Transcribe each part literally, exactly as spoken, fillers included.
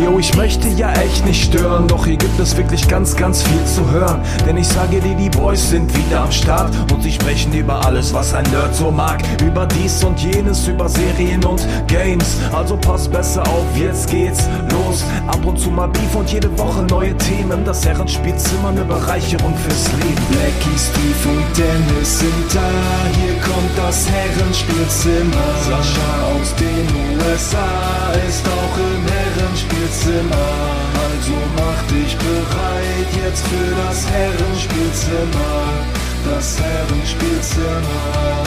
yo, ich möchte ja echt nicht stören, doch hier gibt es wirklich ganz, ganz viel zu hören. Denn ich sage dir, die Boys sind wieder am Start und sie sprechen über alles, was ein Nerd so mag. Über dies und jenes, über Serien und Games. Also pass besser auf, jetzt geht's los. Ab und zu mal Beef und jede Woche neue Themen. Das Herrenspielzimmer, eine Bereicherung fürs Leben. Blackie, Steve und Dennis sind da. Hier kommt das Herrenspielzimmer. Sascha aus den U S A ist auch im Herrenspielzimmer. Also mach dich bereit jetzt für das Herrenspielzimmer. Das Herrenspielzimmer.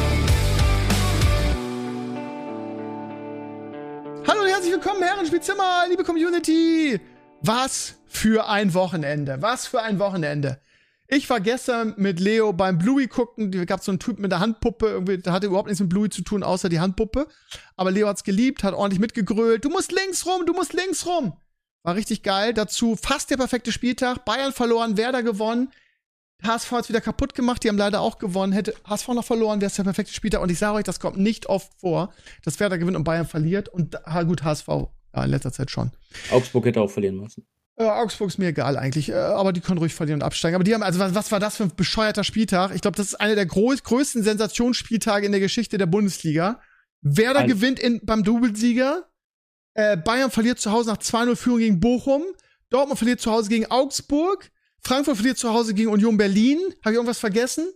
Hallo und herzlich willkommen, Herrenspielzimmer, liebe Community. Was für ein Wochenende, was für ein Wochenende. Ich war gestern mit Leo beim Bluey gucken, da gab es so einen Typ mit der Handpuppe, irgendwie, der hatte überhaupt nichts mit Bluey zu tun, außer die Handpuppe. Aber Leo hat's geliebt, hat ordentlich mitgegrölt. Du musst links rum, du musst links rum. War richtig geil. Dazu fast der perfekte Spieltag. Bayern verloren, Werder gewonnen. H S V hat's wieder kaputt gemacht, die haben leider auch gewonnen. Hätte H S V noch verloren, wäre es der perfekte Spieltag. Und ich sage euch, das kommt nicht oft vor, dass Werder gewinnt und Bayern verliert. Und ha, gut, H S V, ja, in letzter Zeit schon. Augsburg hätte auch verlieren müssen. Äh, Augsburg ist mir egal eigentlich, äh, aber die können ruhig verlieren und absteigen. Aber die haben, also was, was war das für ein bescheuerter Spieltag? Ich glaube, das ist einer der groß, größten Sensationsspieltage in der Geschichte der Bundesliga. Werder ein gewinnt in, beim Doublesieger. Äh, Bayern verliert zu Hause nach zwei null Führung gegen Bochum. Dortmund verliert zu Hause gegen Augsburg. Frankfurt verliert zu Hause gegen Union Berlin. Habe ich irgendwas vergessen?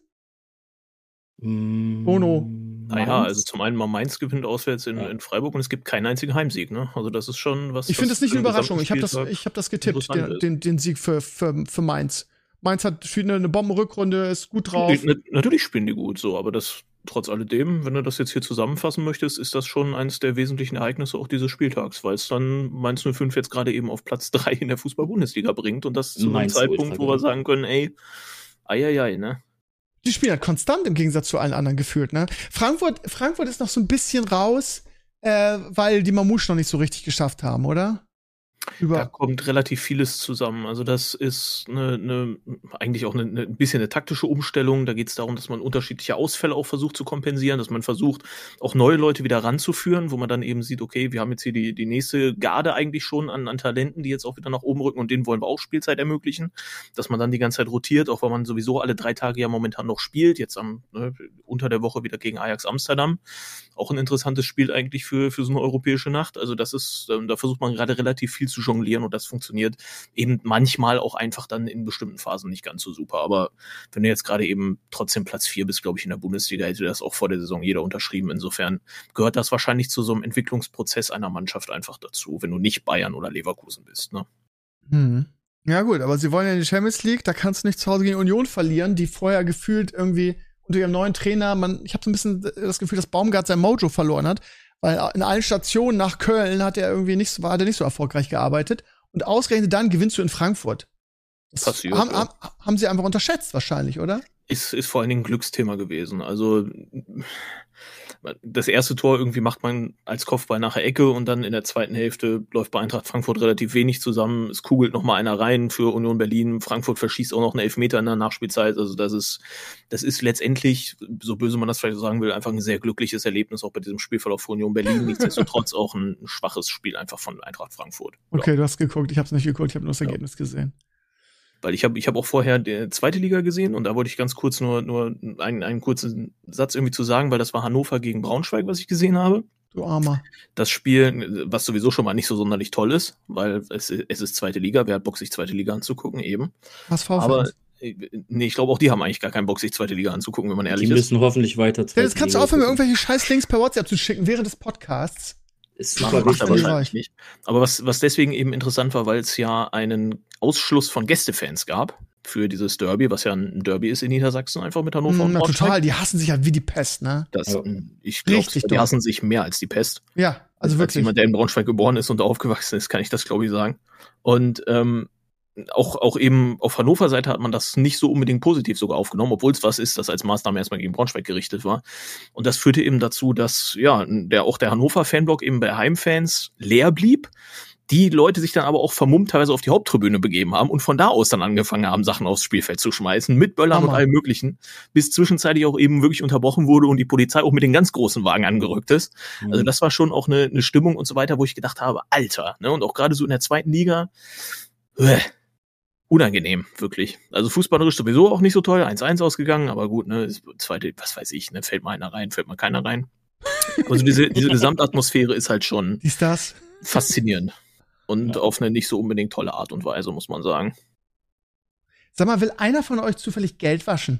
Mm, Bono. Naja, also zum einen mal Mainz gewinnt auswärts in, in Freiburg und es gibt keinen einzigen Heimsieg, ne? Also das ist schon was. Ich finde das nicht eine Überraschung. Ich habe das, Spieltag ich hab das getippt, den, den, den Sieg für, für, für Mainz. Mainz hat eine, eine Bombenrückrunde, ist gut drauf. Na, natürlich spielen die gut, so, aber das trotz alledem, wenn du das jetzt hier zusammenfassen möchtest, ist das schon eines der wesentlichen Ereignisse auch dieses Spieltags, weil es dann Mainz null fünf jetzt gerade eben auf Platz drei in der Fußball-Bundesliga bringt und das zu einem Mainz Zeitpunkt, wo wir sagen können, ey, eieiei, ne? Die spielen halt konstant im Gegensatz zu allen anderen gefühlt, ne? Frankfurt, Frankfurt ist noch so ein bisschen raus, äh, weil die Mamouche noch nicht so richtig geschafft haben, oder? Über Da kommt relativ vieles zusammen. Also das ist eine, eine, eigentlich auch eine, eine, ein bisschen eine taktische Umstellung. Da geht es darum, dass man unterschiedliche Ausfälle auch versucht zu kompensieren, dass man versucht, auch neue Leute wieder ranzuführen, wo man dann eben sieht, okay, wir haben jetzt hier die, die nächste Garde eigentlich schon an, an Talenten, die jetzt auch wieder nach oben rücken und denen wollen wir auch Spielzeit ermöglichen, dass man dann die ganze Zeit rotiert, auch weil man sowieso alle drei Tage ja momentan noch spielt, jetzt am ne, unter der Woche wieder gegen Ajax Amsterdam. Auch ein interessantes Spiel eigentlich für, für so eine europäische Nacht. Also das ist, ähm, da versucht man gerade relativ viel zu jonglieren und das funktioniert eben manchmal auch einfach dann in bestimmten Phasen nicht ganz so super. Aber wenn du jetzt gerade eben trotzdem Platz vier bist, glaube ich, in der Bundesliga, hätte das auch vor der Saison jeder unterschrieben. Insofern gehört das wahrscheinlich zu so einem Entwicklungsprozess einer Mannschaft einfach dazu, wenn du nicht Bayern oder Leverkusen bist, ne? Hm. Ja gut, aber sie wollen ja in die Champions League, da kannst du nicht zu Hause gegen Union verlieren, die vorher gefühlt irgendwie unter ihrem neuen Trainer, man, ich habe so ein bisschen das Gefühl, dass Baumgart sein Mojo verloren hat, weil in allen Stationen nach Köln hat er irgendwie nicht, so- war er nicht so erfolgreich gearbeitet und ausgerechnet dann gewinnst du in Frankfurt. Das Passiert, haben, ja. haben, haben sie einfach unterschätzt wahrscheinlich, oder? Ist, ist vor allen Dingen ein Glücksthema gewesen. Also das erste Tor irgendwie macht man als Kopfball nach der Ecke und dann in der zweiten Hälfte läuft bei Eintracht Frankfurt relativ wenig zusammen. Es kugelt noch mal einer rein für Union Berlin. Frankfurt verschießt auch noch einen Elfmeter in der Nachspielzeit. Also das ist, das ist letztendlich, so böse man das vielleicht sagen will, einfach ein sehr glückliches Erlebnis auch bei diesem Spielverlauf für Union Berlin. Nichtsdestotrotz auch ein schwaches Spiel einfach von Eintracht Frankfurt. Okay, du hast geguckt, ich hab's nicht geguckt, ich habe nur das Ergebnis gesehen. Weil ich habe ich hab auch vorher die zweite Liga gesehen und da wollte ich ganz kurz nur, nur einen, einen kurzen Satz irgendwie zu sagen, weil das war Hannover gegen Braunschweig, was ich gesehen habe. Du Armer. Das Spiel, was sowieso schon mal nicht so sonderlich toll ist, weil es, es ist zweite Liga, wer hat Bock, sich zweite Liga anzugucken, eben. Was Aber, V-Fans? äh, nee, ich glaube auch die haben eigentlich gar keinen Bock, sich zweite Liga anzugucken, wenn man ehrlich Die ist. müssen hoffentlich weiter. Ja, jetzt kannst du Liga aufhören, mir gucken. irgendwelche Scheiß-Links per WhatsApp zu schicken während des Podcasts. Ist Macht super macht er wichtig. wahrscheinlich nicht. Aber was, was deswegen eben interessant war, weil es ja einen Ausschluss von Gästefans gab für dieses Derby, was ja ein Derby ist in Niedersachsen, einfach mit Hannover und Na, Braunschweig. total, die hassen sich halt wie die Pest, ne? Das, Ja. ich glaube, Richtig die dumm. hassen sich mehr als die Pest. Ja, also Als wirklich. jemand, der in Braunschweig geboren ist und aufgewachsen ist, kann ich das, glaube ich, sagen. Und ähm, auch, auch eben auf Hannover Seite hat man das nicht so unbedingt positiv sogar aufgenommen, obwohl es was ist, das als Maßnahme erstmal gegen Braunschweig gerichtet war. Und das führte eben dazu, dass ja der auch der Hannover-Fanblock eben bei Heimfans leer blieb. die Leute sich dann aber auch vermummt teilweise auf die Haupttribüne begeben haben und von da aus dann angefangen haben, Sachen aufs Spielfeld zu schmeißen, mit Böllern Hammer. und allem möglichen, bis zwischenzeitlich auch eben wirklich unterbrochen wurde und die Polizei auch mit den ganz großen Wagen angerückt ist. Mhm. Also das war schon auch eine, eine Stimmung und so weiter, wo ich gedacht habe, Alter, ne, und auch gerade so in der zweiten Liga, äh, unangenehm, wirklich. Also fußballerisch sowieso auch nicht so toll, eins eins ausgegangen, aber gut, ne, ist zweite, was weiß ich, ne, fällt mal einer rein, fällt mal keiner rein. Also diese, diese Gesamtatmosphäre ist halt schon Wie ist das? faszinierend. Und Ja. auf eine nicht so unbedingt tolle Art und Weise, muss man sagen. Sag mal, will einer von euch zufällig Geld waschen?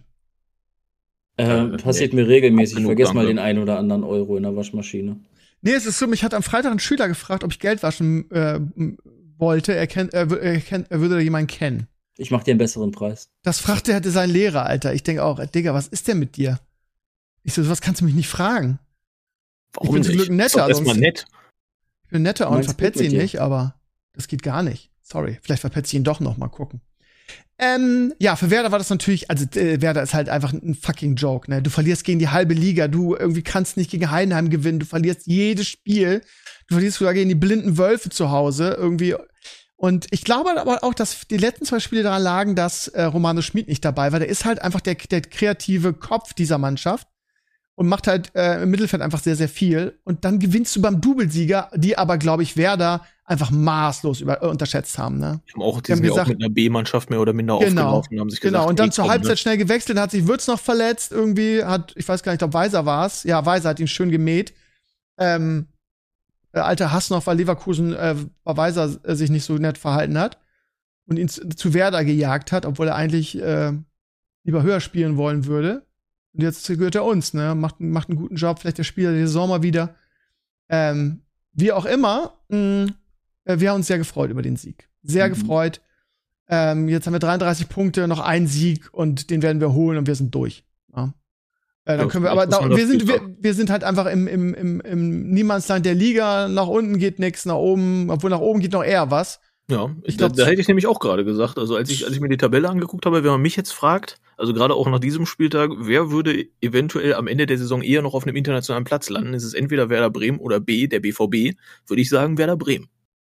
Äh, Äh, passiert nee. mir regelmäßig. Ich Genug, vergesse mal danke. den einen oder anderen Euro in der Waschmaschine. Nee, es ist so, mich hat am Freitag ein Schüler gefragt, ob ich Geld waschen äh, m- wollte. Er, kennt, er, wü- er, kennt, er würde da jemanden kennen. Ich mach dir einen besseren Preis. Das fragte er sein Lehrer, Alter. Ich denke auch, Digga, was ist denn mit dir? Ich so, sowas kannst du mich nicht fragen. Warum bin zum nicht? Glück ein Netter, Ist doch erstmal sonst- nett. Ich bin netter und Meinst verpetze gut mit ihn dir. nicht, aber das geht gar nicht. Sorry, vielleicht verpetze ich ihn doch noch, mal gucken. Ähm, ja, für Werder war das natürlich, also äh, Werder ist halt einfach ein fucking Joke, ne? Du verlierst gegen die halbe Liga, du irgendwie kannst nicht gegen Heidenheim gewinnen, du verlierst jedes Spiel, du verlierst sogar gegen die blinden Wölfe zu Hause irgendwie. Und ich glaube aber auch, dass die letzten zwei Spiele daran lagen, dass äh, Romano Schmid nicht dabei war. Der ist halt einfach der, der kreative Kopf dieser Mannschaft und macht halt äh, im Mittelfeld einfach sehr, sehr viel. Und dann gewinnst du beim Doublesieger, die aber, glaube ich, Werder einfach maßlos über, äh, unterschätzt haben. Ne? Die haben auch, die Die haben sind ja gesagt- auch mit einer B-Mannschaft mehr oder minder Genau, aufgelaufen und haben sich gesagt, Genau, und dann ey, zur komm, Halbzeit ne? schnell gewechselt, hat sich Würz noch verletzt irgendwie, hat, ich weiß gar nicht, ob Weiser war es. Ja, Weiser hat ihn schön gemäht. Ähm, äh, alter Hass noch, weil Leverkusen äh, bei Weiser äh, sich nicht so nett verhalten hat und ihn zu, zu Werder gejagt hat, obwohl er eigentlich äh, lieber höher spielen wollen würde. Und jetzt gehört er uns, ne? Macht, macht einen guten Job, vielleicht der Spieler der Saison mal wieder. Ähm, wie auch immer, mh, äh, wir haben uns sehr gefreut über den Sieg. Sehr Mhm. gefreut. Ähm, jetzt haben wir dreiunddreißig Punkte, noch einen Sieg und den werden wir holen und wir sind durch. Ja. Äh, dann Ja, können wir, vielleicht aber muss da, man wir, das sind, wir, Spiel wir sind halt einfach im, im, im, im Niemandsland der Liga. Nach unten geht nichts, nach oben, obwohl nach oben geht noch eher was. Ja, Ich da, glaub, da hätte ich nämlich auch gerade gesagt, also als ich, als ich mir die Tabelle angeguckt habe, wenn man mich jetzt fragt, also gerade auch nach diesem Spieltag, wer würde eventuell am Ende der Saison eher noch auf einem internationalen Platz landen, ist es entweder Werder Bremen oder B, der B V B, würde ich sagen Werder Bremen.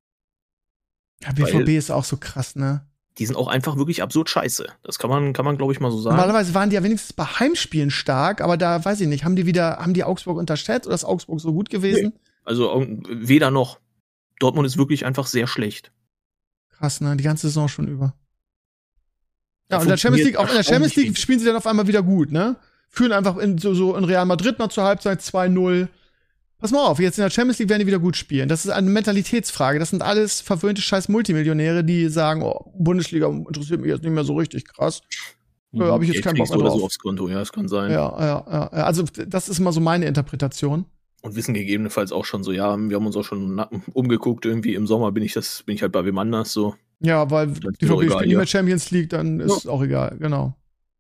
Ja, B V B Weil- ist auch so krass, ne? Die sind auch einfach wirklich absurd scheiße. Das kann man, kann man glaube ich mal so sagen. Normalerweise waren die ja wenigstens bei Heimspielen stark, aber da weiß ich nicht, haben die wieder, haben die Augsburg unterschätzt oder ist Augsburg so gut gewesen? Also ähm, weder noch. Dortmund ist wirklich einfach sehr schlecht. Krass, ne? Die ganze Saison schon über. Ja, Da und in der Champions funktioniert League, auch in der Champions erstaunlich League wenig. spielen sie dann auf einmal wieder gut, ne? Führen einfach in, so, so in Real Madrid noch zur Halbzeit zwei null. Pass mal auf, jetzt in der Champions League werden die wieder gut spielen. Das ist eine Mentalitätsfrage. Das sind alles verwöhnte scheiß Multimillionäre, die sagen, oh, Bundesliga interessiert mich jetzt nicht mehr so richtig krass. Mhm. Äh, Habe ich jetzt Geld keinen Bock kriegst du mehr oder so drauf. aufs Konto, ja, das kann sein. Ja, ja, ja. ja. Also, das ist immer so meine Interpretation. Und wissen gegebenenfalls auch schon so, ja, wir haben uns auch schon na- umgeguckt, irgendwie im Sommer bin ich das, bin ich halt bei wem anders so. Ja, weil ist die mir V B auch egal, spielt nicht ja. mehr Champions League, dann ist auch egal, genau.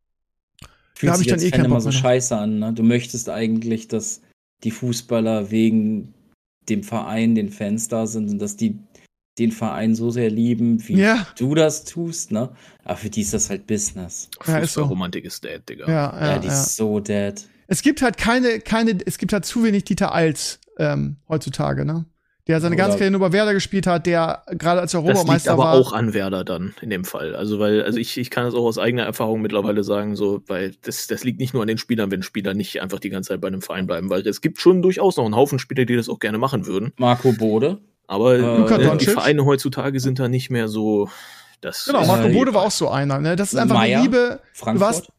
Fühlt hab sich ich dann als eh Fan keinen immer Bock so mehr. scheiße an, ne? Du möchtest eigentlich, dass die Fußballer wegen dem Verein, den Fans da sind und dass die den Verein so sehr lieben, wie Ja. du das tust, ne? Aber für die ist das halt Business. Ja, ist so. Fußballromantik ist dead, Digga. Ja, Ja, ja, die ja. ist so dead. Es gibt halt keine, keine, es gibt halt zu wenig Dieter Eils ähm, heutzutage, ne? Der seine Oder- ganze Karriere nur bei Werder gespielt hat, der gerade als er Das liegt Europameister aber war. auch an Werder dann in dem Fall. Also, weil, also ich, ich kann das auch aus eigener Erfahrung mittlerweile sagen, so, weil das, das liegt nicht nur an den Spielern, wenn Spieler nicht einfach die ganze Zeit bei einem Verein bleiben, weil es gibt schon durchaus noch einen Haufen Spieler, die das auch gerne machen würden. Marco Bode. Aber Äh, äh, Luka die Doncic. Vereine heutzutage sind da nicht mehr so. Das Genau, ist- Marco Äh, Bode war auch so einer, ne? Das ist einfach Meier, eine Liebe. Frankfurt. warst-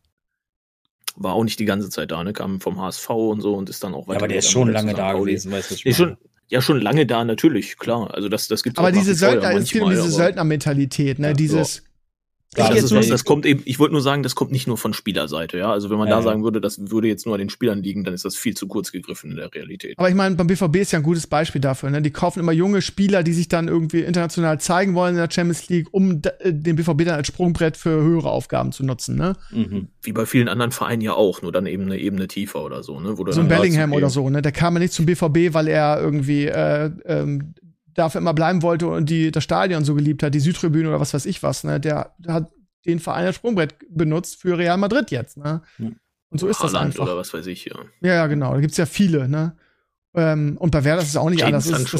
war auch nicht die ganze Zeit da, ne? Kam vom H S V und so und ist dann auch Ja, aber der ist schon lange da gewesen, weißt du, was ich Nee, meine? schon, ja, schon lange da, natürlich, klar. Also das, das gibt's Aber auch nach diese wie vor, ja, Söldner, es geht um manchmal, diese aber- Söldnermentalität, ne? Ja, Dieses. Ja, ich das, jetzt ist nur- was, das kommt eben, ich wollte nur sagen, das kommt nicht nur von Spielerseite, ja. Also wenn man Ja, da ja. sagen würde, das würde jetzt nur an den Spielern liegen, dann ist das viel zu kurz gegriffen in der Realität. Aber ich meine, beim B V B ist ja ein gutes Beispiel dafür. Ne? Die kaufen immer junge Spieler, die sich dann irgendwie international zeigen wollen in der Champions League, um da, äh, den B V B dann als Sprungbrett für höhere Aufgaben zu nutzen. Ne? Mhm. Wie bei vielen anderen Vereinen ja auch, nur dann eben eine Ebene tiefer oder so, ne? Wo du So ein dann Bellingham sagst, okay, oder so. Ne? Der kam ja nicht zum B V B, weil er irgendwie äh, ähm, dafür immer bleiben wollte und die, das Stadion so geliebt hat, die Südtribüne oder was weiß ich was. Ne? Der, der hat den Verein als Sprungbrett benutzt für Real Madrid jetzt. Ne? Ja. Und so ist das Haaland einfach. oder was weiß ich, ja. Ja, ja, genau. Da gibt's ja viele. Ne? Ähm, und bei Werder ist es auch nicht Jadon anders. Das, Sancho. das,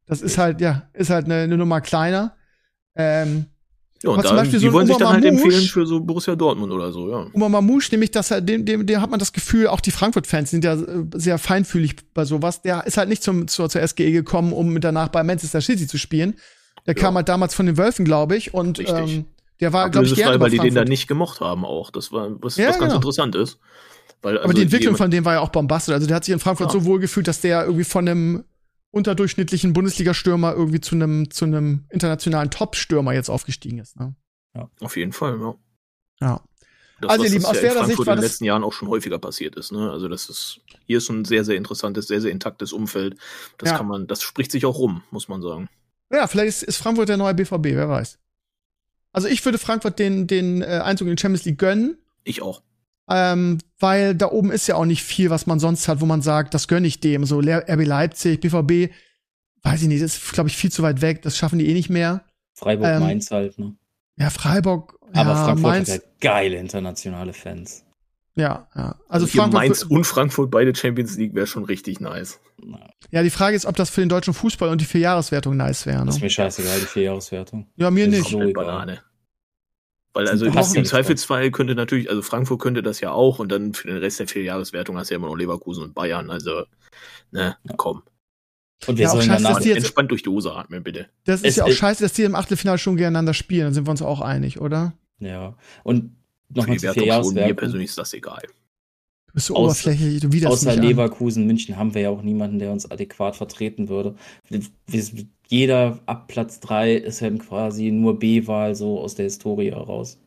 Das ist halt, ja, ist halt eine, eine Nummer kleiner. Ähm, Ja, und aber zum da, Beispiel die so ein wollen sich Oma dann halt Mamouche- empfehlen für so Borussia Dortmund oder so, ja. Oma Mamouche, nämlich, dass er, dem, dem, dem hat man das Gefühl, auch die Frankfurt-Fans sind ja äh, sehr feinfühlig bei sowas. Der ist halt nicht zum, zur, zur S G E gekommen, um danach bei Manchester City zu spielen. Der Ja. kam halt damals von den Wölfen, glaube ich. Und Richtig. ähm, der war, glaube ich, Ablösefrei, gerne bei weil die den Frankfurt. dann nicht gemocht haben auch. Das war was, Ja, was ganz genau. interessant ist. Weil, also Aber die Entwicklung jemand- von dem war ja auch bombastisch. Also der hat sich in Frankfurt Ja. so wohl gefühlt, dass der irgendwie von einem unterdurchschnittlichen Bundesliga-Stürmer irgendwie zu einem zu einem internationalen Top-Stürmer jetzt aufgestiegen ist. Ne? Auf jeden Fall, ja. Ja. Das, Also, was ihr Lieben, das aus ja in Werder Sicht Frankfurt war in den das- letzten Jahren auch schon häufiger passiert ist. Ne? Also das ist, hier ist ein sehr, sehr interessantes, sehr, sehr intaktes Umfeld. Das Ja. kann man, das spricht sich auch rum, muss man sagen. Ja, vielleicht ist, ist Frankfurt der neue B V B, wer weiß. Also ich würde Frankfurt den, den äh, Einzug in die Champions League gönnen, Ich auch. ähm, weil da oben ist ja auch nicht viel, was man sonst hat, wo man sagt, das gönne ich dem. So Le- R B Leipzig, B V B, weiß ich nicht, das ist, glaube ich, viel zu weit weg, das schaffen die eh nicht mehr. Freiburg, Ähm, Mainz halt, ne? Ja, Freiburg, Aber ja, Frankfurt Mainz, hat ja geile internationale Fans. ja, ja. Also Also hier Frankfurt, Mainz und Frankfurt beide Champions League wäre schon richtig nice. Na, ja, die Frage ist, ob das für den deutschen Fußball und die Vierjahreswertung nice wäre. das ist Ne? mir scheißegal, die Vierjahreswertung. Ja, mir Das ist nicht. so Eine egal. Banane. Weil Das also sind im Hasslichter. Zweifelsfall könnte natürlich, also Frankfurt könnte das ja auch und dann für den Rest der Vierjahreswertung hast du ja immer noch Leverkusen und Bayern. Also, ne, komm. Und wir Ja, auch sollen scheiße, danach dass die jetzt- Entspannt durch die Hose atmen, bitte. Das ist Es- ja auch es- scheiße, dass die im Achtelfinale schon gegeneinander spielen. Dann sind wir uns auch einig, oder? Ja. Und Für nochmal die zur Wertung schon, mir Vierjahreswertung. persönlich ist das egal. Du bist so Außer- oberflächlich, du widerst Außer mich an. Leverkusen, München haben wir ja auch niemanden, der uns adäquat vertreten würde. Wir- Jeder ab Platz drei ist ja quasi nur B-Wahl so aus der Historie heraus.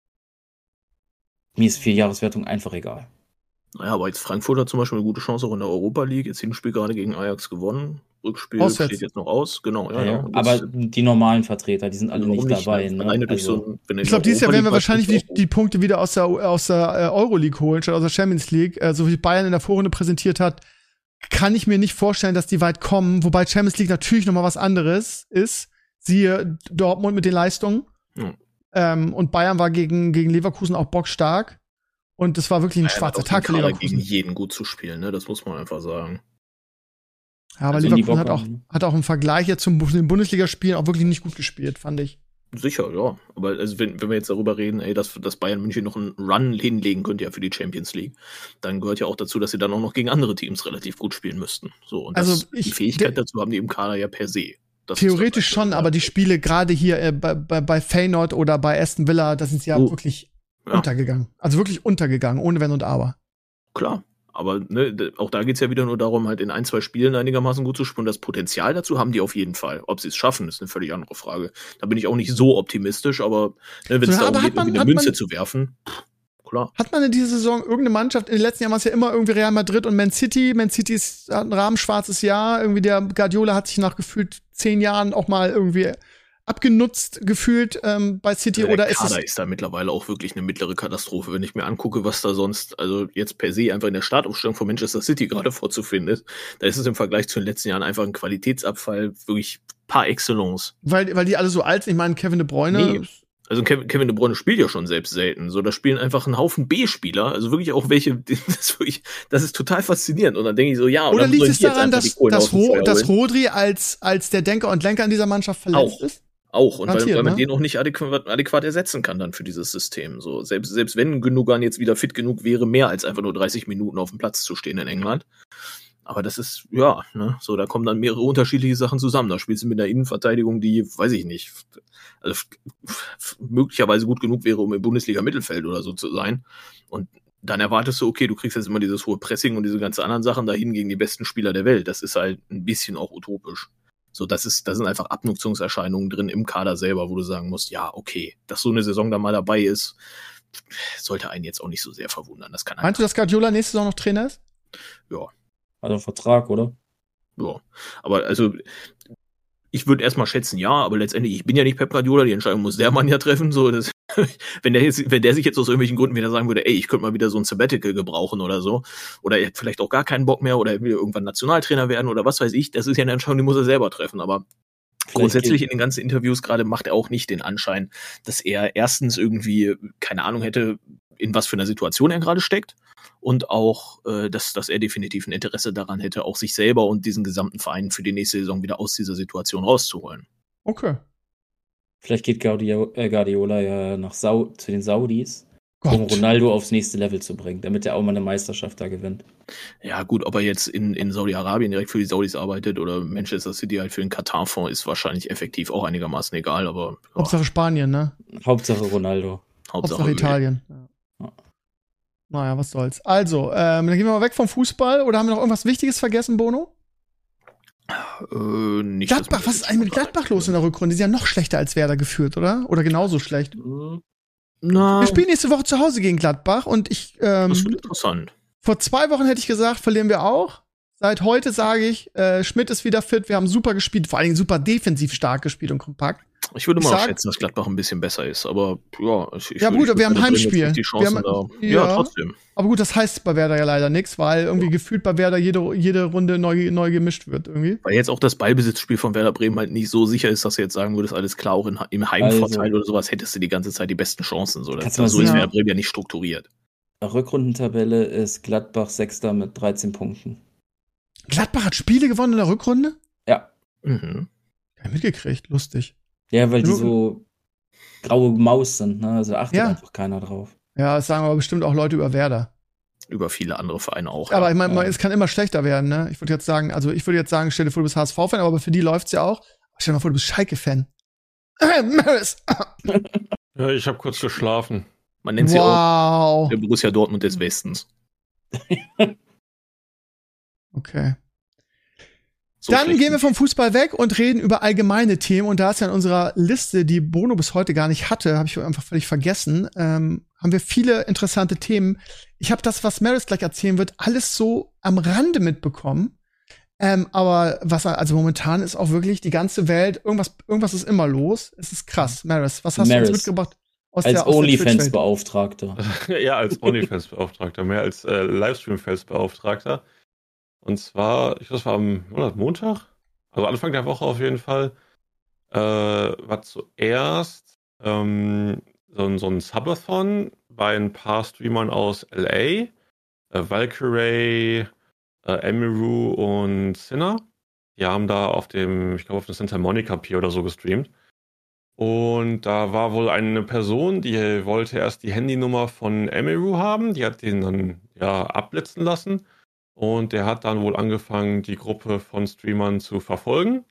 Mir ist Vierjahreswertung einfach egal. Naja, aber jetzt Frankfurt hat zum Beispiel eine gute Chance auch in der Europa League. Jetzt Hinspiel gerade gegen Ajax gewonnen. Rückspiel Auswärts. steht jetzt noch aus. Genau, ja, Ja, ja. ja. Und Aber das- die normalen Vertreter, die sind alle warum nicht dabei. Also Ne? Alleine durch Also, so ein, wenn du in Ich glaube, der dieses Jahr Europa werden wir League wahrscheinlich warst, die, die Punkte wieder aus der, aus der äh, Euroleague holen, statt aus der Champions League. Äh, so wie Bayern in der Vorrunde präsentiert hat, kann ich mir nicht vorstellen, dass die weit kommen. Wobei Champions League natürlich noch mal was anderes ist. Siehe Dortmund mit den Leistungen. Hm. Ähm, und Bayern war gegen, gegen Leverkusen auch bockstark. Und das war wirklich ein Bayern hat schwarzer auch den Tag für Kader Leverkusen. gegen jeden gut zu spielen, ne? Das muss man einfach sagen. Ja, aber Also in die Leverkusen hat Bock auch, haben. hat auch im Vergleich jetzt zum den Bundesligaspielen auch wirklich nicht gut gespielt, fand ich. Sicher, ja. Aber also wenn, wenn wir jetzt darüber reden, ey, dass, dass Bayern München noch einen Run hinlegen könnte ja für die Champions League, dann gehört ja auch dazu, dass sie dann auch noch gegen andere Teams relativ gut spielen müssten. So, und Also das, ich- die Fähigkeit der- dazu haben die im Kader ja per se. Das ist Theoretisch das schon, Einzige. aber die Spiele gerade hier äh, bei, bei, bei Feyenoord oder bei Aston Villa, da sind sie ja Oh. wirklich Ja. untergegangen. Also wirklich untergegangen, ohne Wenn und Aber. Klar. Aber ne, d- auch da geht es ja wieder nur darum, halt in ein, zwei Spielen einigermaßen gut zu spielen. Das Potenzial dazu haben die auf jeden Fall. Ob sie es schaffen, ist eine völlig andere Frage. Da bin ich auch nicht so optimistisch, aber ne, wenn es So, ja, darum aber hat geht, man- irgendwie hat eine Münze man- zu werfen, pff, klar. Hat man in dieser Saison irgendeine Mannschaft, in den letzten Jahren war es ja immer irgendwie Real Madrid und Man City. Man City ist, hat ein rahmenschwarzes Jahr. Irgendwie der Guardiola hat sich nach gefühlt zehn Jahren auch mal irgendwie abgenutzt gefühlt ähm, bei City. Der Oder ist Kader es ist da mittlerweile auch wirklich eine mittlere Katastrophe. Wenn ich mir angucke, was da sonst, also jetzt per se einfach in der Startaufstellung von Manchester City gerade vorzufinden ist, da ist es im Vergleich zu den letzten Jahren einfach ein Qualitätsabfall, wirklich par excellence. weil, weil die alle so alt sind? Ich meine, Kevin De Bruyne. Nee. Also Kevin, Kevin De Bruyne spielt ja schon selbst selten. So, da spielen einfach ein Haufen B-Spieler, also wirklich auch welche, das ist, wirklich, das ist total faszinierend. Und dann denke ich so, ja, und Oder dann liegt sollen es die jetzt daran, einfach dass, die Kohlen dass, aus dem Ro Feuer dass holen? Rodri als, als der Denker und Lenker in dieser Mannschaft verletzt Auch. ist? Auch, und weil, Garantiert, weil man ne? den auch nicht adäquat, adäquat ersetzen kann dann für dieses System. So, selbst, selbst wenn Gündogan jetzt wieder fit genug wäre, mehr als einfach nur dreißig Minuten auf dem Platz zu stehen in England. Aber das ist, ja, ne, so, da kommen dann mehrere unterschiedliche Sachen zusammen. Da spielst du mit einer Innenverteidigung, die, weiß ich nicht, also f- f- möglicherweise gut genug wäre, um im Bundesliga-Mittelfeld oder so zu sein. Und dann erwartest du, okay, du kriegst jetzt immer dieses hohe Pressing und diese ganzen anderen Sachen dahin gegen die besten Spieler der Welt. Das ist halt ein bisschen auch utopisch. So, das ist, da sind einfach Abnutzungserscheinungen drin im Kader selber, wo du sagen musst, ja, okay, dass so eine Saison da mal dabei ist, sollte einen jetzt auch nicht so sehr verwundern. Das kann Meinst du, dass Guardiola nächste Saison noch Trainer ist? ja, Hat er einen Vertrag, oder? ja. Aber also, ich würde erstmal schätzen, ja, aber letztendlich, ich bin ja nicht Pep Guardiola, die Entscheidung muss der Mann ja treffen. So, das, wenn, der jetzt, wenn der sich jetzt aus irgendwelchen Gründen wieder sagen würde, ey, ich könnte mal wieder so ein Sabbatical gebrauchen oder so, oder er hat vielleicht auch gar keinen Bock mehr oder er will irgendwann Nationaltrainer werden oder was weiß ich, das ist ja eine Entscheidung, die muss er selber treffen. Aber Vielleicht grundsätzlich geht- in den ganzen Interviews gerade macht er auch nicht den Anschein, dass er erstens irgendwie keine Ahnung hätte, in was für einer Situation er gerade steckt und auch, äh, dass, dass er definitiv ein Interesse daran hätte, auch sich selber und diesen gesamten Verein für die nächste Saison wieder aus dieser Situation rauszuholen. Okay. Vielleicht geht Guardiola, äh, Guardiola ja nach Sau- zu den Saudis, Gott. um Ronaldo aufs nächste Level zu bringen, damit er auch mal eine Meisterschaft da gewinnt. Ja gut, ob er jetzt in, in Saudi-Arabien direkt für die Saudis arbeitet oder Manchester City halt für den Katar-Fonds, ist wahrscheinlich effektiv auch einigermaßen egal, aber ja, Hauptsache Spanien, ne? Hauptsache Ronaldo. Hauptsache Italien. Ja. Naja, was soll's. Also, ähm, dann gehen wir mal weg vom Fußball. Oder haben wir noch irgendwas Wichtiges vergessen, Bono? Äh, nicht, Gladbach, was ist eigentlich mit Gladbach los in der Rückrunde? Die sind ja noch schlechter als Werder geführt, oder? Oder genauso schlecht. Na, Wir spielen nächste Woche zu Hause gegen Gladbach und ich, ähm, das wird interessant. vor zwei Wochen hätte ich gesagt, verlieren wir auch. Seit heute sage ich, äh, Schmidt ist wieder fit, wir haben super gespielt, vor allen Dingen super defensiv stark gespielt und kompakt. Ich würde Ich mal sag- schätzen, dass Gladbach ein bisschen besser ist, aber ja, ich, ich Ja, würde- gut, ich wir haben würde drin Heimspiel. jetzt nicht Die Chancen Wir haben- da. Ja, ja. trotzdem. Aber gut, das heißt bei Werder ja leider nichts, weil irgendwie gefühlt bei Werder jede, jede Runde neu, neu gemischt wird irgendwie. Weil jetzt auch das Ballbesitzspiel von Werder Bremen halt nicht so sicher ist, dass du jetzt sagen würdest, alles klar, auch in, im Heimvorteil Also- oder sowas hättest du die ganze Zeit die besten Chancen. So, das, Kannst du mal so ist sehen. Werder Bremen ja nicht strukturiert. Rückrundentabelle ist Gladbach Sechster mit dreizehn Punkten. Gladbach hat Spiele gewonnen in der Rückrunde? Ja. Mhm. Gar nicht mitgekriegt, lustig. Ja, weil die Nur- so graue Maus sind, ne? Also achtet Ja. einfach keiner drauf. Ja, das sagen aber bestimmt auch Leute über Werder. Über viele andere Vereine auch. Aber ja. ich meine, ja. es kann immer schlechter werden, ne? Ich würde jetzt sagen, also ich würde jetzt sagen, stell dir vor, du bist H S V-Fan, aber für die läuft's ja auch. Stell dir mal vor, du bist Schalke-Fan. Maris. Ja, ich habe kurz geschlafen. Man nennt sie auch Wow. der Borussia Dortmund des Westens. Okay. So Dann schlecht gehen wir sind vom Fußball weg und reden über allgemeine Themen. Und da es ja in unserer Liste, die Bono bis heute gar nicht hatte, habe ich einfach völlig vergessen, ähm, haben wir viele interessante Themen. Ich habe das, was Maris gleich erzählen wird, alles so am Rande mitbekommen. Ähm, aber was also momentan ist auch wirklich die ganze Welt, irgendwas, irgendwas ist immer los. Es ist krass. Maris, was hast du Maris. uns mitgebracht? Aus Als der, aus der Twitch-Welt? OnlyFans-Beauftragter. Ja, als OnlyFans-Beauftragter, mehr als äh, Livestream-Fans-Beauftragter. Und zwar, ich glaube, das war am oder, Montag, also Anfang der Woche auf jeden Fall, äh, war zuerst ähm, so, ein- so ein Subathon bei ein paar Streamern aus L A, äh, Valkyrie, äh, Emiru und Sinner. Die haben da auf dem, ich glaube, auf dem Santa Monica Pier oder so gestreamt. Und da war wohl eine Person, die wollte erst die Handynummer von Emiru haben, die hat den dann ja abblitzen lassen. Und der hat dann wohl angefangen, die Gruppe von Streamern zu verfolgen.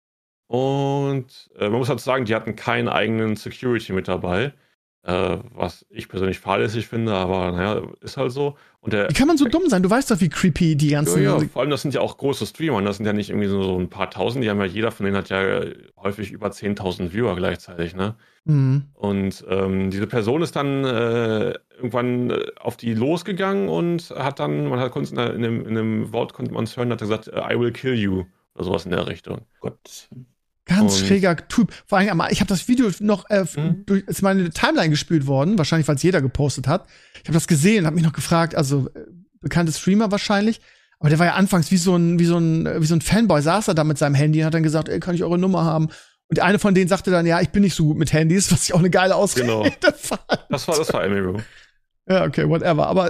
Und äh, man muss halt sagen, die hatten keinen eigenen Security mit dabei. Äh, was ich persönlich fahrlässig finde, aber naja, ist halt so. Und der, Wie kann man so dumm sein? Du weißt doch, wie creepy die ja, ganzen. ja, vor allem, das sind ja auch große Streamer, das sind ja nicht irgendwie so, so ein paar tausend, die haben ja, jeder von denen hat ja häufig über zehntausend Viewer gleichzeitig, ne? Mhm. Und ähm, diese Person ist dann äh, irgendwann äh, auf die losgegangen und hat dann, man hat konnte in, in, einem, in einem Wort konnte man es hören, hat er gesagt, I will kill you oder sowas in der Richtung. Gott. Ganz Und- schräger Typ. Vor allem, ich habe das Video noch äh, Mhm. durch ist meine Timeline gespült worden, wahrscheinlich, weil es jeder gepostet hat. Ich habe das gesehen und habe mich noch gefragt, also äh, bekannte Streamer wahrscheinlich, aber der war ja anfangs wie so ein wie so ein äh, wie so ein Fanboy, saß er da mit seinem Handy und hat dann gesagt, ey, kann ich eure Nummer haben? Und eine von denen sagte dann, ja, ich bin nicht so gut mit Handys, was ich auch eine geile Ausrede Genau. fand. Das war, das war Emiru. Ja, okay, whatever. Aber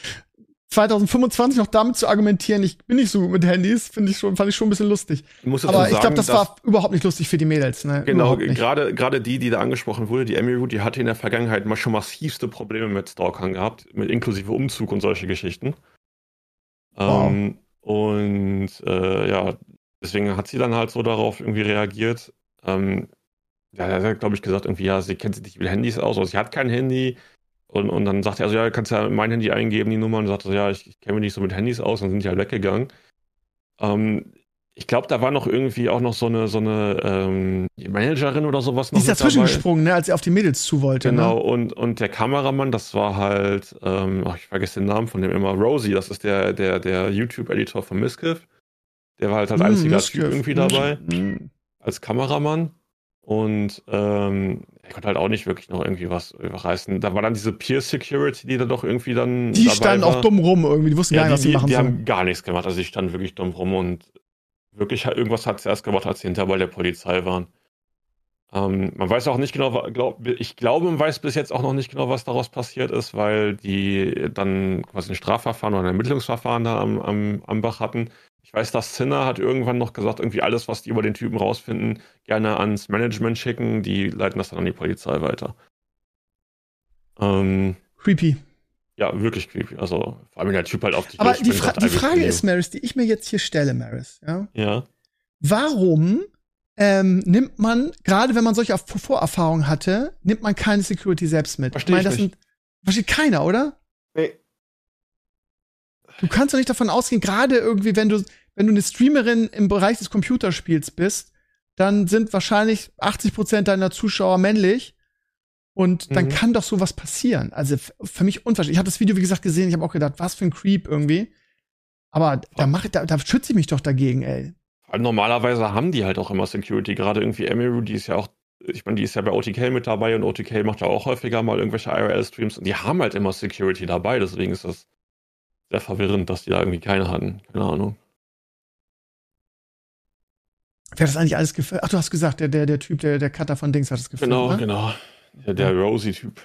zwanzig fünfundzwanzig noch damit zu argumentieren, ich bin nicht so gut mit Handys, finde ich schon, fand ich schon ein bisschen lustig. Ich muss dazu Aber ich sagen, glaube, das dass- war überhaupt nicht lustig für die Mädels. Ne? Genau, Überhaupt nicht. gerade gerade die, die da angesprochen wurde, die Emiru, die hatte in der Vergangenheit mal schon massivste Probleme mit Stalkern gehabt, mit inklusive Umzug und solche Geschichten. Wow. Ähm, und äh, ja, deswegen hat sie dann halt so darauf irgendwie reagiert. Ähm, ja, er hat, glaube ich, gesagt, irgendwie, ja, sie kennt sich nicht mit Handys aus, also sie hat kein Handy. Und, und dann sagt er, also ja, du kannst ja mein Handy eingeben, die Nummer, und sagt so, ja, ich, ich kenne mich nicht so mit Handys aus, und dann sind die halt weggegangen. Ähm, ich glaube, da war noch irgendwie auch noch so eine, so eine ähm, Managerin oder sowas Die noch ist mit dazwischen dabei. gesprungen, ne, als sie auf die Mädels zu wollte. Genau, Ne? und, und der Kameramann, das war halt, ähm, ach, ich vergesse den Namen von dem immer, Rosie, das ist der, der, der YouTube-Editor von Miskiff. Der war halt als Hm, einziger Miskiff. Typ irgendwie dabei, Hm. als Kameramann. Und ähm, er konnte halt auch nicht wirklich noch irgendwie was reißen. Da war dann diese Peer Security, die da doch irgendwie dann Die dabei standen war. auch dumm rum irgendwie, die wussten Ja, gar nicht, was die, sie die, machen die sollen. haben gar nichts gemacht. Also die standen wirklich dumm rum und wirklich halt irgendwas hat sie erst gemacht, als sie hinter bei der Polizei waren. Ähm, man weiß auch nicht genau, wa- glaub, ich glaube, man weiß bis jetzt auch noch nicht genau, was daraus passiert ist, weil die dann quasi ein Strafverfahren oder ein Ermittlungsverfahren da am, am, am Bach hatten. Ich weiß, dass Zinner hat irgendwann noch gesagt, irgendwie alles, was die über den Typen rausfinden, gerne ans Management schicken. Die leiten das dann an die Polizei weiter. Ähm, Creepy. ja, wirklich creepy. Also, vor allem, wenn der Typ halt auf dich Aber die, losspringt, Fra sagt, die I will Frage kill you. ist, Maris, die ich mir jetzt hier stelle, Maris, ja. Ja. Warum ähm, nimmt man, gerade wenn man solche Erf- Vorerfahrungen hatte, nimmt man keine Security selbst mit? Versteh ich das nicht. sind, versteht keiner, oder? Nee. Du kannst doch nicht davon ausgehen, gerade irgendwie, wenn du, wenn du eine Streamerin im Bereich des Computerspiels bist, dann sind wahrscheinlich achtzig Prozent deiner Zuschauer männlich. Und dann Mhm. kann doch sowas passieren. Also f- für mich unverständlich. Ich habe das Video, wie gesagt, gesehen. Ich habe auch gedacht, was für ein Creep irgendwie. Aber da, mach, ich- da, da schütze ich mich doch dagegen, ey. Weil normalerweise haben die halt auch immer Security. Gerade irgendwie Emiru, die ist ja auch, ich meine, die ist ja bei O T K mit dabei und O T K macht ja auch häufiger mal irgendwelche I R L-Streams und die haben halt immer Security dabei. Deswegen ist das sehr verwirrend, dass die da irgendwie keine hatten. Keine Ahnung. Wer hat das eigentlich alles gefilmt? Ach, du hast gesagt, der, der, der Typ, der, der Cutter von Dings hat das gefilmt. Genau, ne? genau. Der, der Rosie-Typ.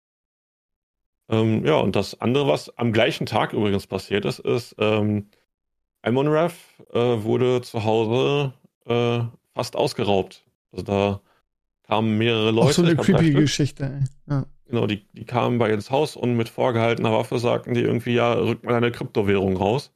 Ähm, ja, und das andere, was am gleichen Tag übrigens passiert ist, ist, ähm, Amon-Raf äh, wurde zu Hause äh, fast ausgeraubt. Also da kamen mehrere Leute. Auch so eine ich glaub, drei creepy Stück. Geschichte, ey. Ja. Genau, die, die kamen bei ihr ins Haus und mit vorgehaltener Waffe sagten die irgendwie, ja, rück mal deine Kryptowährung raus.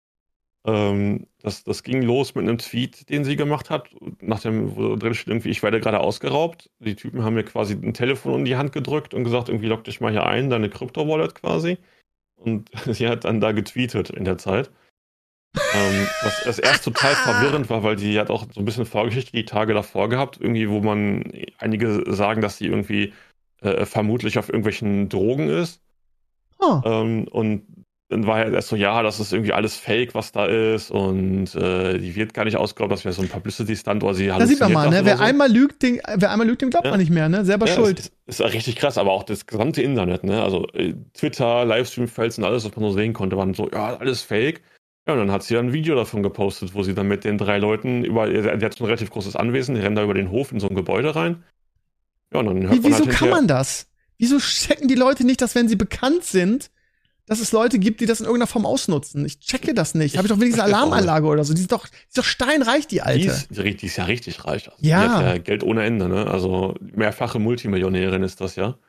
Ähm, das, das ging los mit einem Tweet, den sie gemacht hat, nach dem, wo drin steht irgendwie, ich werde gerade ausgeraubt. Die Typen haben mir quasi ein Telefon in die Hand gedrückt und gesagt, irgendwie lock dich mal hier ein, deine Krypto-Wallet quasi. Und sie hat dann da getweetet in der Zeit. ähm, was, was erst total verwirrend war, weil die hat auch so ein bisschen Vorgeschichte die Tage davor gehabt, irgendwie, wo man, einige sagen, dass sie irgendwie äh, vermutlich auf irgendwelchen Drogen ist. Oh. Ähm, und dann war er erst so, ja, das ist irgendwie alles Fake, was da ist und äh, die wird gar nicht ausgeraubt, das wäre so ein Publicity-Stunt oder sie Da sieht man halluziniert mal, das ne? oder Wer so. einmal lügt, den, wer einmal lügt, dem glaubt Ja. man nicht mehr, ne? Selber Ja, schuld. Ist, ist richtig krass, aber auch das gesamte Internet, ne? Also äh, Twitter, Livestream-Fels und alles, was man so sehen konnte, waren so, ja, alles Fake. Ja, und dann hat sie ja ein Video davon gepostet, wo sie dann mit den drei Leuten über, die hat so ein relativ großes Anwesen, die rennen da über den Hof in so ein Gebäude rein. Ja, und dann hört Wie, man wieso halt kann hinterher- man das? Wieso checken die Leute nicht, dass wenn sie bekannt sind, dass es Leute gibt, die das in irgendeiner Form ausnutzen? Ich checke das nicht. Habe ich doch wenigstens eine check das auch Alarmanlage oder so. Die ist doch, die ist doch steinreich, die Die Alte. ist, die die ist ja richtig reich. Also Ja. Die hat ja Geld ohne Ende, ne? Also mehrfache Multimillionärin ist das ja.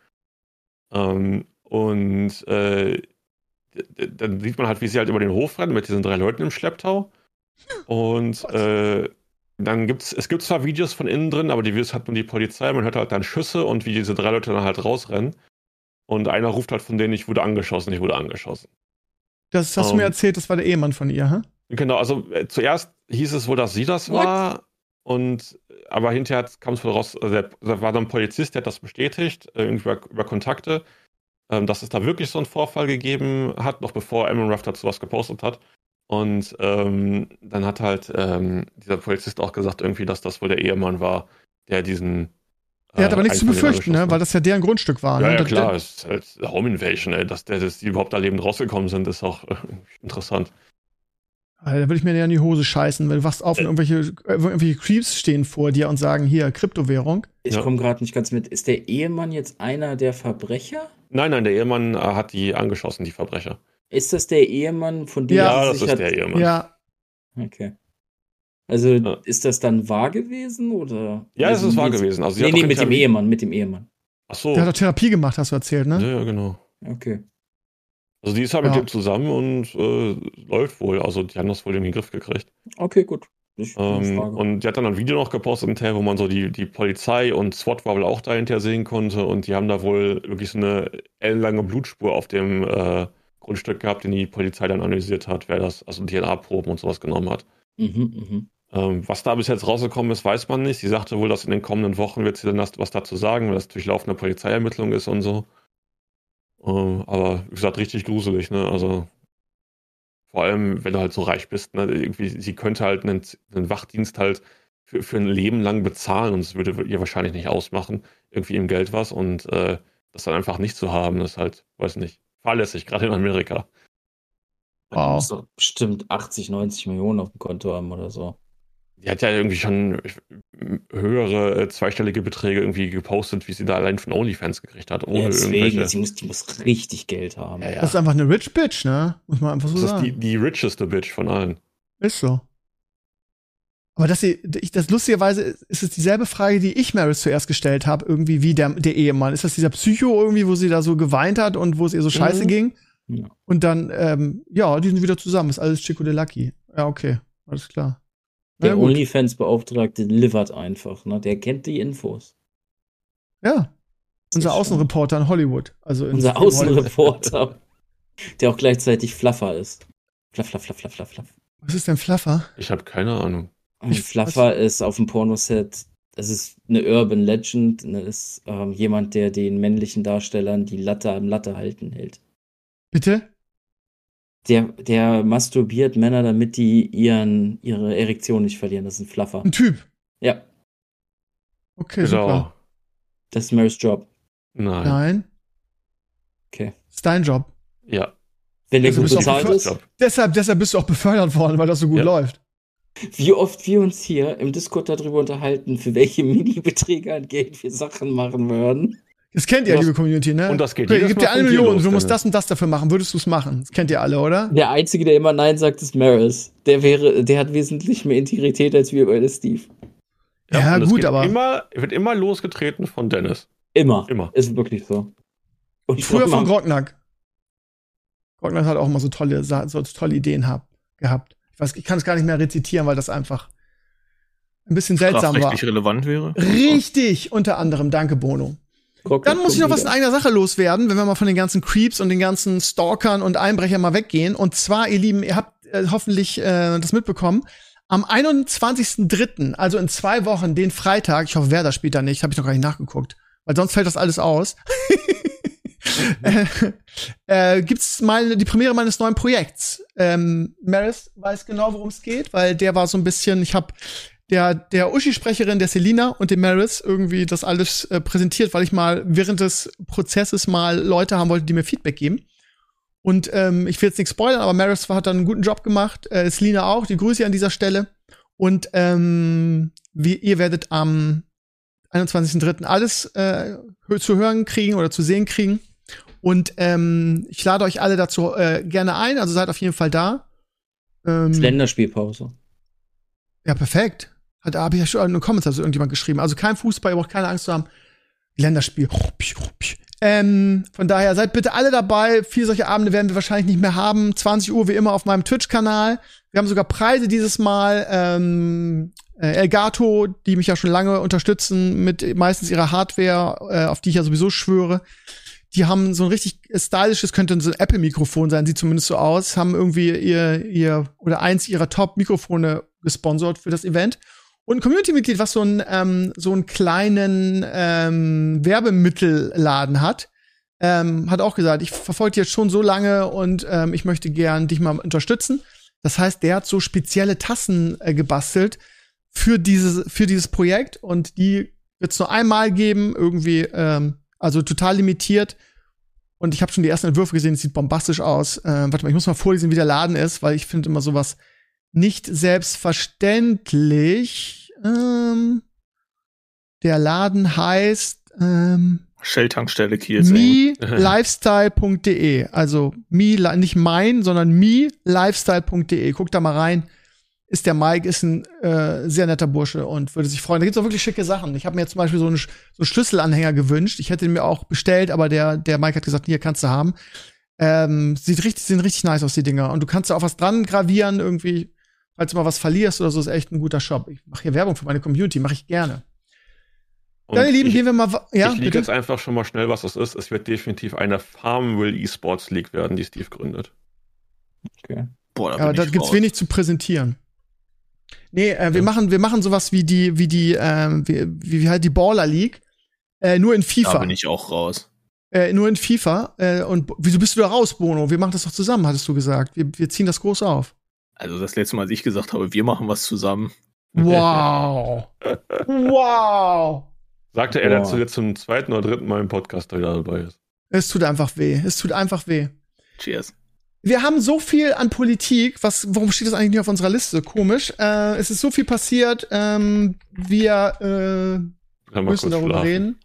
Ähm, und äh, d- d- dann sieht man halt, wie sie halt über den Hof rennt mit diesen drei Leuten im Schlepptau. Und äh, dann gibt's, es gibt zwar Videos von innen drin, aber die Videos hat nur die Polizei. Man hört halt dann Schüsse und wie diese drei Leute dann halt rausrennen. Und einer ruft halt von denen, ich wurde angeschossen, ich wurde angeschossen. Das hast du Um, mir erzählt, das war der Ehemann von ihr, hä? Genau, also äh, zuerst hieß es wohl, dass sie das What? war. Und aber hinterher kam es wohl raus, also der, da war dann ein Polizist, der hat das bestätigt, äh, irgendwie über, über Kontakte, ähm, dass es da wirklich so einen Vorfall gegeben hat, noch bevor Amon-Raf dazu was gepostet hat. Und ähm, dann hat halt ähm, dieser Polizist auch gesagt, irgendwie, dass das wohl der Ehemann war, der diesen. Der hat aber nichts zu einen von denen befürchten, ne? angeschossen weil hat. das ja deren Grundstück war. Ja, ne? ja, Das- klar, es ist halt Home Invasion, ey. Dass, der, dass die überhaupt da lebend rausgekommen sind, ist auch äh, interessant. Alter, da würde ich mir ja in die Hose scheißen, weil du wachst auf und irgendwelche, äh, irgendwelche Creeps stehen vor dir und sagen, hier, Kryptowährung. Ich Ja. komme gerade nicht ganz mit. Ist der Ehemann jetzt einer der Verbrecher? Nein, nein, der Ehemann äh, hat die angeschossen, die Verbrecher. Ist das der Ehemann, von dem Ja, sie das sich ist hat... der Ehemann. Ja, Okay. Also Ja. ist das dann wahr gewesen oder? Ja, es Also ist wahr jetzt- gewesen. Also sie Nee, hat nee, auch mit dem hinterher- Ehemann, mit dem Ehemann. Ach so. der hat doch Therapie gemacht, hast du erzählt, ne? Ja, ja, genau. Okay. Also die ist halt mit Ja. dem zusammen und äh, läuft wohl. Also die haben das wohl in den Griff gekriegt. Okay, gut. Ich, Ähm, Frage. und die hat dann ein Video noch gepostet hinterher, wo man so die, die Polizei und SWAT war wohl auch dahinter sehen konnte. Und die haben da wohl wirklich so eine ellenlange Blutspur auf dem äh, Grundstück gehabt, den die Polizei dann analysiert hat, wer das, also D N A-Proben und sowas genommen hat. Mhm, mhm. Ähm, was da bis jetzt rausgekommen ist, weiß man nicht. Sie sagte wohl, dass in den kommenden Wochen wird sie dann das, was dazu sagen, weil das durchlaufende Polizeiermittlung ist und so. Ähm, aber wie gesagt, richtig gruselig, ne? Also vor allem, wenn du halt so reich bist, ne? Irgendwie, sie könnte halt einen, einen Wachdienst halt für, für ein Leben lang bezahlen und es würde ihr wahrscheinlich nicht ausmachen, irgendwie im Geld was und äh, das dann einfach nicht zu haben, ist halt, weiß nicht, fahrlässig, gerade in Amerika. Du Wow. musst doch bestimmt achtzig, neunzig Millionen auf dem Konto haben oder so. Die hat ja irgendwie schon höhere äh, zweistellige Beträge irgendwie gepostet, wie sie da allein von OnlyFans gekriegt hat. Ohne Ja, deswegen, irgendwelche. die muss, die muss richtig Geld haben. Ja, ja. Das ist einfach eine Rich Bitch, ne? Muss man einfach so Das ist sagen. die, die richeste Bitch von allen. Ist so. Aber dass sie, ich, das lustigerweise ist es dieselbe Frage, die ich Maris zuerst gestellt habe, irgendwie wie der, der Ehemann. Ist das dieser Psycho irgendwie, wo sie da so geweint hat und wo es ihr so scheiße Mhm. ging? Ja. Und dann, ähm, ja, die sind wieder zusammen. Ist alles Chico de Lucky. Ja, okay. Alles klar. Der Na gut. OnlyFans-Beauftragte livert einfach, ne? Der kennt die Infos. Ja. Unser ist schon- Außenreporter in Hollywood. Also in Unser in Hollywood. Außenreporter, der auch gleichzeitig Fluffer ist. Fluff, fluff, fluff, fluff, fluff, fluff. Was ist denn Fluffer? Ich habe keine Ahnung. Und Ich- Fluffer ist auf dem Pornoset, das ist eine Urban Legend, das ist ähm, jemand, der den männlichen Darstellern die Latte am Latte halten hält. Bitte? Der, der masturbiert Männer, damit die ihren, ihre Erektion nicht verlieren. Das ist ein Fluffer. Ein Typ. Ja, Okay, Genau. super. das ist Marys Job. Nein. Nein. Okay. Ist dein Job. Ja. Wenn der Also gut bist du auch bezahlt ist. Job. Deshalb, deshalb bist du auch befördert worden, weil das so gut Ja. läuft. Wie oft wir uns hier im Discord darüber unterhalten, für welche Mini-Beträge an Geld wir Sachen machen würden. Das kennt ihr, Und das- liebe Community, ne? und das geht Okay, jedes gibt Mal dir eine von dir Million, los, du musst Dennis. das und das dafür machen. Würdest du es machen? Das kennt ihr alle, oder? Der Einzige, der immer Nein sagt, ist Maris. Der wäre, der hat wesentlich mehr Integrität als wir bei der Steve. Ja, und es gut, geht aber- Immer, wird immer losgetreten von Dennis. Immer. Immer. Ist wirklich so. Und Früher von Mann- Grognack. Grognack hat auch immer so tolle, Sa- so tolle Ideen hab, gehabt. Ich weiß, ich kann es gar nicht mehr rezitieren, weil das einfach ein bisschen seltsam war. Strafrechtlich relevant wäre. Richtig, unter anderem. Danke, Bono. Dann muss ich noch was in eigener Sache loswerden, wenn wir mal von den ganzen Creeps und den ganzen Stalkern und Einbrechern mal weggehen. Und zwar, ihr Lieben, ihr habt äh, hoffentlich äh, das mitbekommen. Am einundzwanzigsten dritten, also in zwei Wochen, den Freitag, ich hoffe, Werder spielt da nicht, habe ich noch gar nicht nachgeguckt, weil sonst fällt das alles aus. äh, äh, gibt's mal die Premiere meines neuen Projekts. Ähm, Maris weiß genau, worum es geht, weil der war so ein bisschen, ich habe der, der Uschi-Sprecherin, der Selina und dem Maris irgendwie das alles äh, präsentiert, weil ich mal während des Prozesses mal Leute haben wollte, die mir Feedback geben. Und ähm, ich will jetzt nichts spoilern, aber Maris hat dann einen guten Job gemacht. Äh, Selina auch, die grüße ich an dieser Stelle. Und ähm, wie, ihr werdet am einundzwanzigsten dritten alles äh, zu hören kriegen oder zu sehen kriegen. Und ähm, ich lade euch alle dazu äh, gerne ein, also seid auf jeden Fall da. Ähm, Länderspielpause. ja, perfekt. Hat habe ich ja schon in den Comments also irgendjemand geschrieben. Also kein Fußball, ihr braucht keine Angst zu haben. Länderspiel. Ähm, von daher seid bitte alle dabei. Viele solche Abende werden wir wahrscheinlich nicht mehr haben. zwanzig Uhr wie immer auf meinem Twitch-Kanal. Wir haben sogar Preise dieses Mal. Ähm, äh, Elgato, die mich ja schon lange unterstützen mit meistens ihrer Hardware, äh, auf die ich ja sowieso schwöre. Die haben so ein richtig stylisches, könnte so ein Apple-Mikrofon sein, sieht zumindest so aus, haben irgendwie ihr, ihr oder eins ihrer Top-Mikrofone gesponsert für das Event. Und ein Community-Mitglied, was so einen, ähm, so einen kleinen ähm, Werbemittelladen hat, ähm, hat auch gesagt, ich verfolge dich jetzt schon so lange und ähm, ich möchte gern dich mal unterstützen. Das heißt, der hat so spezielle Tassen äh, gebastelt für dieses, für dieses Projekt und die wird es nur einmal geben, irgendwie, ähm, also total limitiert. Und ich habe schon die ersten Entwürfe gesehen, es sieht bombastisch aus. Ähm, warte mal, ich muss mal vorlesen, wie der Laden ist, weil ich finde immer sowas nicht selbstverständlich. Ähm, der Laden heißt ähm, Shell-Tankstelle Kiel. me lifestyle punkt de. Also me, nicht mein, sondern me lifestyle punkt de. Guckt da mal rein. Ist der Mike, ist ein äh, sehr netter Bursche und würde sich freuen. Da gibt's auch wirklich schicke Sachen. Ich habe mir jetzt zum Beispiel so einen, so einen Schlüsselanhänger gewünscht. Ich hätte den mir auch bestellt, aber der, der Mike hat gesagt, hier kannst du haben. Ähm, sieht richtig, sehen richtig nice aus, die Dinger. Und du kannst da auch was dran gravieren, irgendwie, falls du mal was verlierst oder so, ist echt ein guter Shop. Ich mache hier Werbung für meine Community, mache ich gerne. Und Dann, ihr Lieben, ich, gehen wir mal. wa- Ja, ich liege bitte? jetzt einfach schon mal schnell, was das ist. Es wird definitiv eine Farmville eSports League werden, die Steve gründet. Okay. Boah, da Aber bin da ich gibt's raus. wenig zu präsentieren. Nee, äh, wir Ja. machen, wir machen sowas wie die, wie die, ähm, wie, wie wie halt die Baller League. Äh, nur in Da FIFA. bin ich auch raus. Äh, nur in FIFA. Äh, und wieso bist du da raus, Bono? Wir machen das doch zusammen, hattest du gesagt. Wir, wir ziehen das groß auf. Also das letzte Mal, als ich gesagt habe, wir machen was zusammen. Wow. wow. Sagte er, der Boah. jetzt zum zweiten oder dritten Mal im Podcast wieder dabei ist. Es tut einfach weh. Es tut einfach weh. Cheers. wir haben so viel an Politik, was, warum steht das eigentlich nicht auf unserer Liste? Komisch. Äh, es ist so viel passiert, ähm, wir äh, müssen darüber schlafen. reden.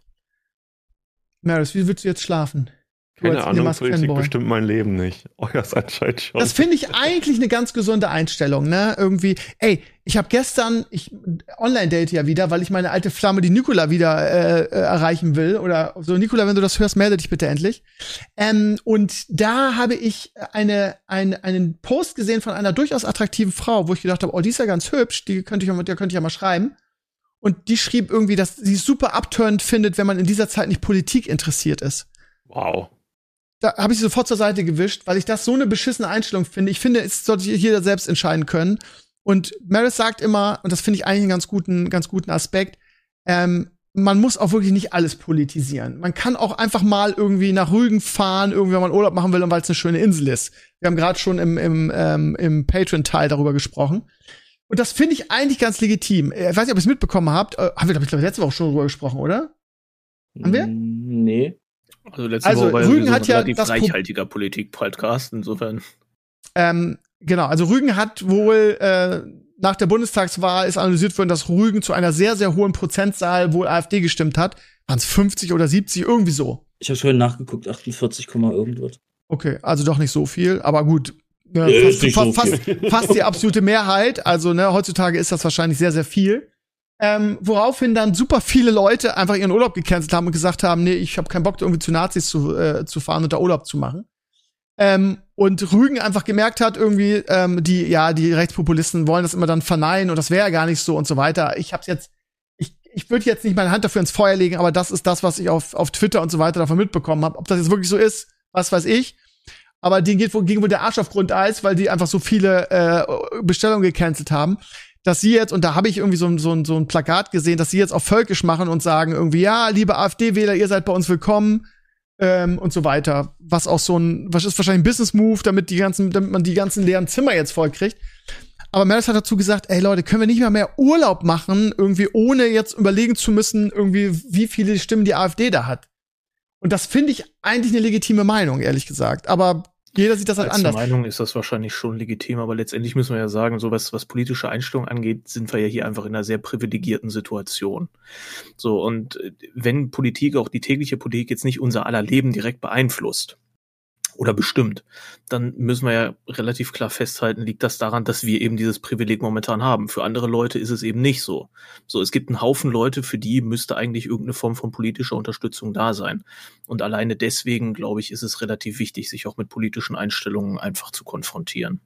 Maris, wie willst du jetzt schlafen? Keine Ahnung, Politik bestimmt mein Leben nicht. Euer anscheinend schon. Das finde ich eigentlich eine ganz gesunde Einstellung, ne? Irgendwie, ey, ich habe gestern, ich online-date ja wieder, weil ich meine alte Flamme, die Nicola, wieder äh, äh, erreichen will. Oder so, Nicola, wenn du das hörst, melde dich bitte endlich. Ähm, und da habe ich eine, ein, einen Post gesehen von einer durchaus attraktiven Frau, wo ich gedacht habe, oh, die ist ja ganz hübsch, die könnte ich, mit der könnte ich ja mal schreiben. Und die schrieb irgendwie, dass sie es super abturnend findet, wenn man in dieser Zeit nicht Politik interessiert ist. Wow. Da habe ich sie sofort zur Seite gewischt, weil ich das so eine beschissene Einstellung finde. Ich finde, es sollte jeder selbst entscheiden können. Und Maris sagt immer, und das finde ich eigentlich einen ganz guten, ganz guten Aspekt, ähm, man muss auch wirklich nicht alles politisieren. Man kann auch einfach mal irgendwie nach Rügen fahren, irgendwie, wenn man Urlaub machen will und weil es eine schöne Insel ist. Wir haben gerade schon im, im, ähm, im Patreon-Teil darüber gesprochen. Und das finde ich eigentlich ganz legitim. Ich weiß nicht, ob ihr es mitbekommen habt. Äh, haben wir, glaube ich, letzte Woche schon darüber gesprochen, oder? Haben wir? Nee. Also letzte Also, Woche war Rügen ja hat ja relativ das reichhaltiger Politik-Podcast, insofern. Ähm, genau, also Rügen hat wohl äh, nach der Bundestagswahl ist analysiert worden, dass Rügen zu einer sehr, sehr hohen Prozentzahl wohl AfD gestimmt hat. Waren es fünfzig oder siebzig, irgendwie so. Ich habe schon nachgeguckt, achtundvierzig, irgendwas. Okay, also doch nicht so viel, aber gut. Ne, Nee, fast, ist nicht fast, so fast, viel. fast die absolute Mehrheit. Also ne, heutzutage ist das wahrscheinlich sehr, sehr viel. Ähm, woraufhin dann super viele Leute einfach ihren Urlaub gecancelt haben und gesagt haben, nee, ich habe keinen Bock, irgendwie zu Nazis zu, äh, zu fahren und da Urlaub zu machen. Ähm, und Rügen einfach gemerkt hat, irgendwie, ähm, die, ja, die Rechtspopulisten wollen das immer dann verneinen und das wäre ja gar nicht so und so weiter. Ich hab's jetzt, ich, ich würde jetzt nicht meine Hand dafür ins Feuer legen, aber das ist das, was ich auf, auf Twitter und so weiter davon mitbekommen habe. Ob das jetzt wirklich so ist, was weiß ich. Aber denen geht wohl, ging wohl der Arsch auf Grundeis, weil die einfach so viele äh, Bestellungen gecancelt haben, dass sie jetzt, und da habe ich irgendwie so, so, so ein Plakat gesehen, dass sie jetzt auch völkisch machen und sagen irgendwie, ja, liebe AfD-Wähler, ihr seid bei uns willkommen ähm, und so weiter. Was auch so ein, was ist wahrscheinlich ein Business-Move, damit die ganzen, damit man die ganzen leeren Zimmer jetzt voll kriegt. Aber Meredith hat dazu gesagt, ey Leute, können wir nicht mal mehr Urlaub machen, irgendwie ohne jetzt überlegen zu müssen, irgendwie, wie viele Stimmen die AfD da hat. Und das finde ich eigentlich eine legitime Meinung, ehrlich gesagt. Aber jeder sieht das halt Als anders. Meinung ist das wahrscheinlich schon legitim, aber letztendlich müssen wir ja sagen, so was, was politische Einstellung angeht, sind wir ja hier einfach in einer sehr privilegierten Situation. So, und wenn Politik, auch die tägliche Politik, jetzt nicht unser aller Leben direkt beeinflusst oder bestimmt, dann müssen wir ja relativ klar festhalten, liegt das daran, dass wir eben dieses Privileg momentan haben. Für andere Leute ist es eben nicht so. So, es gibt einen Haufen Leute, für die müsste eigentlich irgendeine Form von politischer Unterstützung da sein. Und alleine deswegen, glaube ich, ist es relativ wichtig, sich auch mit politischen Einstellungen einfach zu konfrontieren.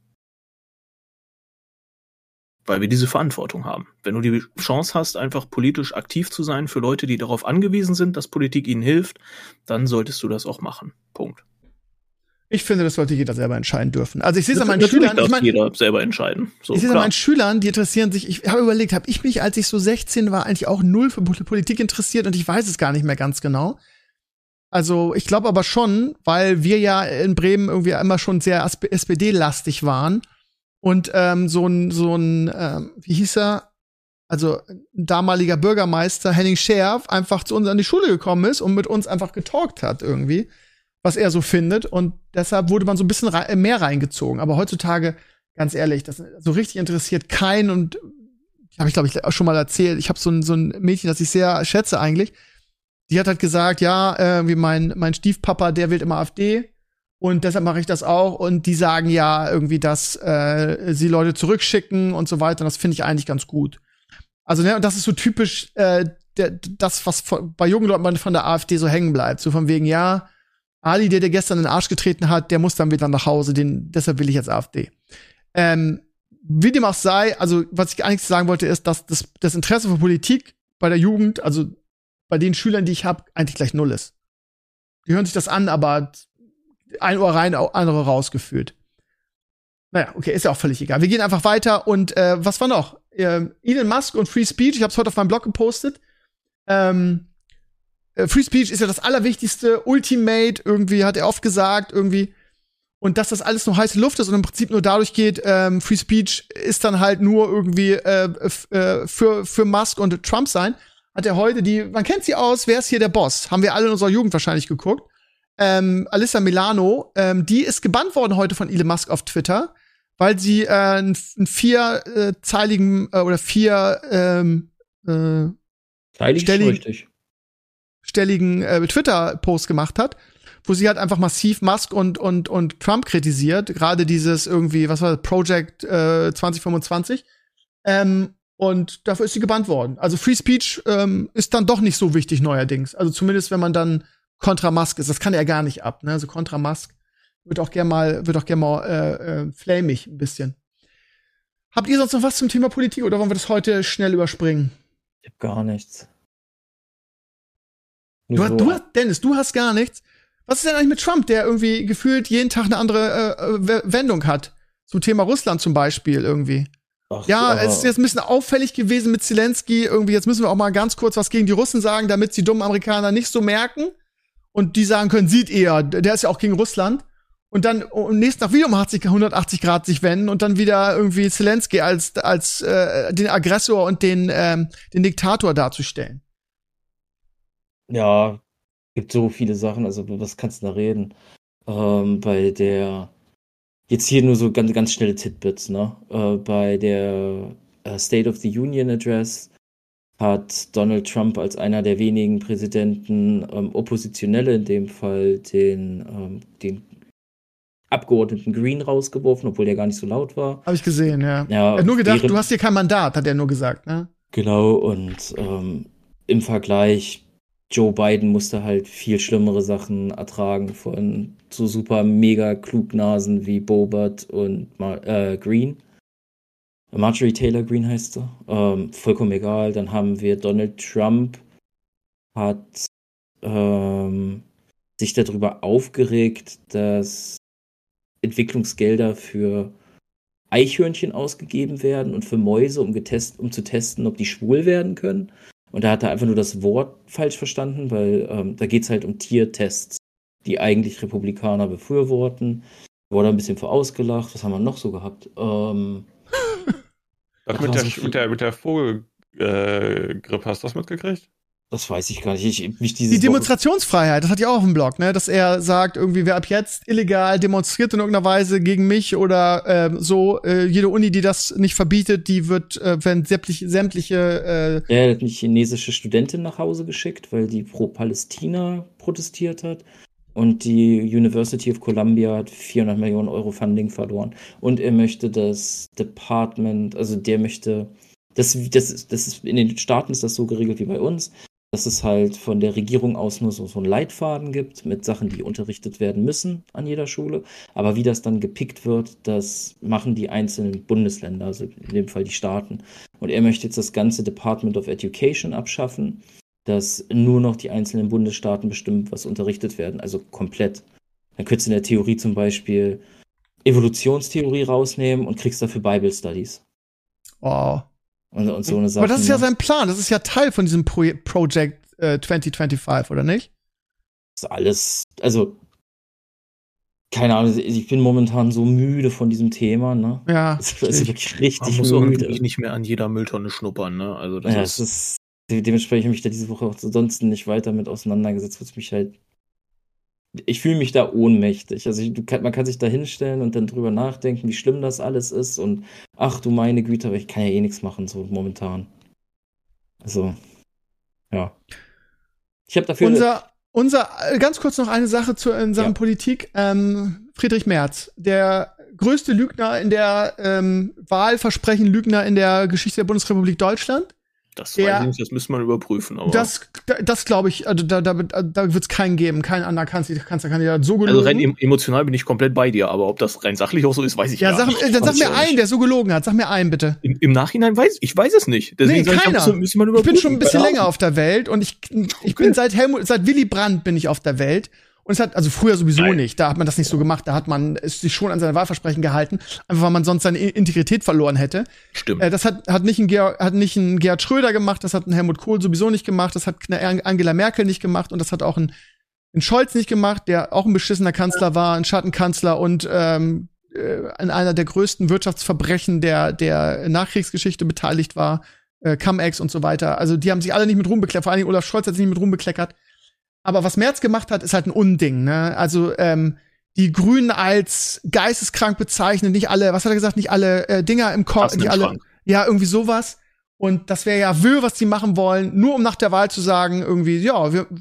Weil wir diese Verantwortung haben. Wenn du die Chance hast, einfach politisch aktiv zu sein für Leute, die darauf angewiesen sind, dass Politik ihnen hilft, dann solltest du das auch machen. Punkt. Ich finde, das sollte jeder selber entscheiden dürfen. Also ich sehe es an meinen Natürlich Schülern. darf Ich mein, jeder selber entscheiden. So, ich sehe es an klar. meinen Schülern, die interessieren sich. Ich habe überlegt, habe ich mich, als ich so sechzehn war, eigentlich auch null für Politik interessiert und ich weiß es gar nicht mehr ganz genau. Also ich glaube aber schon, weil wir ja in Bremen irgendwie immer schon sehr S P D-lastig waren und ähm, so ein, so ein, ähm, wie hieß er? Also ein damaliger Bürgermeister Henning Scherf einfach zu uns an die Schule gekommen ist und mit uns einfach getalkt hat irgendwie, was er so findet. Und deshalb wurde man so ein bisschen rei- mehr reingezogen. Aber heutzutage, ganz ehrlich, das so richtig interessiert keinen. Und habe ich, glaube ich, auch schon mal erzählt. Ich habe so ein, so ein Mädchen, das ich sehr schätze eigentlich. Die hat halt gesagt, ja, äh, wie mein, mein Stiefpapa, der wählt immer AfD. Und deshalb mache ich das auch. Und die sagen ja irgendwie, dass äh, sie Leute zurückschicken und so weiter. Und das finde ich eigentlich ganz gut. Also, ne, und das ist so typisch äh, der, das, was von, bei jungen Leuten von der AfD so hängen bleibt. So von wegen, ja, Ali, der dir gestern in den Arsch getreten hat, der muss dann wieder nach Hause, den, deshalb will ich jetzt AfD. Ähm, wie dem auch sei, also was ich eigentlich sagen wollte, ist, dass das, das Interesse für Politik bei der Jugend, also bei den Schülern, die ich habe, eigentlich gleich null ist. Die hören sich das an, aber ein Ohr rein, andere rausgefühlt. Naja, okay, ist ja auch völlig egal. Wir gehen einfach weiter und äh, was war noch? Ähm, Elon Musk und Free Speech, ich habe es heute auf meinem Blog gepostet. Ähm, Free Speech ist ja das Allerwichtigste, Ultimate, irgendwie hat er oft gesagt, irgendwie. Und dass das alles nur heiße Luft ist und im Prinzip nur dadurch geht, ähm, Free Speech ist dann halt nur irgendwie äh, f- äh, für, für Musk und Trump sein, hat er heute die, man kennt sie aus, wer ist hier der Boss? Haben wir alle in unserer Jugend wahrscheinlich geguckt. ähm, Alyssa Milano, ähm, die ist gebannt worden heute von Elon Musk auf Twitter, weil sie äh, einen, einen vierzeiligen äh, oder vier ähm, äh, stelligen, stelligen äh, Twitter-Post gemacht hat, wo sie halt einfach massiv Musk und und und Trump kritisiert, gerade dieses irgendwie, was war das, Project äh, zwanzig fünfundzwanzig. Ähm, und dafür ist sie gebannt worden. Also Free Speech ähm, ist dann doch nicht so wichtig neuerdings. Also zumindest, wenn man dann kontra Musk ist. Das kann er gar nicht ab, ne? Also kontra Musk wird auch gerne mal, wird auch gerne mal äh, äh, flamig ein bisschen. Habt ihr sonst noch was zum Thema Politik oder wollen wir das heute schnell überspringen? Ich hab gar nichts. Du, so. du hast, Dennis, du hast gar nichts. Was ist denn eigentlich mit Trump, der irgendwie gefühlt jeden Tag eine andere äh, Wendung hat? Zum Thema Russland zum Beispiel irgendwie. Ach, ja, ja, es ist jetzt ein bisschen auffällig gewesen mit Zelensky. Irgendwie, jetzt müssen wir auch mal ganz kurz was gegen die Russen sagen, damit die dummen Amerikaner nicht so merken. Und die sagen können, sieht ihr, der ist ja auch gegen Russland. Und dann am nächsten Tag wieder um hundertachtzig Grad sich wenden und dann wieder irgendwie Zelensky als als äh, den Aggressor und den ähm, den Diktator darzustellen. Ja, gibt so viele Sachen, also was kannst du da reden? Ähm, bei der, jetzt hier nur so ganz, ganz schnelle Titbits, ne? Äh, bei der äh, State of the Union Address hat Donald Trump als einer der wenigen Präsidenten ähm, Oppositionelle, in dem Fall den, ähm, den Abgeordneten Green rausgeworfen, obwohl der gar nicht so laut war. Habe ich gesehen, ja. ja er hat nur gedacht, während, du hast hier kein Mandat, hat er nur gesagt, ne? Genau, und ähm, im Vergleich Joe Biden musste halt viel schlimmere Sachen ertragen von so super mega Klugnasen wie Boebert und Mar- äh, Green. Marjorie Taylor Greene heißt sie. Ähm, vollkommen egal. Dann haben wir Donald Trump hat ähm, sich darüber aufgeregt, dass Entwicklungsgelder für Eichhörnchen ausgegeben werden und für Mäuse, um, getest- um zu testen, ob die schwul werden können. Und da hat er einfach nur das Wort falsch verstanden, weil ähm, da geht es halt um Tiertests, die eigentlich Republikaner befürworten. Wurde ein bisschen für ausgelacht. Was haben wir noch so gehabt? Ähm, das mit, der, so mit, der, mit der Vogelgrippe, äh, hast du das mitgekriegt? Das weiß ich gar nicht. Ich, mich die Demonstrationsfreiheit, das hat ja auch im Blog, ne, dass er sagt, irgendwie, wer ab jetzt illegal demonstriert in irgendeiner Weise gegen mich oder äh, so, äh, jede Uni, die das nicht verbietet, die wird, äh, wenn sämtliche, sämtliche äh Er hat eine chinesische Studentin nach Hause geschickt, weil die pro Palästina protestiert hat. Und die University of Columbia hat vierhundert Millionen Euro Funding verloren. Und er möchte das Department, also der möchte, das, das, ist, das ist, in den Staaten ist das so geregelt wie bei uns, dass es halt von der Regierung aus nur so, so einen Leitfaden gibt mit Sachen, die unterrichtet werden müssen an jeder Schule. Aber wie das dann gepickt wird, das machen die einzelnen Bundesländer, also in dem Fall die Staaten. Und er möchte jetzt das ganze Department of Education abschaffen, dass nur noch die einzelnen Bundesstaaten bestimmen, was unterrichtet werden, also komplett. Dann könntest du in der Theorie zum Beispiel Evolutionstheorie rausnehmen und kriegst dafür Bible Studies. Oh. Und, und so eine Sache. Aber das ist ja sein Plan, das ist ja Teil von diesem Pro- Project äh, zwanzig fünfundzwanzig, oder nicht? Das ist alles, also keine Ahnung, ich bin momentan so müde von diesem Thema, ne? Ja. Das ist wirklich richtig Man muss müde. irgendwie nicht mehr an jeder Mülltonne schnuppern, ne? Also das ja, ist, es ist dementsprechend habe ich mich da diese Woche auch sonst nicht weiter mit auseinandergesetzt, was mich halt ich fühle mich da ohnmächtig. Also ich, du kann, man kann sich da hinstellen und dann drüber nachdenken, wie schlimm das alles ist und ach du meine Güte, aber ich kann ja eh nichts machen, so momentan. Also, ja. Ich habe dafür... Unser, unser, ganz kurz noch eine Sache zu, in Sachen Ja. Politik. Ähm, Friedrich Merz, der größte Lügner in der ähm, Wahlversprechen-Lügner in der Geschichte der Bundesrepublik Deutschland. das, der- weiß ich nicht, das müsste man überprüfen. Aber Das, das glaube ich, also da, da, da wird es keinen geben, kein anderer Kanzler- Kanzlerkandidat so gelogen. also rein em- emotional bin ich komplett bei dir, aber ob das rein sachlich auch so ist, weiß ich ja, gar sag, nicht. äh, dann sag Weiß ich mir auch einen, nicht. der so gelogen hat. Sag mir einen, bitte. Im, Im Nachhinein weiß ich, weiß es nicht. Deswegen Nee, sag ich, keiner. müsste, müsste man Ich überprüfen. bin schon ein bisschen Keine länger Ahnung. auf der Welt und ich, ich bin seit Helmut, seit Willy Brandt bin ich auf der Welt. Und es hat, also früher sowieso Nein. nicht, da hat man das nicht so gemacht, da hat man es sich schon an seine Wahlversprechen gehalten, einfach weil man sonst seine I- Integrität verloren hätte. Stimmt. Äh, das hat, hat, nicht ein Georg, hat nicht ein Gerhard Schröder gemacht, das hat ein Helmut Kohl sowieso nicht gemacht, das hat eine Angela Merkel nicht gemacht und das hat auch ein, ein Scholz nicht gemacht, der auch ein beschissener Kanzler war, ein Schattenkanzler und ähm, äh, an einer der größten Wirtschaftsverbrechen der, der Nachkriegsgeschichte beteiligt war, äh, Cum-Ex und so weiter. Also die haben sich alle nicht mit Ruhm bekleckert, vor allen Dingen Olaf Scholz hat sich nicht mit Ruhm bekleckert. Aber was Merz gemacht hat, ist halt ein Unding, ne? Also, ähm, die Grünen als geisteskrank bezeichnen, nicht alle, was hat er gesagt, nicht alle äh, Dinger im Kopf, nicht alle, ja, irgendwie sowas. Und das wäre ja Wö, was die machen wollen, nur um nach der Wahl zu sagen, irgendwie, ja, wir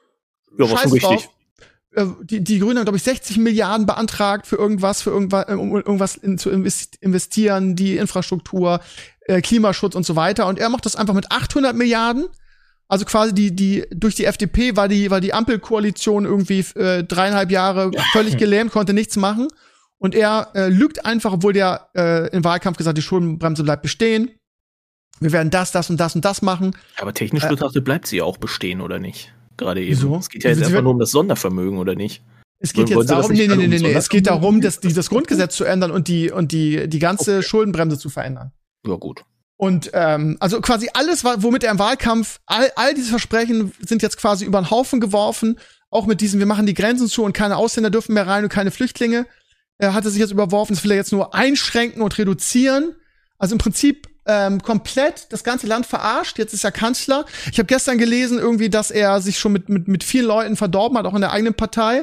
ja, war schon richtig. Äh, die, die Grünen haben, glaube ich, sechzig Milliarden beantragt für irgendwas, für irgendwas, um irgendwas in, zu investieren, die Infrastruktur, äh, Klimaschutz und so weiter. Und er macht das einfach mit achthundert Milliarden. Also quasi die, die, durch die F D P war die, war die Ampelkoalition irgendwie äh, dreieinhalb Jahre völlig gelähmt, konnte nichts machen. Und er äh, lügt einfach, obwohl der äh, im Wahlkampf gesagt hat, die Schuldenbremse bleibt bestehen. Wir werden das, das und das und das machen. Aber technisch äh, betrachtet bleibt sie ja auch bestehen, oder nicht? Gerade eben. Wieso? Es geht ja jetzt Sie einfach wird- nur um das Sondervermögen, oder nicht? Es geht Wollen jetzt Sie das darum, nicht nee, nee, dann nee, um nee, nee. Es geht Sondervermögen? darum, das, die, das Grundgesetz zu ändern und die, und die, die ganze Schuldenbremse zu verändern. Ja, gut. Und ähm, also quasi alles, wa- womit er im Wahlkampf, all, all diese Versprechen sind jetzt quasi über den Haufen geworfen. Auch mit diesem, wir machen die Grenzen zu und keine Ausländer dürfen mehr rein und keine Flüchtlinge. Er hat er sich jetzt überworfen, das will er jetzt nur einschränken und reduzieren. Also im Prinzip ähm, komplett das ganze Land verarscht. Jetzt ist er Kanzler. Ich habe gestern gelesen, irgendwie, dass er sich schon mit, mit, mit vielen Leuten verdorben hat, auch in der eigenen Partei.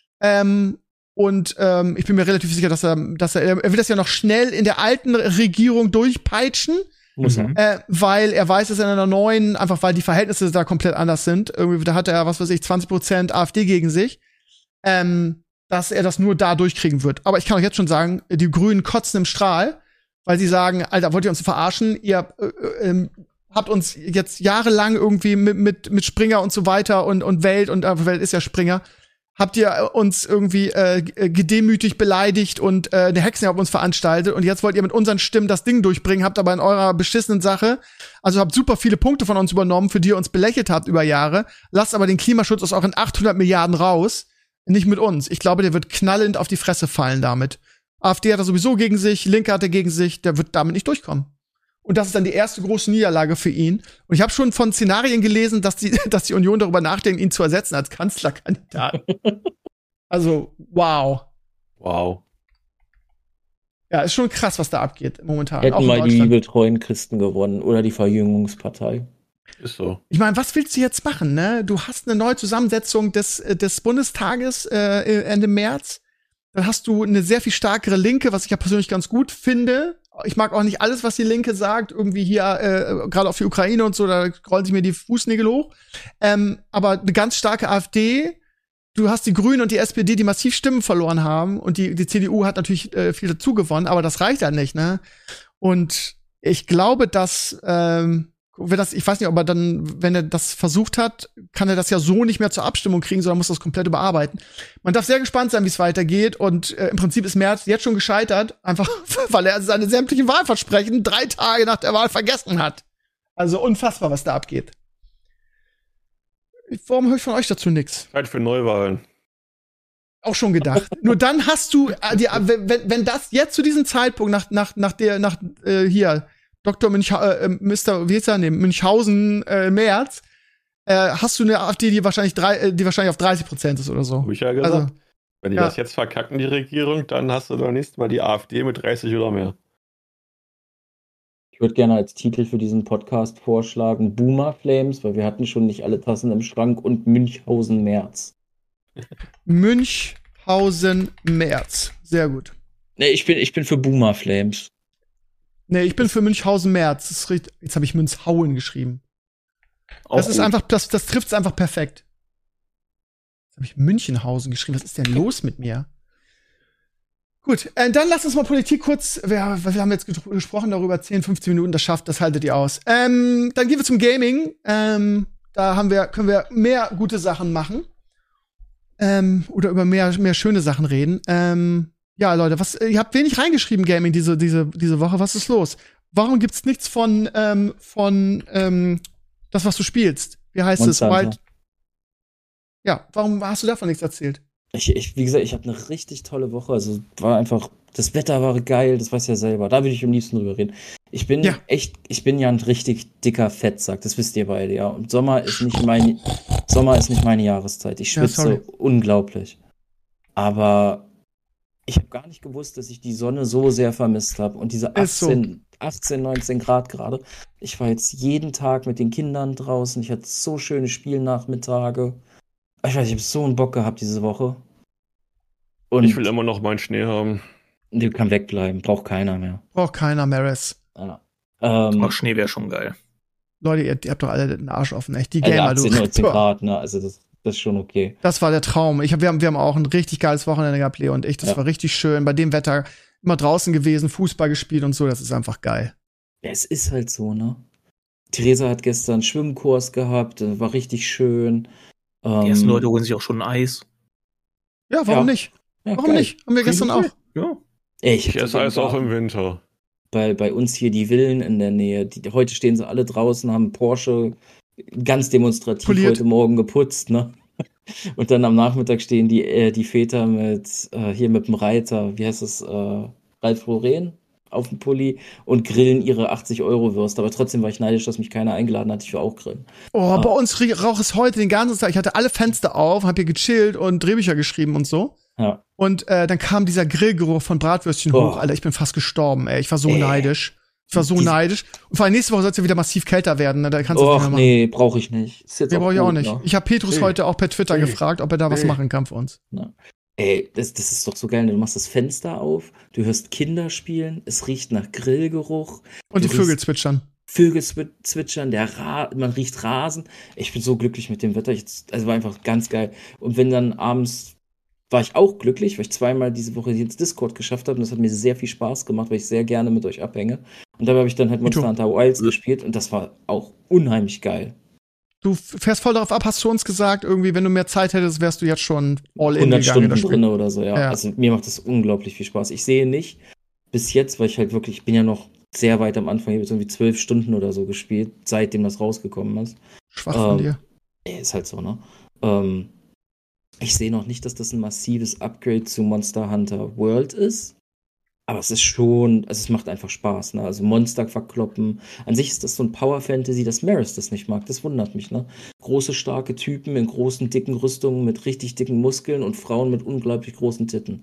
Ähm, und ähm, ich bin mir relativ sicher, dass er, dass er, er will das ja noch schnell in der alten Regierung durchpeitschen. Muss er. Mhm. Äh, weil er weiß, dass er in einer neuen, einfach weil die Verhältnisse da komplett anders sind. Irgendwie, da hat er, was weiß ich, zwanzig Prozent AfD gegen sich. Ähm, dass er das nur da durchkriegen wird. Aber ich kann euch jetzt schon sagen, die Grünen kotzen im Strahl, weil sie sagen, Alter, wollt ihr uns verarschen? Ihr äh, äh, ähm, habt uns jetzt jahrelang irgendwie mit, mit, mit Springer und so weiter und, und Welt, und äh, Welt ist ja Springer, habt ihr uns irgendwie äh, gedemütigt, beleidigt und äh, eine Hexen auf uns veranstaltet, und jetzt wollt ihr mit unseren Stimmen das Ding durchbringen, habt aber in eurer beschissenen Sache, also habt super viele Punkte von uns übernommen, für die ihr uns belächelt habt über Jahre, lasst aber den Klimaschutz aus euren achthundert Milliarden raus, nicht mit uns. Ich glaube, der wird knallend auf die Fresse fallen damit. AfD hat er sowieso gegen sich, Linke hat er gegen sich, der wird damit nicht durchkommen. Und das ist dann die erste große Niederlage für ihn. Und ich habe schon von Szenarien gelesen, dass die, dass die Union darüber nachdenkt, ihn zu ersetzen als Kanzlerkandidat. Also, wow. Wow. Ja, ist schon krass, was da abgeht momentan. Hätten auch in mal die Deutschland. bibeltreuen Christen gewonnen oder die Verjüngungspartei. Ist so. Ich meine, was willst du jetzt machen, ne? Du hast eine neue Zusammensetzung des, des Bundestages äh, Ende März. Dann hast du eine sehr viel stärkere Linke, was ich ja persönlich ganz gut finde. Ich mag auch nicht alles, was die Linke sagt, irgendwie hier, äh, gerade auf die Ukraine und so, da rollen sich mir die Fußnägel hoch. Ähm, aber eine ganz starke AfD. Du hast die Grünen und die S P D, die massiv Stimmen verloren haben. Und die, die C D U hat natürlich äh, viel dazu gewonnen, aber das reicht halt nicht, ne? Und ich glaube, dass, ähm, wenn das, ich weiß nicht, ob er dann, wenn er das versucht hat, kann er das ja so nicht mehr zur Abstimmung kriegen, sondern muss das komplett überarbeiten. Man darf sehr gespannt sein, wie es weitergeht. Und äh, im Prinzip ist Merz jetzt schon gescheitert, einfach weil er seine sämtlichen Wahlversprechen drei Tage nach der Wahl vergessen hat. Also unfassbar, was da abgeht. Warum höre ich von euch dazu nichts? Zeit für Neuwahlen. Auch schon gedacht. Nur dann hast du, äh, die, wenn, wenn das jetzt zu diesem Zeitpunkt nach, nach, nach der, nach äh, hier, Doktor Münchhausen, äh, Mister wie heißt er, nee, Münchhausen, äh, Merz, äh, hast du eine AfD, die wahrscheinlich drei, äh, die wahrscheinlich auf dreißig Prozent ist oder so. Hab ich ja gesagt. Also, Wenn die ja. das jetzt verkacken, die Regierung, dann hast du beim nächsten Mal die AfD mit dreißig oder mehr. Ich würde gerne als Titel für diesen Podcast vorschlagen Boomer Flames, weil wir hatten schon nicht alle Tassen im Schrank, und Münchhausen Merz. Münchhausen, Merz. Sehr gut. Nee, ich bin, ich bin für Boomer Flames. Nee, ich bin für Münchhausen, Merz. Das ist richtig, jetzt habe ich Münzhauen geschrieben. Auch Das ist gut. einfach, das, das trifft's einfach perfekt. Jetzt habe ich Münchenhausen geschrieben. Was ist denn los mit mir? Gut, äh, dann lass uns mal Politik kurz. Wir, wir haben jetzt ge- gesprochen darüber, zehn, fünfzehn Minuten, das schafft, das haltet ihr aus. Ähm, dann gehen wir zum Gaming. Ähm, da haben wir, können wir mehr gute Sachen machen. Ähm, oder über mehr, mehr schöne Sachen reden. Ähm, ja, Leute, was, ihr habt wenig reingeschrieben, Gaming, diese, diese, diese Woche. Was ist los? Warum gibt's nichts von, ähm, von, ähm, das, was du spielst? Wie heißt Monster es? Hunter. Wild. Ja, warum hast du davon nichts erzählt? Ich, ich, wie gesagt, ich habe eine richtig tolle Woche. Also war einfach, das Wetter war geil, das weißt du ja selber. Da würde ich am liebsten drüber reden. Ich bin Ja. echt, ich bin ja ein richtig dicker Fettsack, das wisst ihr beide, ja. Und Sommer ist nicht mein, Sommer ist nicht meine Jahreszeit. Ich Ja, schwitze sorry. unglaublich. Aber ich habe gar nicht gewusst, dass ich die Sonne so sehr vermisst habe. Und diese Ist so. achtzehn, achtzehn, neunzehn Grad gerade. Ich war jetzt jeden Tag mit den Kindern draußen. Ich hatte so schöne Spielnachmittage. Ich weiß, ich habe so einen Bock gehabt diese Woche. Und Ich will immer noch meinen Schnee haben. die kann wegbleiben, braucht keiner mehr. Braucht keiner Maris. Ja. Ähm, Oh, Schnee wäre schon geil. Leute, ihr, ihr habt doch alle den Arsch offen, echt. Die also Gamer, achtzehn, du. neunzehn Boah. Grad, ne? Also das, das ist schon okay. Das war der Traum. Ich hab, wir, haben, wir haben auch ein richtig geiles Wochenende gehabt, Leo und ich. Das Ja. war richtig schön. Bei dem Wetter immer draußen gewesen, Fußball gespielt und so. Das ist einfach geil. Ja, es ist halt so, ne? Theresa hat gestern einen Schwimmkurs gehabt, das war richtig schön. Ähm, Die ersten Leute holen sich auch schon ein Eis. Ja, warum Ja. nicht? ja, Warum geil. nicht? Haben wir gestern auch. Ja. Ey, ich Ich esse Eis auch im Winter. bei, bei uns hier die Villen in der Nähe. Die, heute stehen sie alle draußen, haben Porsche ganz demonstrativ Poliert. heute Morgen geputzt, ne? Und dann am Nachmittag stehen die, äh, die Väter mit, äh, hier mit dem Reiter, wie heißt es, äh, Ralf Lauren auf dem Pulli und grillen ihre achtzig-Euro-Würste. Aber trotzdem war ich neidisch, dass mich keiner eingeladen hat. Ich will auch grillen. Oh, bei uns rie- raucht es heute den ganzen Tag. Ich hatte alle Fenster auf, hab hier gechillt und Drehbücher geschrieben und so. Ja. Und äh, dann kam dieser Grillgeruch von Bratwürstchen Oh. hoch. Alter, ich bin fast gestorben, ey. Ich war so Ey. neidisch. Ich war so Dies- neidisch. Und vor allem nächste Woche soll es ja wieder massiv kälter werden. Ne? Da kannst du es nicht Och, mehr machen. nee, brauche ich nicht. Ist jetzt Nee, brauche ich auch gut, nicht. ne? Ich habe Petrus Nee. heute auch per Twitter Nee. gefragt, ob er da was Nee. machen kann für uns. Ey, das, das ist doch so geil. Du machst das Fenster auf, du hörst Kinder spielen, es riecht nach Grillgeruch, Und die Du Vögel riechst- zwitschern. Vögel zwi- zwitschern, der Ra man riecht Rasen. Ich bin so glücklich mit dem Wetter. Ich, also war einfach ganz geil. Und wenn dann abends war ich auch glücklich, weil ich zweimal diese Woche ins Discord geschafft habe und das hat mir sehr viel Spaß gemacht, weil ich sehr gerne mit euch abhänge. Und dabei habe ich dann halt Monster Hunter Wilds gespielt und das war auch unheimlich geil. Du fährst voll darauf ab, hast du uns gesagt, irgendwie, wenn du mehr Zeit hättest, wärst du jetzt schon all in hundert gegangen in Stunden das drin Spiel. oder so, ja. Ja. Also mir macht das unglaublich viel Spaß. Ich sehe nicht bis jetzt, weil ich halt wirklich, ich bin ja noch sehr weit am Anfang, ich habe jetzt irgendwie zwölf Stunden oder so gespielt, seitdem das rausgekommen ist. Schwach von Ähm, dir. Ey, ist halt so, ne? Ähm, ich sehe noch nicht, dass das ein massives Upgrade zu Monster Hunter World ist. Aber es ist schon, also es macht einfach Spaß, ne? Also Monster verkloppen. An sich ist das so ein Power Fantasy, dass Maris das nicht mag. Das wundert mich, ne? Große, starke Typen in großen, dicken Rüstungen mit richtig dicken Muskeln und Frauen mit unglaublich großen Titten.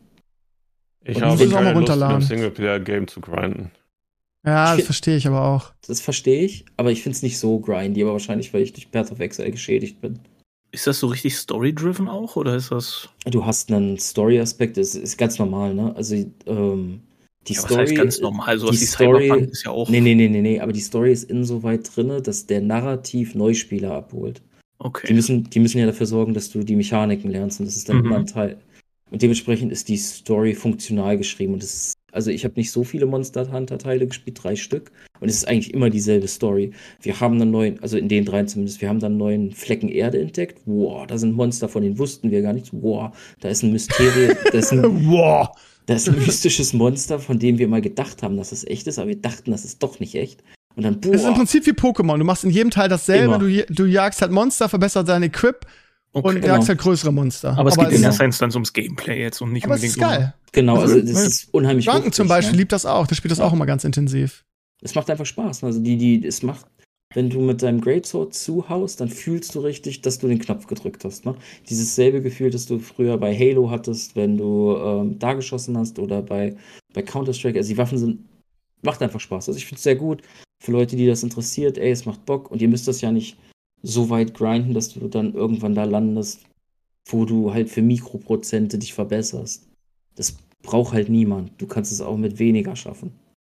Ich Und habe musst du es auch keine mal Lust, in einem runterladen. Singleplayer-Game zu grinden. Ja, das ich- verstehe ich aber auch. Das verstehe ich, aber ich finde es nicht so grindy, aber wahrscheinlich, weil ich durch Path of Exile geschädigt bin. Ist das so richtig story-driven auch? Oder ist das. Du hast einen Story-Aspekt, das ist ganz normal, ne? Also, ähm, die Ja, was Story. heißt ganz normal? Sowas die wie Story- Cyberpunk ist ja auch. Nee, nee, nee, nee, nee, aber die Story ist insoweit drinne, dass der Narrativ Neuspieler abholt. Okay. Die müssen, die müssen ja dafür sorgen, dass du die Mechaniken lernst und das ist dann Mhm. immer ein Teil. Und dementsprechend ist die Story funktional geschrieben und es ist, also ich habe nicht so viele Monster Hunter Teile gespielt, drei Stück und es ist eigentlich immer dieselbe Story. Wir haben einen neuen, also in den dreien zumindest, wir haben dann einen neuen Flecken Erde entdeckt. Wow, da sind Monster, von denen wussten wir gar nichts. Wow, da ist ein Mysterium, da ist ein, Wow. da ist ein mystisches Monster, von dem wir mal gedacht haben, dass es echt ist, aber wir dachten, das ist doch nicht echt. Und dann, Es ist im boah, Prinzip wie Pokémon. Du machst in jedem Teil dasselbe. Immer. Du, j- du jagst halt Monster, verbessert dein Equip okay. und genau. jagst halt größere Monster. aber es geht in genau. erster Instanz ums Gameplay jetzt und nicht aber es unbedingt ist geil. genau, also Also, das ne, ist unheimlich Drunken zum wuchtig, Beispiel ne? liebt das auch. Der spielt das Ja. auch immer ganz intensiv. Es macht einfach Spaß. Also die, die, es macht, wenn du mit deinem Greatsword zuhaust, dann fühlst du richtig, dass du den Knopf gedrückt hast. Ne? Dieses selbe Gefühl, das du früher bei Halo hattest, wenn du ähm, da geschossen hast oder bei, bei Counter-Strike. Also die Waffen sind, macht einfach Spaß. Also ich finde es sehr gut für Leute, die das interessiert. Ey, es macht Bock und ihr müsst das ja nicht so weit grinden, dass du dann irgendwann da landest, wo du halt für Mikroprozente dich verbesserst. Das braucht halt niemand. Du kannst es auch mit weniger schaffen.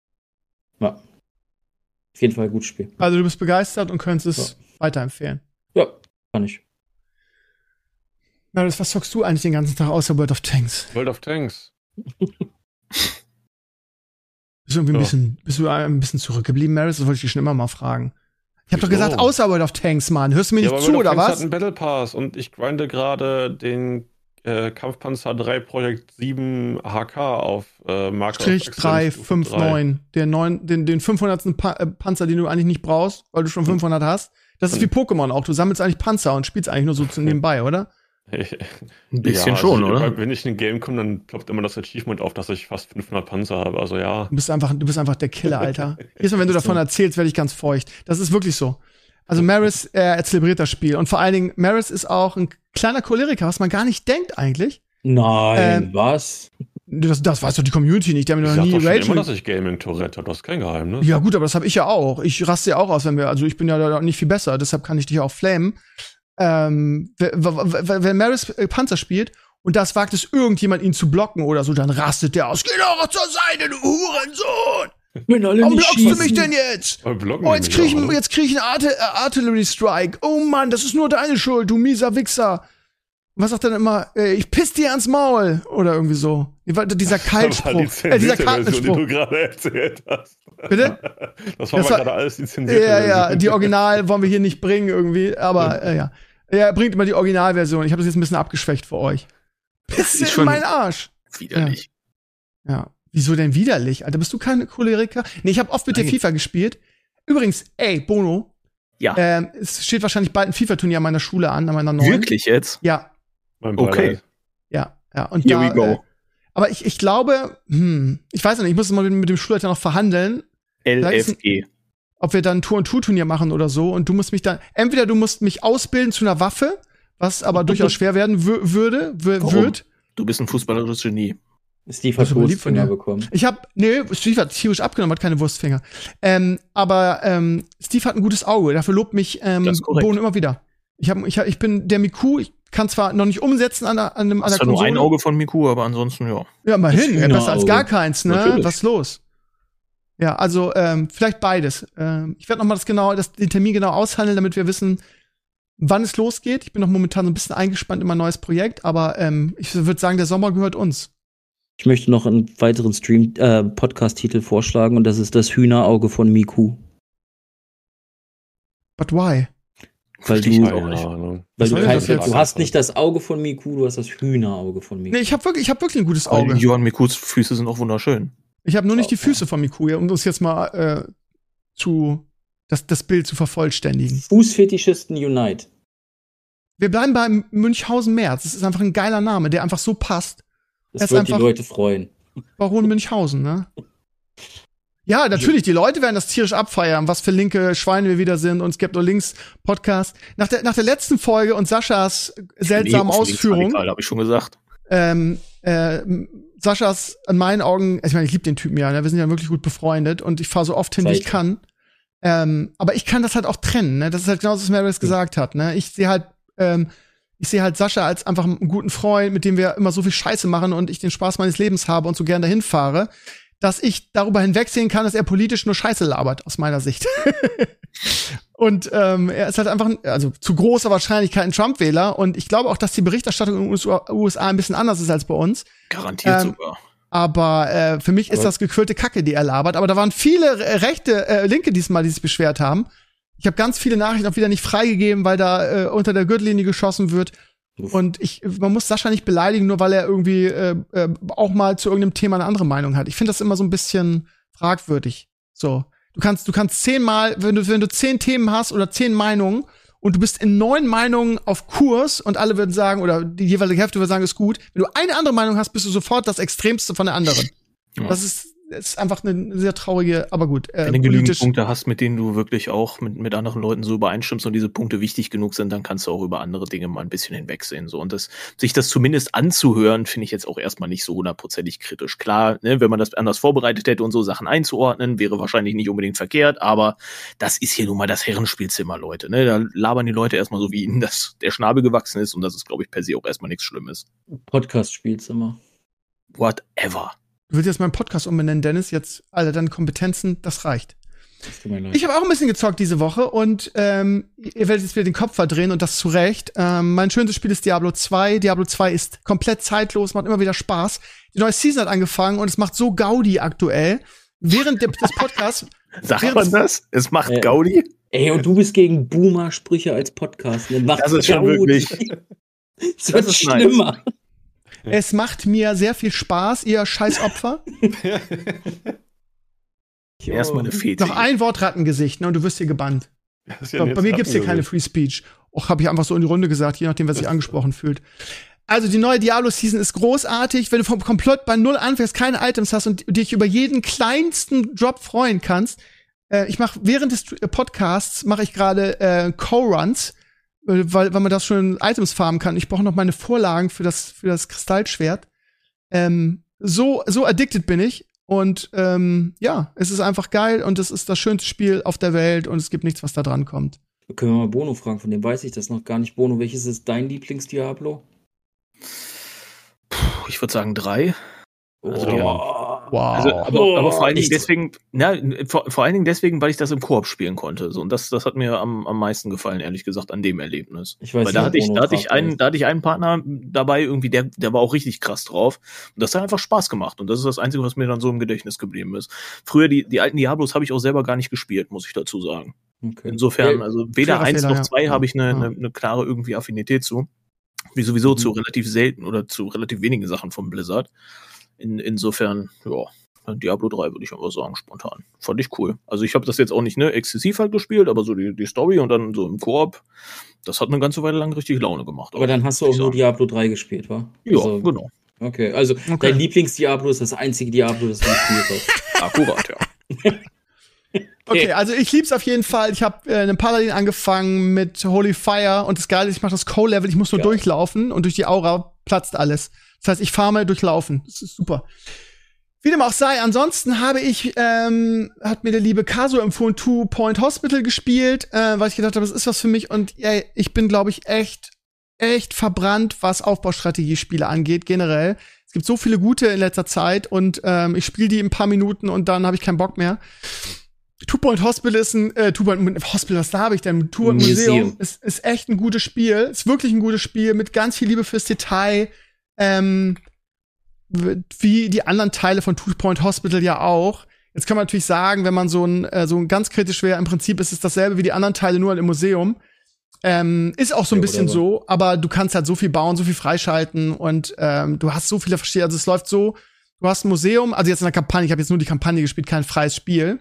Ja. Auf jeden Fall ein gutes Spiel. Also du bist begeistert und könntest es weiterempfehlen. Ja, kann ich. Marius, was zockst du eigentlich den ganzen Tag außer World of Tanks? World of Tanks. Bist du irgendwie ein Ja. bisschen, bist du ein bisschen zurückgeblieben, Marius? Das wollte ich dich schon immer mal fragen. Ich hab doch Wieso? gesagt, außer World of Tanks, Mann. Hörst du mir Ja, nicht aber zu, World of oder Tanks was? hat einen Battle Pass und ich grinde gerade den äh, Kampfpanzer drei Projekt sieben H K auf äh, Marker of Strich Excellence drei Stufe fünf drei. neun. Der neun, den, den fünfhundertsten Pa- äh, Panzer, den du eigentlich nicht brauchst, weil du schon fünfhundert hast. Das ist wie Pokémon auch. Du sammelst eigentlich Panzer und spielst eigentlich nur so zu nebenbei, oder? Ein bisschen Ja, schon, also, oder? Wenn ich in ein Game komme, dann ploppt immer das Achievement auf, dass ich fast fünfhundert Panzer habe. Also ja. Du bist einfach, du bist einfach der Killer, Alter. Jedes Mal, wenn du davon erzählst, werde ich ganz feucht. Das ist wirklich so. Also Maris, er, er zelebriert das Spiel. Und vor allen Dingen, Maris ist auch ein kleiner Choleriker, was man gar nicht denkt eigentlich. Nein, Ähm, was? Das, das weiß doch die Community nicht. Die haben Ich noch sag nie doch schon Rage. immer, dass ich Gaming-Tourette habe. Das ist kein Geheimnis. Ja gut, aber das habe ich ja auch. Ich raste ja auch aus, wenn wir, also ich bin ja da nicht viel besser, deshalb kann ich dich auch flamen. ähm, wenn Maris Panzer spielt und das wagt es irgendjemand, ihn zu blocken oder so, dann rastet der aus. Geh doch zur Seite, du Hurensohn! Warum blockst du mich denn jetzt? Oh, jetzt krieg ich, jetzt krieg ich einen Art Artillery Strike. Oh Mann, das ist nur deine Schuld, du mieser Wichser. Was sagt dann immer? Äh, ich piss dir ans Maul oder irgendwie so. Dieser Kaltspruch. Äh, dieser Kaltspruch, die du gerade erzählt hast. Bitte? Das war das gerade alles die zensierte Ja, ja, die Original wollen wir hier nicht bringen irgendwie, aber äh, ja. Er bringt immer die Originalversion. Ich habe das jetzt ein bisschen abgeschwächt für euch. Piss dir in meinen Arsch. Widerlich. Ja. ja. Wieso denn widerlich? Alter, bist du kein Choleriker? Nee, ich habe oft mit Nein. der FIFA gespielt. Übrigens, ey, Bono. Ja. Ähm, es steht wahrscheinlich bald ein FIFA-Turnier an meiner Schule an, an meiner neuen. Wirklich jetzt? Ja. Okay. Ja, ja. Und Here da, we go. Äh, aber ich, ich glaube, hm, ich weiß nicht, ich muss mal mit, mit dem Schulleiter noch verhandeln. L F G. Ob wir dann ein Tour-und-Tour-Turnier machen oder so. Und du musst mich dann, entweder du musst mich ausbilden zu einer Waffe, was aber durchaus schwer werden würde, wird. Du bist ein fußballerisches Genie. Steve hat Wurstfinger bekommen. Ich hab, nee, Steve hat tierisch abgenommen, hat keine Wurstfinger. Ähm, aber ähm, Steve hat ein gutes Auge, dafür lobt mich ähm, Bohnen immer wieder. Ich, hab, ich, hab, ich bin der Miku, ich kann zwar noch nicht umsetzen an der, an dem, an der Konsole. Hast ja nur ein Auge von Miku, aber ansonsten, ja. Ja, mal hin, ja, besser als gar keins, ne? Natürlich. Was ist los? Ja, also ähm, vielleicht beides. Ähm, ich werde noch mal das genau, das, den Termin genau aushandeln, damit wir wissen, wann es losgeht. Ich bin noch momentan so ein bisschen eingespannt in mein neues Projekt, aber ähm, ich würde sagen, der Sommer gehört uns. Ich möchte noch einen weiteren Stream, äh, Podcast-Titel vorschlagen und das ist das Hühnerauge von Miku. But why? Weil du, weil du, kein, kein, du hast nicht das Auge von Miku, du hast das Hühnerauge von Miku. Nee, ich habe wirklich, ich hab wirklich ein gutes Auge. Johann Mikus Füße sind auch wunderschön. Ich habe nur nicht die Füße von Miku, ja, um uns jetzt mal äh, zu das, das Bild zu vervollständigen. Fußfetischisten Unite. Wir bleiben bei Münchhausen-Merz. Das ist einfach ein geiler Name, der einfach so passt. Das wird die Leute freuen. Baron Münchhausen, ne? Ja, natürlich, die Leute werden das tierisch abfeiern, was für linke Schweine wir wieder sind und Skepto Links Podcast. Nach der, nach der letzten Folge und Saschas seltsamen Ausführungen, habe ich schon gesagt. Ähm, äh, Saschas, in meinen Augen, ich meine, ich liebe den Typen ja, ne? Wir sind ja wirklich gut befreundet und ich fahre so oft hin, wie ich kann. Ähm, aber ich kann das halt auch trennen, ne? Das ist halt genau das, was Maris gesagt hat, ne? Ich sehe halt, ähm, ich sehe halt Sascha als einfach einen guten Freund, mit dem wir immer so viel Scheiße machen und ich den Spaß meines Lebens habe und so gern dahin fahre, dass ich darüber hinwegsehen kann, dass er politisch nur Scheiße labert, aus meiner Sicht. Und ähm, er ist halt einfach, also zu großer Wahrscheinlichkeit ein Trump-Wähler. Und ich glaube auch, dass die Berichterstattung in den U S A ein bisschen anders ist als bei uns. Garantiert ähm, sogar. Aber äh, für mich aber ist das gequirlte Kacke, die er labert. Aber da waren viele rechte, äh, Linke diesmal, die sich beschwert haben. Ich habe ganz viele Nachrichten auch wieder nicht freigegeben, weil da äh, unter der Gürtellinie geschossen wird. Uff. Und ich, man muss Sascha nicht beleidigen, nur weil er irgendwie äh, äh, auch mal zu irgendeinem Thema eine andere Meinung hat. Ich finde das immer so ein bisschen fragwürdig. So, du kannst, du kannst zehnmal, wenn du, wenn du zehn Themen hast oder zehn Meinungen und du bist in neun Meinungen auf Kurs und alle würden sagen, oder die jeweilige Hälfte würde sagen, ist gut. Wenn du eine andere Meinung hast, bist du sofort das Extremste von der anderen. Ja. Das ist ist einfach eine sehr traurige, aber gut. Äh, Wenn du genügend Punkte hast, mit denen du wirklich auch mit, mit anderen Leuten so übereinstimmst und diese Punkte wichtig genug sind, dann kannst du auch über andere Dinge mal ein bisschen hinwegsehen. So. Und das, sich das zumindest anzuhören, finde ich jetzt auch erstmal nicht so hundertprozentig kritisch. Klar, ne, wenn man das anders vorbereitet hätte und so Sachen einzuordnen, wäre wahrscheinlich nicht unbedingt verkehrt, aber das ist hier nun mal das Herrenspielzimmer, Leute. Ne? Da labern die Leute erstmal so, wie ihnen das der Schnabel gewachsen ist und das ist, glaube ich, per se auch erstmal nichts Schlimmes. Podcast-Spielzimmer. Whatever. Du willst jetzt meinen Podcast umbenennen, Dennis. Jetzt alle deine Kompetenzen, das reicht. Das ich habe auch ein bisschen gezockt diese Woche und ähm, ihr werdet jetzt wieder den Kopf verdrehen und das zu Recht. Ähm, mein schönstes Spiel ist Diablo zwei. Diablo zwei ist komplett zeitlos, macht immer wieder Spaß. Die neue Season hat angefangen und es macht so Gaudi aktuell. Während des Podcasts. Sagt man das? Es macht äh, Gaudi? Ey, und du bist gegen Boomer-Sprüche als Podcast. Ne? Macht das ist schon wirklich. Das wird schlimmer. Nice. Es macht mir sehr viel Spaß, ihr Scheißopfer. Erstmal eine Fete. Noch ein Wort Rattengesicht, ne, und du wirst hier gebannt. Ja bei mir gibt's hier keine Free Speech. Och, habe ich einfach so in die Runde gesagt, je nachdem, wer sich angesprochen fühlt. Also die neue Diablo-Season ist großartig. Wenn du vom Komplott bei Null anfängst, keine Items hast und dich über jeden kleinsten Drop freuen kannst. Äh, ich mache während des Podcasts mache ich gerade äh, Co-Runs, weil, weil man das schon Items farmen kann. Ich brauche noch meine Vorlagen für das, für das Kristallschwert. Ähm, so, so addicted bin ich. Und ähm, ja, es ist einfach geil und es ist das schönste Spiel auf der Welt und es gibt nichts, was da dran kommt. Können wir mal Bono fragen, von dem weiß ich das noch gar nicht. Bono, welches ist dein Lieblings-Diablo? Puh, ich würde sagen drei. Also, oh. ja. Wow. Also, aber, aber vor allen Dingen Echt? deswegen, na, vor, vor allen Dingen deswegen, weil ich das im Koop spielen konnte. So, und das, das hat mir am, am meisten gefallen, ehrlich gesagt, an dem Erlebnis. Ich weiß weil da nicht, hatte ich, Bono da hatte ich Kraft einen, ist. da hatte ich einen Partner dabei, irgendwie, der, der war auch richtig krass drauf. Und das hat einfach Spaß gemacht. Und das ist das Einzige, was mir dann so im Gedächtnis geblieben ist. Früher, die, die alten Diablos habe ich auch selber gar nicht gespielt, muss ich dazu sagen. Okay. Insofern, also weder Schwerer eins Fehler, noch ja. zwei habe ich eine, Ja. eine, eine klare irgendwie Affinität zu. Wie sowieso Mhm. zu relativ selten oder zu relativ wenigen Sachen von Blizzard. In, insofern, ja. Diablo drei würde ich einfach sagen, spontan. Fand ich cool. Also ich habe das jetzt auch nicht ne, exzessiv halt gespielt, aber so die, die Story und dann so im Koop, das hat eine ganze Weile lang richtig Laune gemacht. Aber dann hast du auch nur Diablo drei gespielt, wa? Ja, also, genau. Okay, also Okay. dein Lieblings-Diablo ist das einzige Diablo, das du gespielt hast. Akkurat, ja. Okay, also ich lieb's auf jeden Fall. Ich habe äh, einen Paladin angefangen mit Holy Fire und das Geile ist, ich mache das Co-Level, ich muss nur Geil. durchlaufen und durch die Aura platzt alles. Das heißt, ich farme durchlaufen. Das ist super. Wie dem auch sei, ansonsten habe ich, ähm, hat mir der liebe Kaso empfohlen, Two Point Hospital gespielt, äh, weil ich gedacht habe, das ist was für mich und ey, ich bin, glaube ich, echt, echt verbrannt, was Aufbaustrategiespiele angeht, generell. Es gibt so viele gute in letzter Zeit und ähm, ich spiele die in ein paar Minuten und dann habe ich keinen Bock mehr. Two Point Hospital ist ein, äh, Two Point Hospital, was da habe ich denn? Two Point Museum, Museum. Ist, ist echt ein gutes Spiel, ist wirklich ein gutes Spiel mit ganz viel Liebe fürs Detail, ähm, wie die anderen Teile von Two Point Hospital ja auch. Jetzt kann man natürlich sagen, wenn man so ein, äh, so ein ganz kritisch wäre, im Prinzip ist es dasselbe wie die anderen Teile, nur halt im Museum. Ähm, ist auch so ein Ja, bisschen whatever. so, aber du kannst halt so viel bauen, so viel freischalten und ähm, du hast so viele verschiedene, also es läuft so, du hast ein Museum, also jetzt in der Kampagne, ich habe jetzt nur die Kampagne gespielt, kein freies Spiel.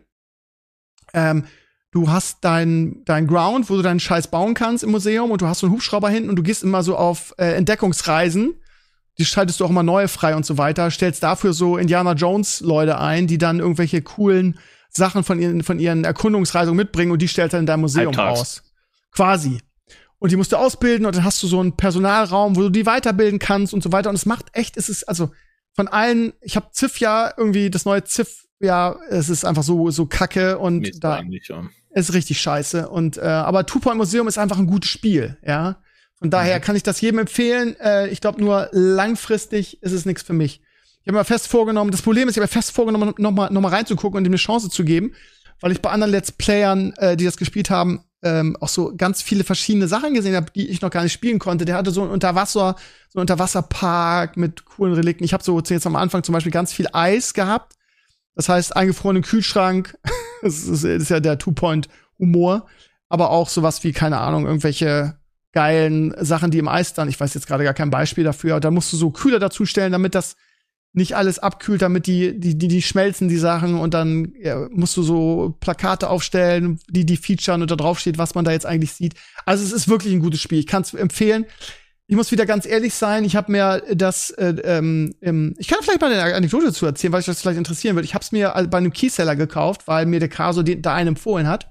Ähm, du hast dein, dein Ground, wo du deinen Scheiß bauen kannst im Museum und du hast so einen Hubschrauber hinten und du gehst immer so auf äh, Entdeckungsreisen. Die schaltest du auch immer neue frei und so weiter, stellst dafür so Indiana Jones Leute ein, die dann irgendwelche coolen Sachen von ihren, von ihren Erkundungsreisen mitbringen und die stellst dann in deinem Museum Halbtags. aus. Quasi. Und die musst du ausbilden und dann hast du so einen Personalraum, wo du die weiterbilden kannst und so weiter. Und es macht echt, es ist, also von allen, ich habe Civ ja irgendwie, das neue Civ, ja, es ist einfach so, so kacke und Mist da eigentlich, ja. ist richtig scheiße. Und äh, aber Two Point Museum ist einfach ein gutes Spiel, ja. Von daher kann ich das jedem empfehlen. Äh, ich glaube nur langfristig ist es nichts für mich. Ich habe mir fest vorgenommen, das Problem ist, ich habe mir fest vorgenommen, noch mal, noch mal reinzugucken und ihm eine Chance zu geben, weil ich bei anderen Let's Playern, äh, die das gespielt haben, ähm, auch so ganz viele verschiedene Sachen gesehen habe, die ich noch gar nicht spielen konnte. Der hatte so ein Unterwasser, so ein Unterwasserpark mit coolen Relikten. Ich habe so jetzt am Anfang zum Beispiel ganz viel Eis gehabt. Das heißt, eingefrorenen Kühlschrank. das, ist, das ist ja der Two-Point-Humor. Aber auch sowas wie, keine Ahnung, irgendwelche geilen Sachen, die im Eis dann, ich weiß jetzt gerade gar kein Beispiel dafür, da musst du so Kühler dazustellen, damit das nicht alles abkühlt, damit die, die, die, die schmelzen, die Sachen, und dann ja, musst du so Plakate aufstellen, die die featuren und da drauf steht, was man da jetzt eigentlich sieht. Also es ist wirklich ein gutes Spiel. Ich kann es empfehlen. Ich muss wieder ganz ehrlich sein, ich habe mir das, äh, ähm, ähm, ich kann vielleicht mal eine Anekdote dazu erzählen, weil euch das vielleicht interessieren würde. Ich habe es mir bei einem Keyseller gekauft, weil mir der Caso den, da einen empfohlen hat.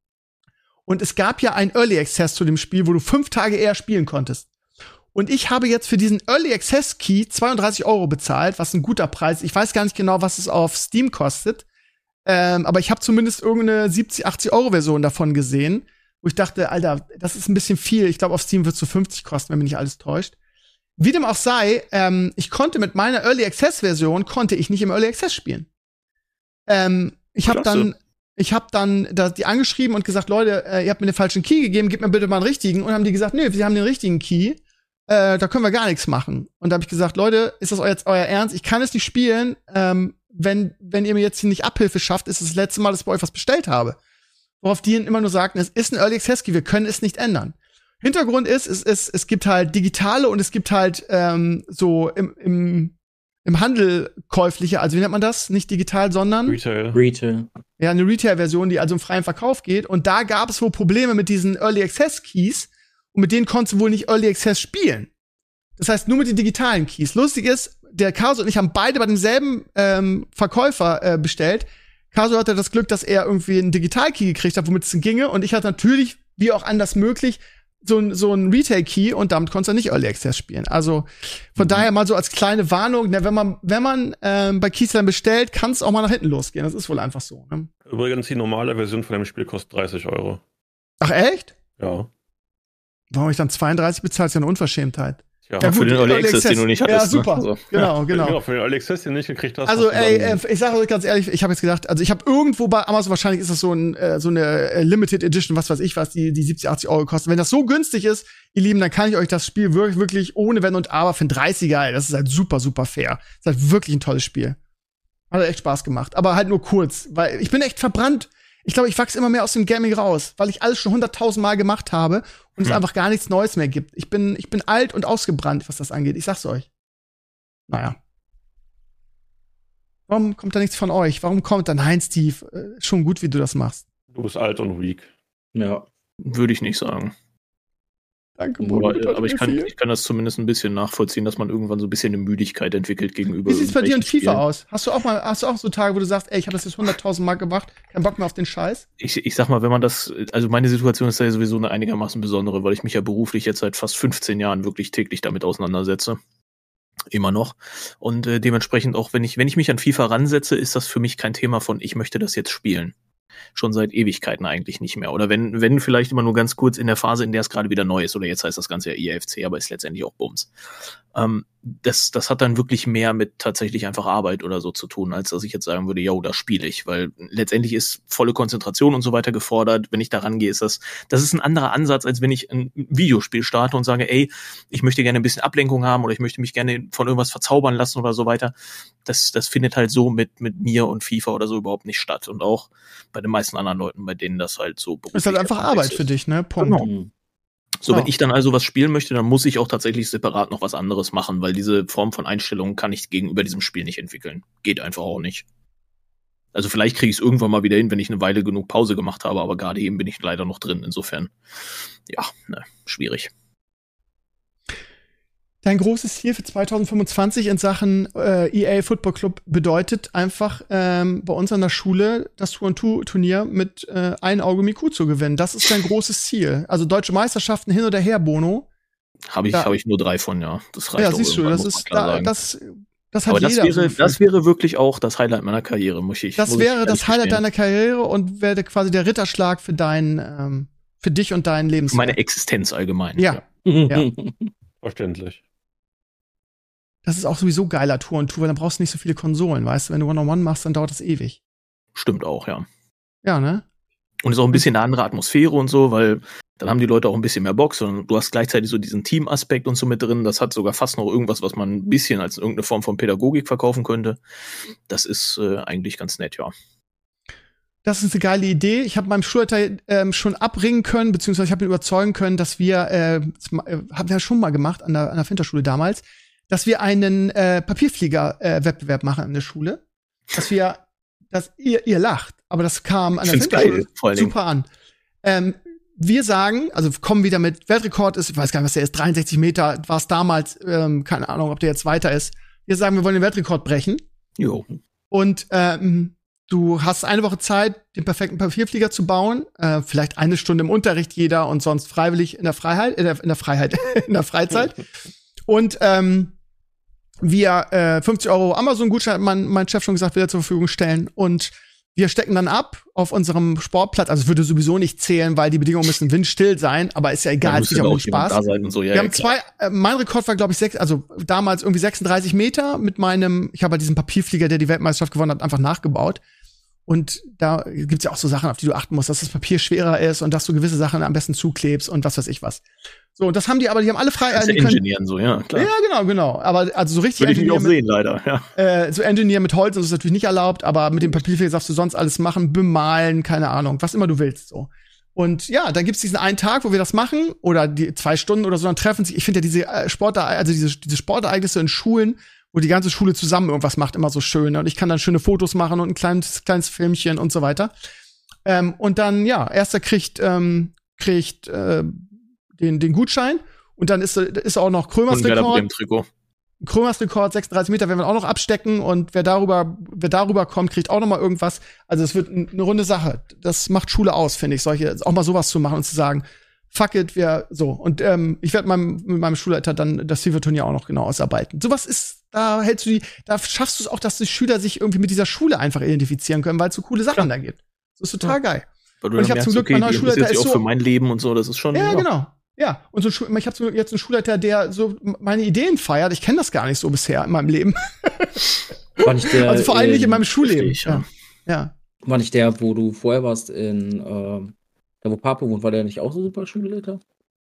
Und es gab ja einen Early Access zu dem Spiel, wo du fünf Tage eher spielen konntest. Und ich habe jetzt für diesen Early Access Key zweiunddreißig Euro bezahlt, was ein guter Preis ist. Ich weiß gar nicht genau, was es auf Steam kostet. Ähm, aber ich habe zumindest irgendeine siebzig, achtzig Euro Version davon gesehen, wo ich dachte, Alter, das ist ein bisschen viel. Ich glaube, auf Steam wird es so fünfzig kosten, wenn mich nicht alles täuscht. Wie dem auch sei, ähm, ich konnte mit meiner Early Access Version, konnte ich nicht im Early Access spielen. Ähm, ich habe dann Ich habe dann da die angeschrieben und gesagt, Leute, äh, ihr habt mir den falschen Key gegeben, gebt mir bitte mal einen richtigen. Und haben die gesagt, nö, sie haben den richtigen Key, äh, da können wir gar nichts machen. Und da habe ich gesagt, Leute, ist das jetzt euer Ernst? Ich kann es nicht spielen, ähm, wenn wenn ihr mir jetzt hier nicht Abhilfe schafft, ist es das letzte Mal, dass ich bei euch was bestellt habe. Worauf die immer nur sagten, es ist ein Early Access Key, wir können es nicht ändern. Hintergrund ist, es, es, es gibt halt digitale und es gibt halt ähm, so im, im im Handel käufliche, also wie nennt man das? Nicht digital, sondern Retail. Retail. Ja, eine Retail-Version, die also im freien Verkauf geht. Und da gab es wohl Probleme mit diesen Early Access Keys. Und mit denen konntest du wohl nicht Early Access spielen. Das heißt, nur mit den digitalen Keys. Lustig ist, der Caso und ich haben beide bei demselben ähm, Verkäufer äh, bestellt. Caso hatte das Glück, dass er irgendwie einen Digital-Key gekriegt hat, womit es ginge. Und ich hatte natürlich, wie auch anders möglich, so ein, so ein Retail-Key, und damit konntest du nicht Early Access spielen. Also von mhm. daher mal so als kleine Warnung, ne, wenn man, wenn man ähm, bei Keysellern bestellt, kann es auch mal nach hinten losgehen. Das ist wohl einfach so. Ne? Übrigens, die normale Version von dem Spiel kostet dreißig Euro. Ach echt? Ja. Warum ich dann zweiunddreißig bezahle, ist ja eine Unverschämtheit. Ja, Ja, für gut, den Early Early Access, den du nicht Ja, hattest. super. Ne? So. Genau, genau. Genau, für den Early Access, den du nicht gekriegt hast. Also, hast du ey, dann- äh, ich sage euch ganz ehrlich, ich habe jetzt gedacht, also ich habe irgendwo bei Amazon, wahrscheinlich ist das so, ein, äh, so eine äh, Limited Edition, was weiß ich was, die, die siebzig, achtzig Euro kostet. Wenn das so günstig ist, ihr Lieben, dann kann ich euch das Spiel wirklich, wirklich ohne Wenn und Aber für einen dreißiger, ey, das ist halt super, super fair. Das ist halt wirklich ein tolles Spiel. Hat echt Spaß gemacht, aber halt nur kurz, weil ich bin echt verbrannt. Ich glaube, ich wachse immer mehr aus dem Gaming raus, weil ich alles schon hunderttausend Mal gemacht habe und es Hm. einfach gar nichts Neues mehr gibt. Ich bin, ich bin alt und ausgebrannt, was das angeht. Ich sag's euch. Naja. Warum kommt da nichts von euch? Warum kommt da, nein, Steve, äh, schon gut, wie du das machst. Du bist alt und weak. Ja. Würde ich nicht sagen. Danke, Aber, Bruder. aber ich, kann, ich kann das zumindest ein bisschen nachvollziehen, dass man irgendwann so ein bisschen eine Müdigkeit entwickelt gegenüber. Wie sieht's bei dir in irgendwelchen FIFA Spielen. aus? Hast du auch mal, hast du auch so Tage, wo du sagst, ey, ich habe das jetzt hunderttausend Mal gemacht, kein Bock mehr auf den Scheiß? Ich, ich sag mal, wenn man das, also meine Situation ist ja sowieso eine einigermaßen besondere, weil ich mich ja beruflich jetzt seit fast fünfzehn Jahren wirklich täglich damit auseinandersetze. Immer noch. Und äh, dementsprechend auch, wenn ich, wenn ich mich an FIFA ransetze, ist das für mich kein Thema von, ich möchte das jetzt spielen. Schon seit Ewigkeiten eigentlich nicht mehr. Oder wenn, wenn vielleicht immer nur ganz kurz in der Phase, in der es gerade wieder neu ist. Oder jetzt heißt das Ganze ja I A F C, aber ist letztendlich auch Bums. Ähm, das, das hat dann wirklich mehr mit tatsächlich einfach Arbeit oder so zu tun, als dass ich jetzt sagen würde, yo, da spiele ich. Weil letztendlich ist volle Konzentration und so weiter gefordert. Wenn ich da rangehe, ist das, das ist ein anderer Ansatz, als wenn ich ein Videospiel starte und sage, ey, ich möchte gerne ein bisschen Ablenkung haben oder ich möchte mich gerne von irgendwas verzaubern lassen oder so weiter. Das, das findet halt so mit, mit mir und FIFA oder so überhaupt nicht statt. Und auch bei den meisten anderen Leuten, bei denen das halt so beruflich Ist halt einfach Arbeit für dich, ne? Punkt. Genau. Mhm. So, Ja. wenn ich dann also was spielen möchte, dann muss ich auch tatsächlich separat noch was anderes machen, weil diese Form von Einstellungen kann ich gegenüber diesem Spiel nicht entwickeln. Geht einfach auch nicht. Also vielleicht kriege ich es irgendwann mal wieder hin, wenn ich eine Weile genug Pause gemacht habe, aber gerade eben bin ich leider noch drin. Insofern, ja, ne, schwierig. Dein großes Ziel für zwanzig fünfundzwanzig in Sachen äh, E A Football Club bedeutet einfach ähm, bei uns an der Schule das Tour-and-Two-Turnier mit äh, ein Auge Miku zu gewinnen. Das ist dein großes Ziel. Also deutsche Meisterschaften hin oder her, Bono. Habe ich, Ja. habe ich nur drei von, ja. Das reicht Ja, auch siehst du, irgendwann, das muss man ist klar da, sagen. das, das hat Aber das jeder. wäre, so das gefühlt. wäre wirklich auch das Highlight meiner Karriere, muss ich. das muss ich wäre das ehrlich Highlight gestehen. deiner Karriere und wäre quasi der Ritterschlag für dein, ähm, für dich und deinen Für Lebensweg. meine Existenz allgemein. Ja. Ja. Verständlich. Das ist auch sowieso geiler Tour und Tour, weil dann brauchst du nicht so viele Konsolen, weißt du? Wenn du One-on-One machst, dann dauert das ewig. Stimmt auch, ja. Ja, ne? Und ist auch ein bisschen eine andere Atmosphäre und so, weil dann haben die Leute auch ein bisschen mehr Bock, sondern du hast gleichzeitig so diesen Team-Aspekt und so mit drin. Das hat sogar fast noch irgendwas, was man ein bisschen als irgendeine Form von Pädagogik verkaufen könnte. Das ist äh, eigentlich ganz nett, ja. Das ist eine geile Idee. Ich habe meinem Schulleiter ähm, schon abringen können, beziehungsweise ich habe ihn überzeugen können, dass wir, äh, das ma- äh, haben wir ja schon mal gemacht an der, an der Finterschule damals, dass wir einen äh, Papierflieger-Wettbewerb machen an der Schule. Dass wir, dass ihr, ihr lacht, aber das kam an Ich der find's Finterschule geil, vor allen Dingen. super an. Ähm, wir sagen, also kommen wieder mit Weltrekord ist, ich weiß gar nicht, was der ist, dreiundsechzig Meter war es damals, ähm, keine Ahnung, ob der jetzt weiter ist. Wir sagen, wir wollen den Weltrekord brechen. Jo. Und ähm, du hast eine Woche Zeit, den perfekten Papierflieger zu bauen. Äh, vielleicht eine Stunde im Unterricht jeder und sonst freiwillig in der Freiheit, in der, in der Freiheit, in der Freizeit. Und ähm, wir äh, fünfzig Euro Amazon-Gutschein, hat mein, mein Chef schon gesagt, will er zur Verfügung stellen. Und wir stecken dann ab auf unserem Sportplatz. Also es würde sowieso nicht zählen, weil die Bedingungen müssen windstill sein. Aber ist ja egal, es geht ja um den Spaß. Da sein und so. Ja, Wir ja, haben klar. zwei, äh, mein Rekord war, glaube ich, sechs, also damals irgendwie sechsunddreißig Meter mit meinem, ich habe halt diesen Papierflieger, der die Weltmeisterschaft gewonnen hat, einfach nachgebaut. Und da gibt's ja auch so Sachen, auf die du achten musst, dass das Papier schwerer ist und dass du gewisse Sachen am besten zuklebst und was weiß ich was. So, und das haben die, aber die haben alle frei. Kannst die ja können, ingenieren, so, ja, klar. ja, genau, genau. Aber also so richtig Würde ich nicht auch Engineer sehen, leider, ja. mit, äh, so Engineer mit Holz, das ist natürlich nicht erlaubt, aber mit dem Papierflieger darfst du sonst alles machen, bemalen, keine Ahnung, was immer du willst, so. Und ja, dann gibt's diesen einen Tag, wo wir das machen, oder die zwei Stunden oder so, dann treffen sich, ich finde ja diese äh, Sporte, also diese, diese Sportereignisse in Schulen, wo die ganze Schule zusammen irgendwas macht, immer so schön. Und ich kann dann schöne Fotos machen und ein kleines, kleines Filmchen und so weiter. Ähm, und dann, ja, erster kriegt, ähm, kriegt äh, den, den Gutschein. Und dann ist, ist auch noch Krömers Und wer da Rekord. im Trikot. Krömers Rekord, sechsunddreißig Meter, werden wir auch noch abstecken. Und wer darüber, wer darüber kommt, kriegt auch noch mal irgendwas. Also es wird eine runde Sache. Das macht Schule aus, finde ich, solche, auch mal sowas zu machen und zu sagen, fuck it, wir so. Und ähm, ich werde meinem, mit meinem Schulleiter dann das FIFA-Turnier auch noch genau ausarbeiten. Sowas ist, da hältst du die, da schaffst du es auch, dass die Schüler sich irgendwie mit dieser Schule einfach identifizieren können, weil es so coole Sachen da gibt. Das ist total geil. Weil du Und ich dann habe zum merkst, Glück, okay, mein neuer die Schulleiter interessiert ist sich auch so. für mein Leben und so, das ist schon. Ja, genau. Ja, und so ein Schul- ich habe so jetzt einen Schulleiter, der so meine Ideen feiert. Ich kenne das gar nicht so bisher in meinem Leben. War nicht der, Also vor allem nicht in meinem Schulleben. Richtig, ja. Ja. ja. War nicht der, wo du vorher warst, in, ähm, da wo Pape wohnt, war der nicht auch so super Schulleiter?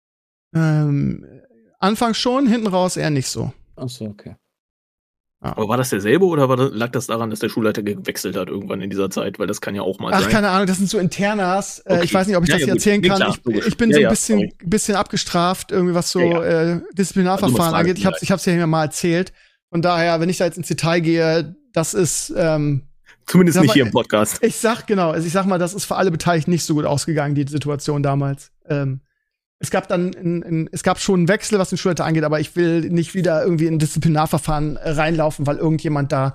Ähm, Anfangs schon, hinten raus eher nicht so. Achso, okay. Aber war das derselbe oder war das, lag das daran, dass der Schulleiter gewechselt hat irgendwann in dieser Zeit? Weil das kann ja auch mal Ach, sein. keine Ahnung, das sind so Internas. Äh, Okay. Ich weiß nicht, ob ich Ja, das ja, hier gut. erzählen Nee, kann. klar, ich, logisch. ich bin Ja, so ein ja, bisschen, sorry. bisschen abgestraft, irgendwie was so Ja, äh, Disziplinarverfahren Also, angeht. Ich habe vielleicht. ich hab's ja hier mal erzählt. Von daher, wenn ich da jetzt ins Detail gehe, das ist ähm, Zumindest Sag nicht mal, hier im Podcast. Ich sag genau, also ich sag mal, das ist für alle Beteiligten nicht so gut ausgegangen, die Situation damals. Ähm, es gab dann, in, in, es gab schon einen Wechsel, was den Schulleiter angeht, aber ich will nicht wieder irgendwie in ein Disziplinarverfahren äh, reinlaufen, weil irgendjemand da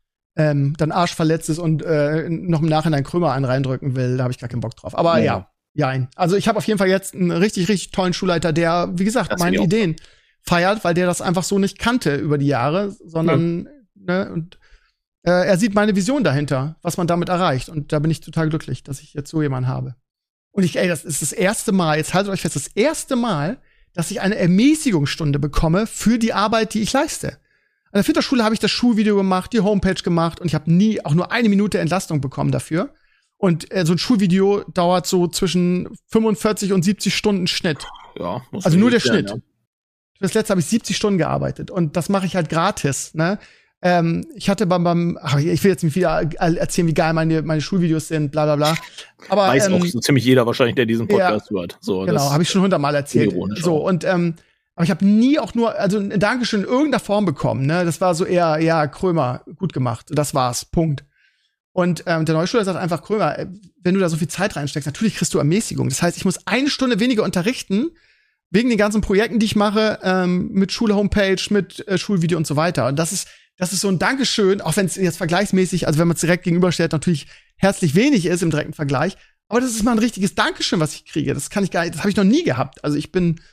ähm, dann arschverletzt ist und äh, noch im Nachhinein Krümmer einen reindrücken will. Da habe ich gar keinen Bock drauf. Aber ja, ja, ja. Also ich habe auf jeden Fall jetzt einen richtig, richtig tollen Schulleiter, der, wie gesagt, Das meine finde ich auch Ideen feiert, weil der das einfach so nicht kannte über die Jahre, sondern ne, und äh, er sieht meine Vision dahinter, was man damit erreicht. Und da bin ich total glücklich, dass ich jetzt so jemanden habe. Und ich, ey, das ist das erste Mal, jetzt haltet euch fest, das erste Mal, dass ich eine Ermäßigungsstunde bekomme für die Arbeit, die ich leiste. An der Filterschule habe ich das Schulvideo gemacht, die Homepage gemacht und ich habe nie auch nur eine Minute Entlastung bekommen dafür. Und äh, so ein Schulvideo dauert so zwischen fünfundvierzig und siebzig Stunden Schnitt. Ja, muss Also man nur der nicht lernen, Schnitt. Das letzte habe ich siebzig Stunden gearbeitet und das mache ich halt gratis, ne? Ähm, ich hatte beim, beim ach, ich will jetzt nicht wieder erzählen, wie geil meine, meine Schulvideos sind, bla bla bla. Aber Weiß ähm, auch so ziemlich jeder wahrscheinlich, der diesen Podcast ja, hört. So, genau, habe ich schon hundertmal erzählt. unironisch So, auch. und ähm, aber ich habe nie auch nur, also ein Dankeschön in irgendeiner Form bekommen, ne? Das war so eher, ja, Krömer, gut gemacht. Das war's. Punkt. Und ähm, der neue Schüler sagt einfach, Krömer, äh, wenn du da so viel Zeit reinsteckst, natürlich kriegst du Ermäßigung. Das heißt, ich muss eine Stunde weniger unterrichten, wegen den ganzen Projekten, die ich mache, ähm, mit Schule-Homepage, mit äh, Schulvideo und so weiter. Und das ist, das ist so ein Dankeschön, auch wenn es jetzt vergleichsmäßig, also wenn man es direkt gegenüberstellt, natürlich herzlich wenig ist im direkten Vergleich. Aber das ist mal ein richtiges Dankeschön, was ich kriege. Das kann ich gar nicht, das habe ich noch nie gehabt. Also ich bin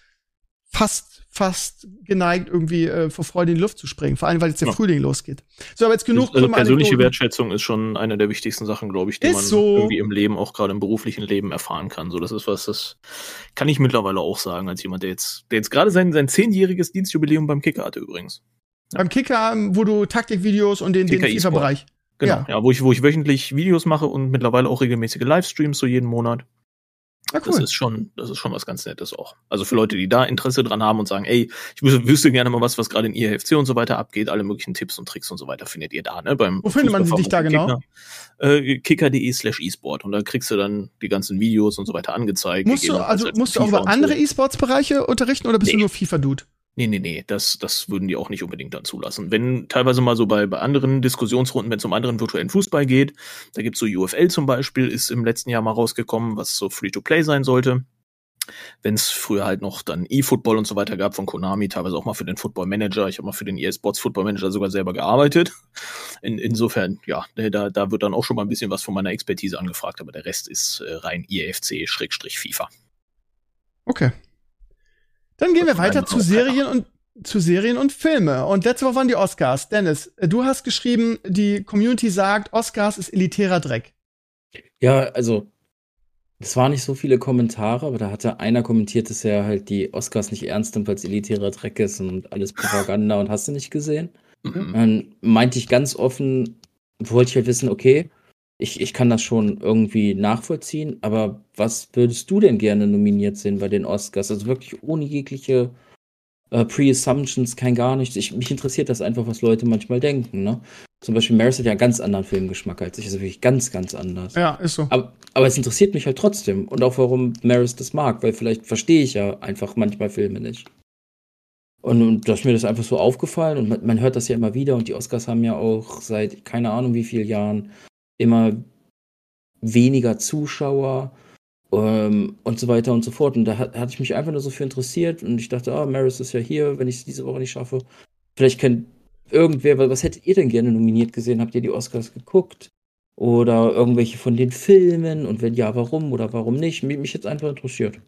fast, fast geneigt, irgendwie äh, vor Freude in die Luft zu springen. Vor allem, weil jetzt der Ja. Frühling losgeht. So, aber jetzt genug Also persönliche Krümmer-Anekdoten. Wertschätzung ist schon eine der wichtigsten Sachen, glaube ich, die Ist man so. irgendwie im Leben, auch gerade im beruflichen Leben erfahren kann. So, das ist was, das kann ich mittlerweile auch sagen, als jemand, der jetzt, der jetzt gerade sein, sein zehnjähriges Dienstjubiläum beim Kicker hatte übrigens. Beim Kicker, wo du Taktikvideos und den, den Kicker E-Sport. FIFA-Bereich. Genau, Ja. ja, wo ich, wo ich wöchentlich Videos mache und mittlerweile auch regelmäßige Livestreams so jeden Monat. Ah, Das cool. ist schon, das ist schon was ganz Nettes auch. Also für Leute, die da Interesse dran haben und sagen, ey, ich wüs- wüsste gerne mal was, was gerade in I H F C und so weiter abgeht, alle möglichen Tipps und Tricks und so weiter findet ihr da, ne? Beim Wo findet man dich da genau? Kicker, äh, kicker.de slash e-sport und da kriegst du dann die ganzen Videos und so weiter angezeigt. Musst du, gegebenenfalls also als musst du auch FIFA über und andere so. E-Sports-Bereiche unterrichten oder bist du Nee. nur FIFA-Dude? Nee, nee, nee, das, das würden die auch nicht unbedingt dann zulassen. Wenn teilweise mal so bei, bei anderen Diskussionsrunden, wenn es um anderen virtuellen Fußball geht, da gibt's so U F L zum Beispiel, ist im letzten Jahr mal rausgekommen, was so Free-to-Play sein sollte. Wenn es früher halt noch dann E-Football und so weiter gab von Konami, teilweise auch mal für den Football Manager. Ich habe mal für den E A Sports Football Manager sogar selber gearbeitet. In, insofern, ja, da, da wird dann auch schon mal ein bisschen was von meiner Expertise angefragt, aber der Rest ist äh, rein I A F C-FIFA. Okay. Dann gehen wir Das ist weiter ein- zu Serien und zu Serien und Filme. Und letzte Woche waren die Oscars. Dennis, äh, du hast geschrieben, die Community sagt, Oscars ist elitärer Dreck. Ja, also, es waren nicht so viele Kommentare, aber da hatte einer kommentiert, dass er halt die Oscars nicht ernst nimmt, weil es elitärer Dreck ist und alles Propaganda und hast du nicht gesehen. Mhm. Dann meinte ich ganz offen, wollte ich halt wissen, okay, ich, ich kann das schon irgendwie nachvollziehen, aber was würdest du denn gerne nominiert sehen bei den Oscars? Also wirklich ohne jegliche äh, Pre-Assumptions, kein gar nichts. Ich, mich interessiert das einfach, was Leute manchmal denken, ne? Zum Beispiel Maris hat ja einen ganz anderen Filmgeschmack als ich, also wirklich ganz, ganz anders. Ja, ist so. Aber, aber es interessiert mich halt trotzdem und auch warum Maris das mag, weil vielleicht verstehe ich ja einfach manchmal Filme nicht. Und, und da ist mir das einfach so aufgefallen und man, man hört das ja immer wieder und die Oscars haben ja auch seit keine Ahnung wie vielen Jahren immer weniger Zuschauer ähm, und so weiter und so fort. Und da hat, hatte ich mich einfach nur so für interessiert und ich dachte, ah, Maris ist ja hier, wenn ich es diese Woche nicht schaffe. Vielleicht kennt irgendwer, was hättet ihr denn gerne nominiert gesehen? Habt ihr die Oscars geguckt? Oder irgendwelche von den Filmen? Und wenn ja, warum oder warum nicht? Mich, mich jetzt einfach interessiert.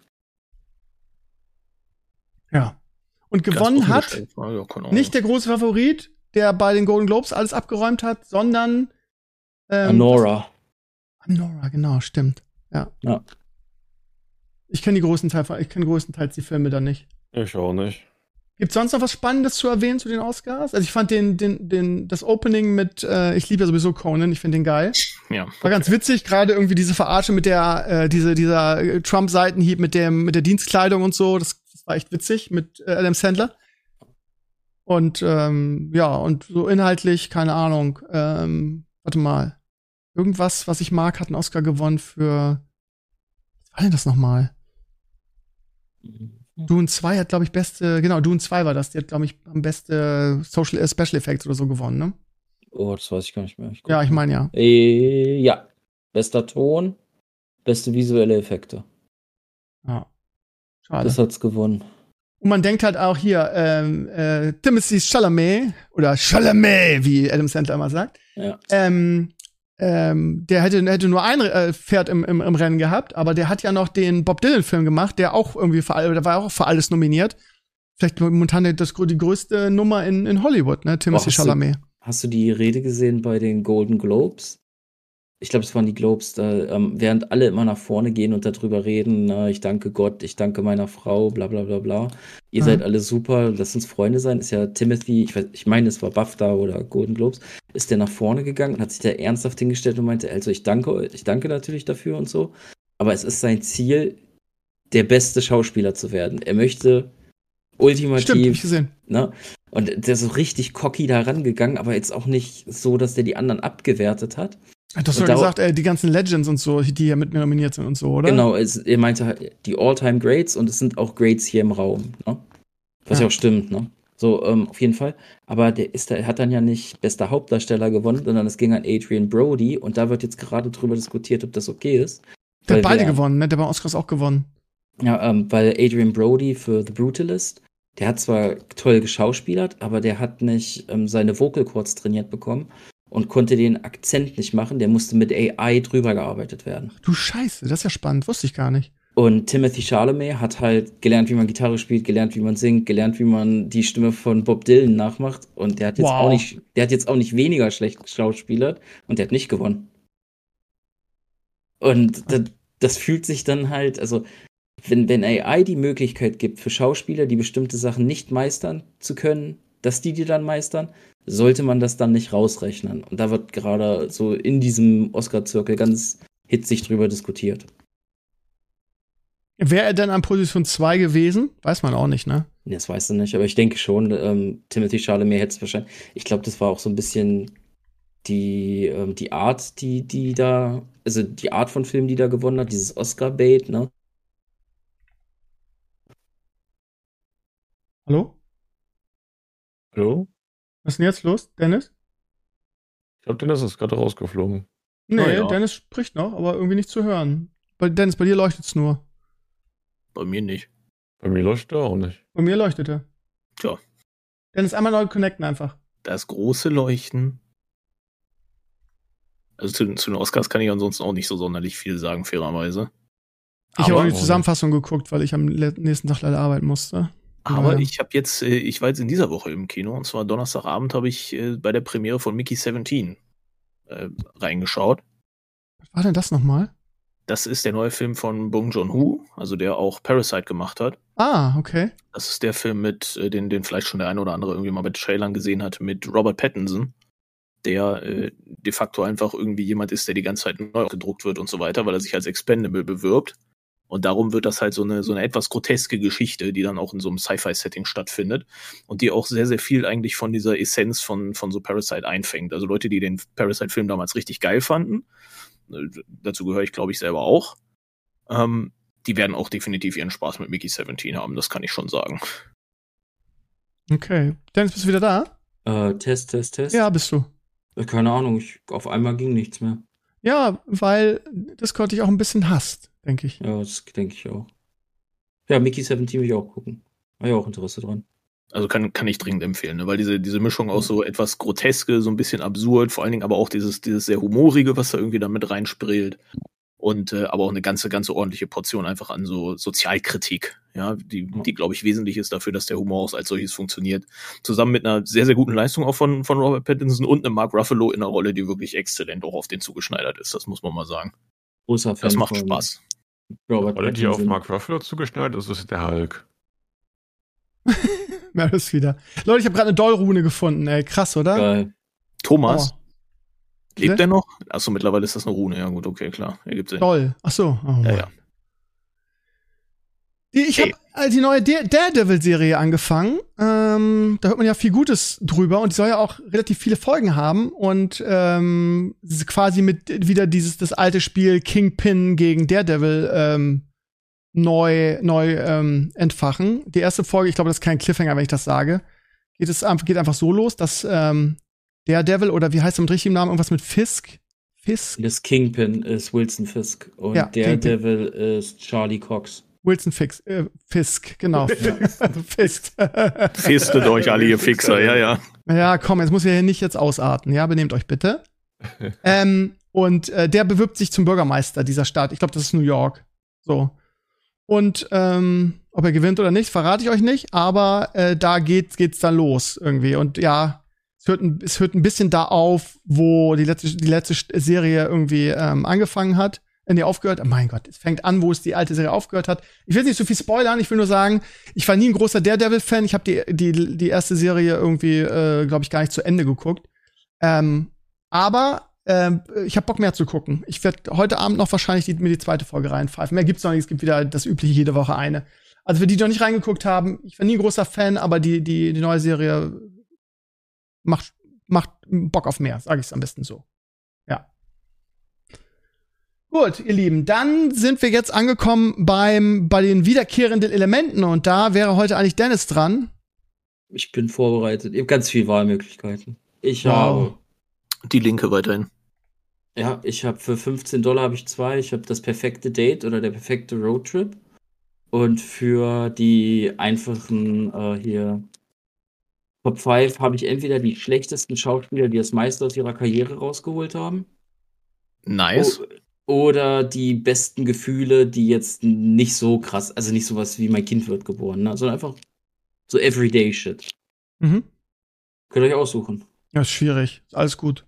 Ja. Und Ganz gewonnen offen hat gestellt. Ja, ja, keine Ahnung. nicht der große Favorit, der bei den Golden Globes alles abgeräumt hat, sondern ähm, Anora. Anora, genau, stimmt. Ja. Ja. Ich kenne die großen Teil, ich kenne größtenteils die Filme dann nicht. Ich auch nicht. Gibt es sonst noch was Spannendes zu erwähnen zu den Oscars? Also ich fand den, den, den, das Opening mit, äh, ich liebe ja sowieso Conan, ich finde den geil. Ja. War ganz witzig, gerade irgendwie diese Verarsche mit der, äh, diese, dieser Trump-Seitenhieb mit dem, mit der Dienstkleidung und so, das, das war echt witzig mit äh, Adam Sandler. Und ähm, ja, und so inhaltlich, keine Ahnung, ähm, warte mal. Irgendwas, was ich mag, hat einen Oscar gewonnen für, was war denn das nochmal? Dune zwei hat, glaube ich, beste, genau, Dune zwei war das, die hat, glaube ich, am beste Social äh, Special Effects oder so gewonnen, ne? Oh, das weiß ich gar nicht mehr. Ich Ja, ich meine ja. Äh, ja. Bester Ton, beste visuelle Effekte. Ja. Schade. Das hat's gewonnen. Und man denkt halt auch hier, ähm, äh, Timothy Chalamet, oder Chalamet, wie Adam Sandler immer sagt, Ja. ähm, ähm, der hätte, hätte nur ein äh, Pferd im, im, im Rennen gehabt, aber der hat ja noch den Bob Dylan-Film gemacht, der auch irgendwie für, all- der war auch für alles nominiert. Vielleicht momentan das, die größte Nummer in, in Hollywood, ne? Timothy Oh, hast du- Chalamet. Hast du die Rede gesehen bei den Golden Globes? Ich glaube, es waren die Globes, da, ähm, während alle immer nach vorne gehen und darüber reden, na, ich danke Gott, ich danke meiner Frau, bla bla bla bla. Ihr Mhm. seid alle super, lasst uns Freunde sein. Ist ja Timothy, ich, weiß, ich meine, es war BAFTA oder Golden Globes, ist der nach vorne gegangen und hat sich da ernsthaft hingestellt und meinte, also ich danke euch, ich danke natürlich dafür und so, aber es ist sein Ziel, der beste Schauspieler zu werden. Er möchte ultimativ, Stimmt, hab ich gesehen. ne? Und der ist so richtig cocky da rangegangen, aber jetzt auch nicht so, dass der die anderen abgewertet hat. Hat doch Und so da- gesagt, ey, die ganzen Legends und so, die ja mit mir nominiert sind und so, oder? Genau, es, er meinte halt die All-Time-Greats und es sind auch Greats hier im Raum, ne? Was ja, Ja. auch stimmt, ne? So, ähm, auf jeden Fall. Aber der ist da, er hat dann ja nicht bester Hauptdarsteller gewonnen, sondern es ging an Adrian Brody und da wird jetzt gerade drüber diskutiert, ob das okay ist. Der Weil hat beide der- gewonnen, ne? Der bei Oscars auch gewonnen. Ja, ähm, weil Adrian Brody für The Brutalist, der hat zwar toll geschauspielert, aber der hat nicht ähm, seine Vocal Cords trainiert bekommen und konnte den Akzent nicht machen. Der musste mit A I drüber gearbeitet werden. Du Scheiße, das ist ja spannend, wusste ich gar nicht. Und Timothy Chalamet hat halt gelernt, wie man Gitarre spielt, gelernt, wie man singt, gelernt, wie man die Stimme von Bob Dylan nachmacht. Und der hat jetzt Wow. auch nicht, der hat jetzt auch nicht weniger schlecht geschauspielert und der hat nicht gewonnen. Und das, das fühlt sich dann halt, also wenn, wenn A I die Möglichkeit gibt für Schauspieler, die bestimmte Sachen nicht meistern zu können, dass die die dann meistern, sollte man das dann nicht rausrechnen. Und da wird gerade so in diesem Oscar-Zirkel ganz hitzig drüber diskutiert. Wäre er denn an Position zwei gewesen? Weiß man auch nicht, ne? Nee, das weißt du nicht, aber ich denke schon, ähm, Timothy Chalamet hätte es wahrscheinlich. Ich glaube, das war auch so ein bisschen die, ähm, die Art, die, die da, also die Art von Film, die da gewonnen hat, dieses Oscar-Bait, ne? Hallo? Hallo? Was ist denn jetzt los, Dennis? Ich glaube, Dennis ist gerade rausgeflogen. Nee, Ah, ja. Dennis spricht noch, aber irgendwie nicht zu hören. Bei Dennis, bei dir leuchtet's nur. Bei mir nicht. Bei mir leuchtet er auch nicht. Bei mir leuchtet er. Tja. Dennis, einmal neu connecten einfach. Das große Leuchten. Also zu, den- zu den Oscars kann ich ansonsten auch nicht so sonderlich viel sagen, fairerweise. Ich habe Aber- auch die Zusammenfassung geguckt, weil ich am le- nächsten Tag leider arbeiten musste. Aber Ja. ich habe jetzt, äh, ich war jetzt in dieser Woche im Kino, und zwar Donnerstagabend habe ich äh, bei der Premiere von Mickey siebzehn äh, reingeschaut. Was war denn das nochmal? Das ist der neue Film von Bong Joon-ho, also der auch Parasite gemacht hat. Ah, okay. Das ist der Film mit, äh, den, den vielleicht schon der eine oder andere irgendwie mal mit Trailern gesehen hat, mit Robert Pattinson, der äh, de facto einfach irgendwie jemand ist, der die ganze Zeit neu gedruckt wird und so weiter, weil er sich als Expendable bewirbt. Und darum wird das halt so eine, so eine etwas groteske Geschichte, die dann auch in so einem Sci-Fi-Setting stattfindet und die auch sehr, sehr viel eigentlich von dieser Essenz von, von so Parasite einfängt. Also Leute, die den Parasite-Film damals richtig geil fanden, äh, dazu gehöre ich, glaube ich, selber auch, ähm, die werden auch definitiv ihren Spaß mit Mickey siebzehn haben, das kann ich schon sagen. Okay. Dennis, bist du wieder da? Äh, Test, Test, Test. Ja, bist du. Äh, Keine Ahnung, ich, auf einmal ging nichts mehr. Ja, weil Discord dich auch ein bisschen hasst, denke ich. Ja, das denke ich auch. Ja, Mickey siebzehn will ich auch gucken. Habe ich auch Interesse dran. Also kann, kann ich dringend empfehlen, ne? Weil diese, diese Mischung aus so etwas Groteske, so ein bisschen absurd, vor allen Dingen aber auch dieses, dieses sehr Humorige, was da irgendwie da mit reinsprillt. Und äh, aber auch eine ganze, ganze ordentliche Portion einfach an so Sozialkritik, ja, die, die glaube ich, wesentlich ist dafür, dass der Humor auch als solches funktioniert. Zusammen mit einer sehr, sehr guten Leistung auch von, von Robert Pattinson und einem Mark Ruffalo in einer Rolle, die wirklich exzellent auch auf den zugeschneidert ist, das muss man mal sagen. Großer Fan Das macht von Spaß. Robert Alle, die auf Pattinson. Mark Ruffalo zugeschneit ist, ist der Hulk. Alle, die auf Mark Ruffalo zugeschneit ist, ist der Hulk. Ja, das ist wieder. Leute, ich habe gerade eine Doll-Rune gefunden, ey. Krass, oder? Geil. Thomas, Aua. lebt Bitte? er noch? Achso, mittlerweile ist das eine Rune. Ja, gut, okay, klar. Ergibt Sinn. Doll. Ach so. Oh, Mann. Ja, ja. Die, ich habe äh, die neue Dare- Daredevil-Serie angefangen. Ähm, da hört man ja viel Gutes drüber und die soll ja auch relativ viele Folgen haben und ähm, es ist quasi mit wieder dieses das alte Spiel Kingpin gegen Daredevil ähm, neu neu ähm, entfachen. Die erste Folge, ich glaube, das ist kein Cliffhanger, wenn ich das sage. Geht es einfach geht einfach so los, dass ähm, Daredevil oder wie heißt er mit richtigem Namen irgendwas mit Fisk? Fisk? Das Kingpin ist Wilson Fisk und Ja, Daredevil ist Charlie Cox. Wilson Fix, äh, Fisk, genau. Fisk. Festet euch alle, ihr Fixer, ja, ja. Ja, komm, jetzt muss ich hier nicht jetzt ausarten. Ja, benehmt euch bitte. ähm, und äh, der bewirbt sich zum Bürgermeister dieser Stadt. Ich glaube, das ist New York. So. Und ähm, ob er gewinnt oder nicht, verrate ich euch nicht. Aber äh, da geht, geht's dann los irgendwie. Und ja, es hört, ein, es hört ein bisschen da auf, wo die letzte, die letzte Serie irgendwie ähm, angefangen hat. Wenn die aufgehört, oh mein Gott, es fängt an, wo es die alte Serie aufgehört hat. Ich will nicht so viel spoilern, ich will nur sagen, ich war nie ein großer Daredevil-Fan. Ich habe die, die, die erste Serie irgendwie, äh, glaube ich, gar nicht zu Ende geguckt. Ähm, aber ähm, ich habe Bock mehr zu gucken. Ich werde heute Abend noch wahrscheinlich die, mir die zweite Folge reinpfeifen. Mehr gibt's noch nicht, es gibt wieder das übliche jede Woche eine. Also für die, die noch nicht reingeguckt haben, ich war nie ein großer Fan, aber die, die, die neue Serie macht, macht Bock auf mehr, sage ich es am besten so. Ja. Gut, ihr Lieben, dann sind wir jetzt angekommen beim, bei den wiederkehrenden Elementen und da wäre heute eigentlich Dennis dran. Ich bin vorbereitet. Ich habe ganz viele Wahlmöglichkeiten. Ich Wow. habe, Die Linke weiterhin. ja, ich habe für fünfzehn Dollar habe ich zwei. Ich habe das perfekte Date oder der perfekte Roadtrip. Und für die einfachen äh, hier Top fünf habe ich entweder die schlechtesten Schauspieler, die das meiste aus ihrer Karriere rausgeholt haben. Nice. O- Oder die besten Gefühle, die jetzt nicht so krass, also nicht sowas wie mein Kind wird geboren, ne? Sondern einfach so Everyday Shit. Mhm. Könnt ihr euch aussuchen. Ja, ist schwierig. Ist alles gut.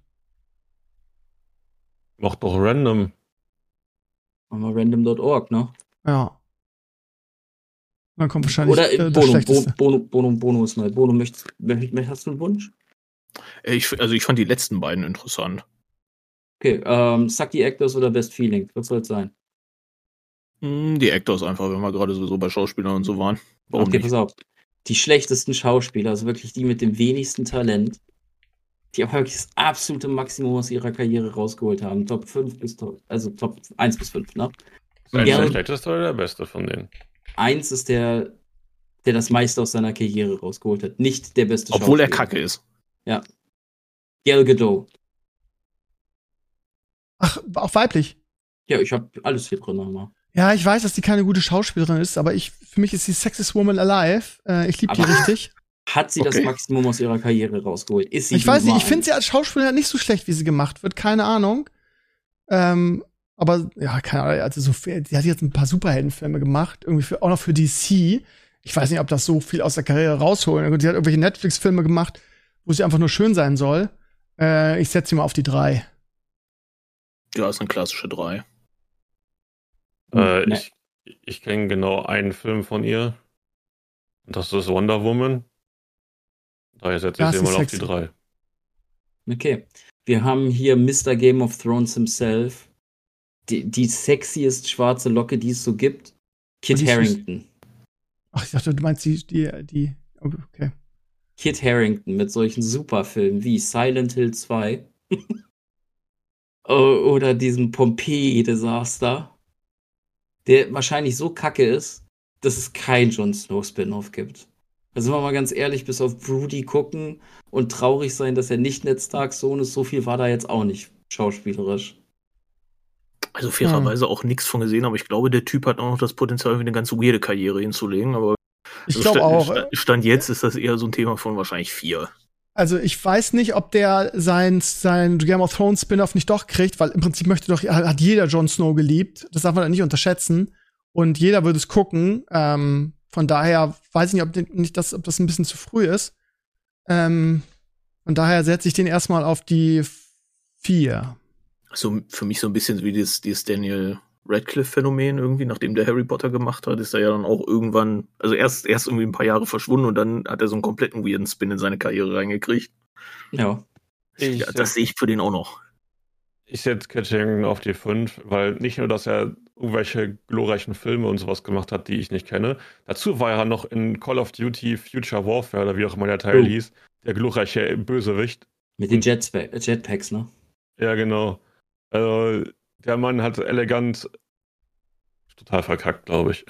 Mach doch random. Machen wir random Punkt org, ne? Ja. Dann kommt wahrscheinlich Oder äh, das Bono, Schlechteste. Bono, Bono, Bono ist neu. Bono, möchtest, möchtest, hast du einen Wunsch? Ich, also ich fand die letzten beiden interessant. Okay, ähm, Sucky Actors oder Best Feeling? Was soll es sein? Hm, Die Actors einfach, wenn wir gerade sowieso bei Schauspielern und so waren. Warum Okay, nicht? pass auf. Die schlechtesten Schauspieler, also wirklich die mit dem wenigsten Talent, die aber wirklich das absolute Maximum aus ihrer Karriere rausgeholt haben. Top fünf bis Top, also Top eins bis fünf, ne? Ist er Ja. der schlechteste oder der beste von denen? eins ist der, der das meiste aus seiner Karriere rausgeholt hat. Nicht der beste Obwohl er Schauspieler. kacke ist. Gal Gadot. Ach, auch weiblich. Ja, ich habe alles hier drin nochmal. Ja, ich weiß, dass die keine gute Schauspielerin ist, aber ich, für mich ist sie Sexiest Woman alive. Äh, ich liebe die Aber- richtig. Hat sie das Okay. Maximum aus ihrer Karriere rausgeholt? Ist sie Ich weiß nicht, Nummer ich finde eins? sie als Schauspielerin nicht so schlecht, wie sie gemacht wird. Keine Ahnung. Ähm, aber, ja, keine Ahnung. Also, so, viel- sie hat jetzt ein paar Superheldenfilme gemacht. Irgendwie für, auch noch für D C. Ich weiß nicht, ob das so viel aus der Karriere rausholen. Sie hat irgendwelche Netflix-Filme gemacht, wo sie einfach nur schön sein soll. Äh, ich setze sie mal auf die drei. Ja, ist eine klassische drei. Äh, Nee. ich ich kenne genau einen Film von ihr. Und das ist Wonder Woman. Daher setze Ja, ich sie sie ist mal auf die sexy. drei. Okay. Wir haben hier Mister Game of Thrones himself. Die, die sexiest schwarze Locke, die es so gibt. Kit die ist süß. Harington. Ach, ich dachte, du meinst die, die, die, okay. Kit Harington mit solchen Superfilmen wie Silent Hill zwei. O- Oder diesen Pompeii-Desaster. Der wahrscheinlich so kacke ist, dass es kein Jon Snow Spin-off gibt. Also sind wir mal ganz ehrlich, bis auf Broody gucken und traurig sein, dass er nicht Ned Starks Sohn ist, so viel war da jetzt auch nicht schauspielerisch. Also fairerweise auch nichts von gesehen, aber ich glaube, der Typ hat auch noch das Potenzial, irgendwie eine ganz weirde Karriere hinzulegen. Aber Ich also glaube Sta- auch. Sta- Stand jetzt ist das eher so ein Thema von wahrscheinlich vier. Also ich weiß nicht, ob der sein, sein Game of Thrones Spin-off nicht doch kriegt, weil im Prinzip möchte doch, hat jeder Jon Snow geliebt. Das darf man nicht unterschätzen. Und jeder würde es gucken. Ähm, von daher weiß ich nicht, ob, den, nicht das, ob das ein bisschen zu früh ist. Ähm, von daher setze ich den erstmal auf die vier. So für mich so ein bisschen wie dieses, dieses Daniel Radcliffe-Phänomen irgendwie, nachdem der Harry Potter gemacht hat, ist er ja dann auch irgendwann, also erst, erst irgendwie ein paar Jahre verschwunden und dann hat er so einen kompletten weirden Spin in seine Karriere reingekriegt. Ja. Ich, ja das sehe ich für den auch noch. Ich setze Kit Harington auf die fünf, weil nicht nur, dass er irgendwelche glorreichen Filme und sowas gemacht hat, die ich nicht kenne. Dazu war er noch in Call of Duty Future Warfare, oder wie auch immer der Teil oh. hieß, der glorreiche Bösewicht. Mit den Jetpa- Jetpacks, ne? Ja, genau. Also, der Mann hat elegant total verkackt, glaube ich.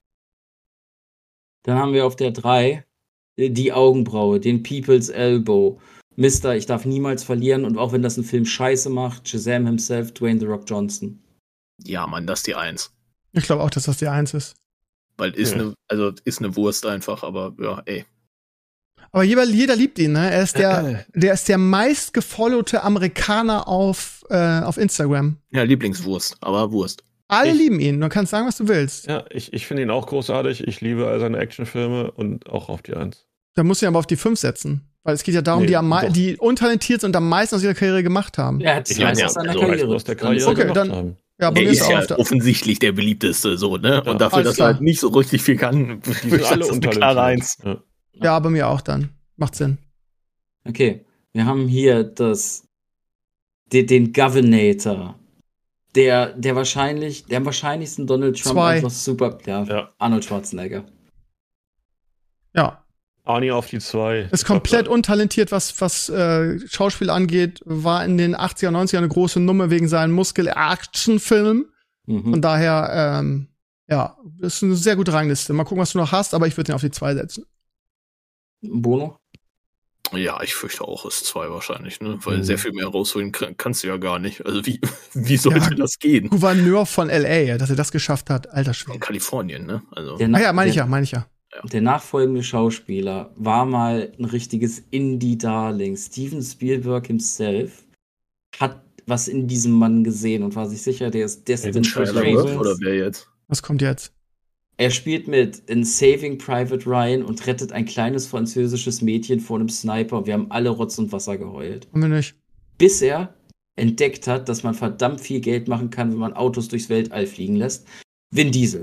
Dann haben wir auf der drei die Augenbraue, den People's Elbow. Mister, ich darf niemals verlieren und auch wenn das ein Film scheiße macht, Shazam himself, Dwayne The Rock Johnson. Ja, Mann, das ist die Eins. Ich glaube auch, dass das die Eins ist. Weil ist Ja. eine, also ist eine Wurst einfach, aber ja, ey. Aber jeder, jeder liebt ihn, ne? Er ist der, der ist der meistgefollowte Amerikaner auf, äh, auf Instagram. Ja, Lieblingswurst, aber Wurst. Alle Ich- lieben ihn. Du kannst sagen, was du willst. Ja, ich, ich finde ihn auch großartig. Ich liebe all seine Actionfilme und auch auf die eins. Da musst du ihn aber auf die fünf setzen. Weil es geht ja darum, Nee, die, am mei- doch. die untalentiert und am meisten aus ihrer Karriere gemacht haben. Er hat Ich zwei meine, aus seiner also, Karriere. aus der Dann ist Karriere er- Okay, gemacht dann- haben. Ja, bei Er mir ist ist er ja auf der. offensichtlich der beliebteste, so, ne? Ja, Und dafür, alles dass klar. er halt nicht so richtig viel kann, Die würde sind ich alle sagen, das ist eine klare Eins. untalentiert. Ja. Ja, bei mir auch dann. Macht Sinn. Okay, wir haben hier das, den, den Governator. Der, der wahrscheinlich, der am wahrscheinlichsten Donald Trump Zwei. einfach super, ja, Ja. Arnold Schwarzenegger. Ja. Arnie auf die zwei. Ist komplett untalentiert, was, was äh, Schauspiel angeht. War in den achtziger, neunziger eine große Nummer wegen seinen Muskel-Action-Filmen. Mhm. Von daher, ähm, ja, ist eine sehr gute Rangliste. Mal gucken, was du noch hast, aber ich würde ihn auf die zwei setzen. Bono? Ja, ich fürchte auch, es ist zwei wahrscheinlich, ne? Weil Mhm. sehr viel mehr rausholen kann- kannst du ja gar nicht. Also wie, wie sollte Ja. das gehen? Gouverneur von L A, dass er das geschafft hat. Alter In Schwede. Kalifornien, ne? Also. Der, Ah na- ja, meine ich der, ja, meine ich ja. Der nachfolgende Schauspieler war mal ein richtiges Indie-Darling. Steven Spielberg himself hat was in diesem Mann gesehen und war sich sicher, der ist destined for Shia LaBeouf oder greatness. wer jetzt? Was kommt jetzt? Er spielt mit in Saving Private Ryan und rettet ein kleines französisches Mädchen vor einem Sniper. Wir haben alle Rotz und Wasser geheult. Haben wir nicht. Bis er entdeckt hat, dass man verdammt viel Geld machen kann, wenn man Autos durchs Weltall fliegen lässt. Vin Diesel.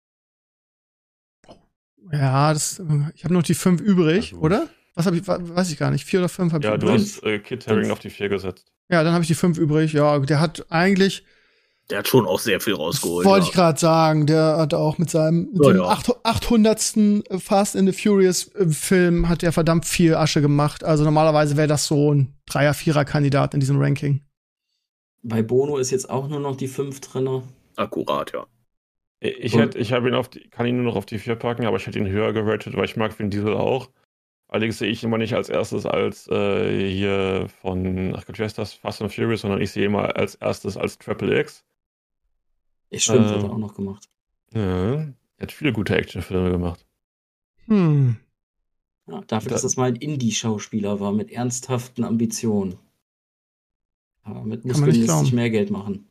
Ja, das, ich habe noch die fünf übrig, Also- oder? Was habe ich, wa- weiß ich gar nicht. Vier oder fünf habe ich Ja, du übrig. hast äh, Kit Harington auf die vier gesetzt. Ja, dann habe ich die fünf übrig. Ja, der hat eigentlich, Der hat schon auch sehr viel rausgeholt. wollte ja. ich gerade sagen, der hat auch mit seinem mit Ja, dem ja. acht- achthundertsten Fast and the Furious äh, Film hat er verdammt viel Asche gemacht. Also normalerweise wäre das so ein Dreier-, Vierer-Kandidat in diesem Ranking. Bei Bono ist jetzt auch nur noch die fünf drin. Akkurat, ja. Ich, Und- hätte, ich hab ihn auf die, kann ihn nur noch auf die vier packen, aber ich hätte ihn höher geratet, weil ich mag Vin Diesel auch. Allerdings sehe ich ihn immer nicht als erstes als äh, hier von, ach Gott, wie heißt das, Fast and Furious, sondern ich sehe ihn immer als erstes als Triple X. Ich stimmt, Ähm. hat er auch noch gemacht. Ja, er hat viele gute Actionfilme gemacht. Hm. Ja, dafür, Da- dass das mal ein Indie-Schauspieler war mit ernsthaften Ambitionen. Aber mit Kann man Muskeln nicht lässt sich glauben. mehr Geld machen.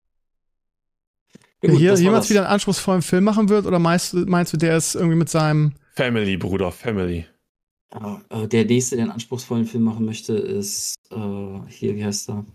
Ja, Der gut, hier das war jemals das. wieder einen anspruchsvollen Film machen wird? Oder meinst, du- meinst du, der ist irgendwie mit seinem. Family, Bruder, Family. Ja, äh, der nächste, der einen anspruchsvollen Film machen möchte, ist äh, hier, wie heißt er?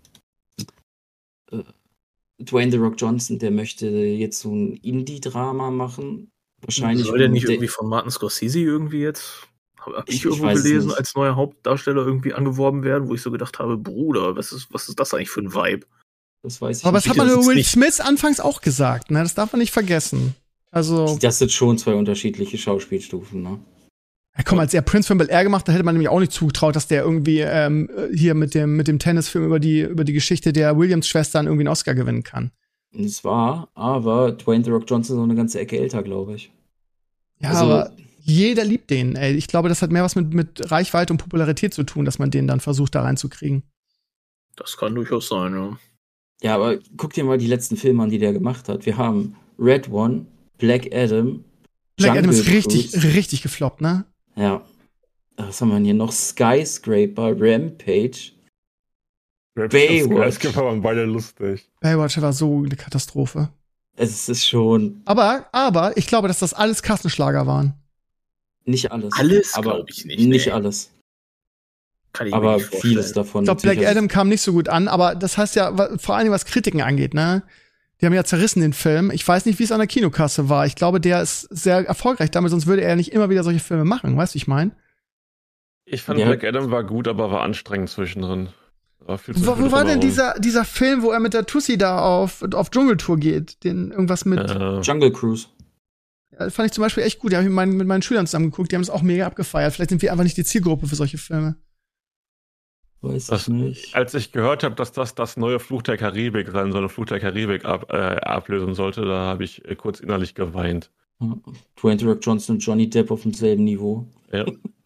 Äh, Dwayne The Rock Johnson, der möchte jetzt so ein Indie-Drama machen. Wahrscheinlich. Soll der nicht der- irgendwie von Martin Scorsese irgendwie jetzt, habe ich, Ich- ich irgendwo weiß es gelesen, nicht. als neuer Hauptdarsteller irgendwie angeworben werden, wo ich so gedacht habe, Bruder, was ist, was ist das eigentlich für ein Vibe? Das weiß ich Aber das nicht. hat man das über ist Will nicht- Smith anfangs auch gesagt, ne? Das darf man nicht vergessen. Also, Das sind schon zwei unterschiedliche Schauspielstufen, ne? ja, komm, als er Prince von Bel-Air gemacht hat, hätte man nämlich auch nicht zugetraut, dass der irgendwie ähm, hier mit dem, mit dem Tennisfilm über die, über die Geschichte der Williams-Schwestern irgendwie einen Oscar gewinnen kann. Und es war, aber Dwayne The Rock Johnson ist noch eine ganze Ecke älter, glaube ich. Ja, Also- aber jeder liebt den, ey. Ich glaube, das hat mehr was mit, mit Reichweite und Popularität zu tun, dass man den dann versucht, da reinzukriegen. Das kann durchaus sein, ja. Ja, aber guck dir mal die letzten Filme an, die der gemacht hat. Wir haben Red One, Black Adam, Black Adam ist Jungle richtig, Cruise. richtig gefloppt, ne? Ja. Was haben wir denn hier noch? Skyscraper, Rampage. Baywatch. Das waren beide lustig. Baywatch war so eine Katastrophe. Es ist schon Aber, aber, ich glaube, dass das alles Kassenschlager waren. nicht alles. Alles aber glaube ich nicht. Nicht nee. alles. Kann ich mir Aber nicht vorstellen. vieles davon. Ich glaube, Black natürlich- Adam kam nicht so gut an, aber das heißt ja, wa- vor allem was Kritiken angeht, ne? Die haben ja zerrissen den Film. Ich weiß nicht, wie es an der Kinokasse war. Ich glaube, der ist sehr erfolgreich damit, sonst würde er nicht immer wieder solche Filme machen. Weißt du, ich meine? Ich fand Ja. Black Adam war gut, aber war anstrengend zwischendrin. War viel zu Wo, viel wo war denn drumherum. dieser, dieser Film, wo er mit der Tussi da auf, auf Dschungeltour geht? Den irgendwas mit. Äh, Jungle Cruise. Ja, fand ich zum Beispiel echt gut. Die habe ich mit meinen, mit meinen Schülern zusammen geguckt. Die haben es auch mega abgefeiert. Vielleicht sind wir einfach nicht die Zielgruppe für solche Filme. Weiß Das, ich nicht. als ich gehört habe, dass das das neue Fluch der Karibik sein soll, Fluch der Karibik ab, äh, ablösen sollte, da habe ich äh, kurz innerlich geweint. Dwayne The Rock Johnson und Johnny Depp auf demselben Niveau. Ja.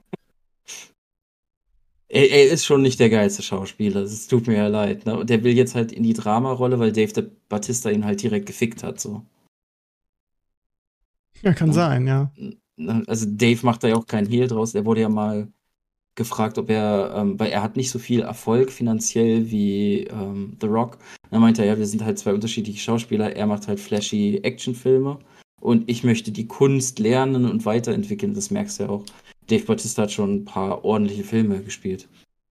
Er, er ist schon nicht der geilste Schauspieler. Es tut mir ja leid. Ne? Und der will jetzt halt in die Dramarolle, weil Dave de Batista ihn halt direkt gefickt hat. So. Ja, kann Ja. sein, ja. Also Dave macht da ja auch keinen Hehl draus. Er wurde ja mal gefragt, ob er, ähm, weil er hat nicht so viel Erfolg finanziell wie ähm, The Rock. Dann meinte er, ja, wir sind halt zwei unterschiedliche Schauspieler. Er macht halt flashy Actionfilme und ich möchte die Kunst lernen und weiterentwickeln. Das merkst du ja auch. Dave Bautista hat schon ein paar ordentliche Filme gespielt.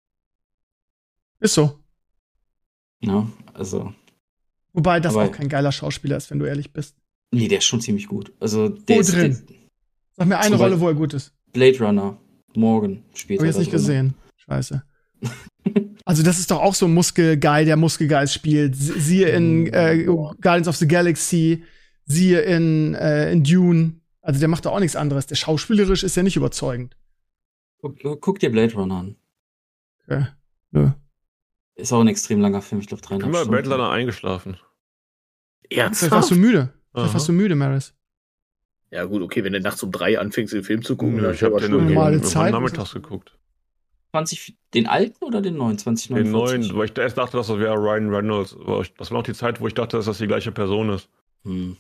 Ist so. Ja, also, Wobei das Aber- auch kein geiler Schauspieler ist, wenn du ehrlich bist. nee, der ist schon ziemlich gut. Also, der Wo ist drin? der Sag mir eine Zum Rolle, Beispiel- wo er gut ist. Blade Runner. Morgan spielt Hab ich er jetzt da nicht drin. gesehen. Scheiße. Also, das ist doch auch so ein Muskelguy, der Muskelguys spielt. Sie- Siehe in äh, Guardians of the Galaxy, siehe in, äh, in Dune. Also, der macht doch auch nichts anderes. Der schauspielerisch ist ja nicht überzeugend. Guck, guck dir Blade Runner an. Okay. Nö. Ist auch ein extrem langer Film, ich glaube Ich bin dreieinhalb bei Stunden. Blade Runner eingeschlafen. Vielleicht warst du müde. Vielleicht Aha. warst du müde, Maris. Ja, gut, okay, wenn du nachts um drei anfängst, den Film zu gucken, Nö, dann ich habe den Stunde. irgendwann Normale irgendwann Zeit, nachmittags geguckt. zwanzig, den alten oder den neuen? zwanzig Den neunundvierzig? neuen, weil ich erst dachte, dass das wäre Ryan Reynolds. Aber ich- Das war noch die Zeit, wo ich dachte, dass das die gleiche Person ist. Hm.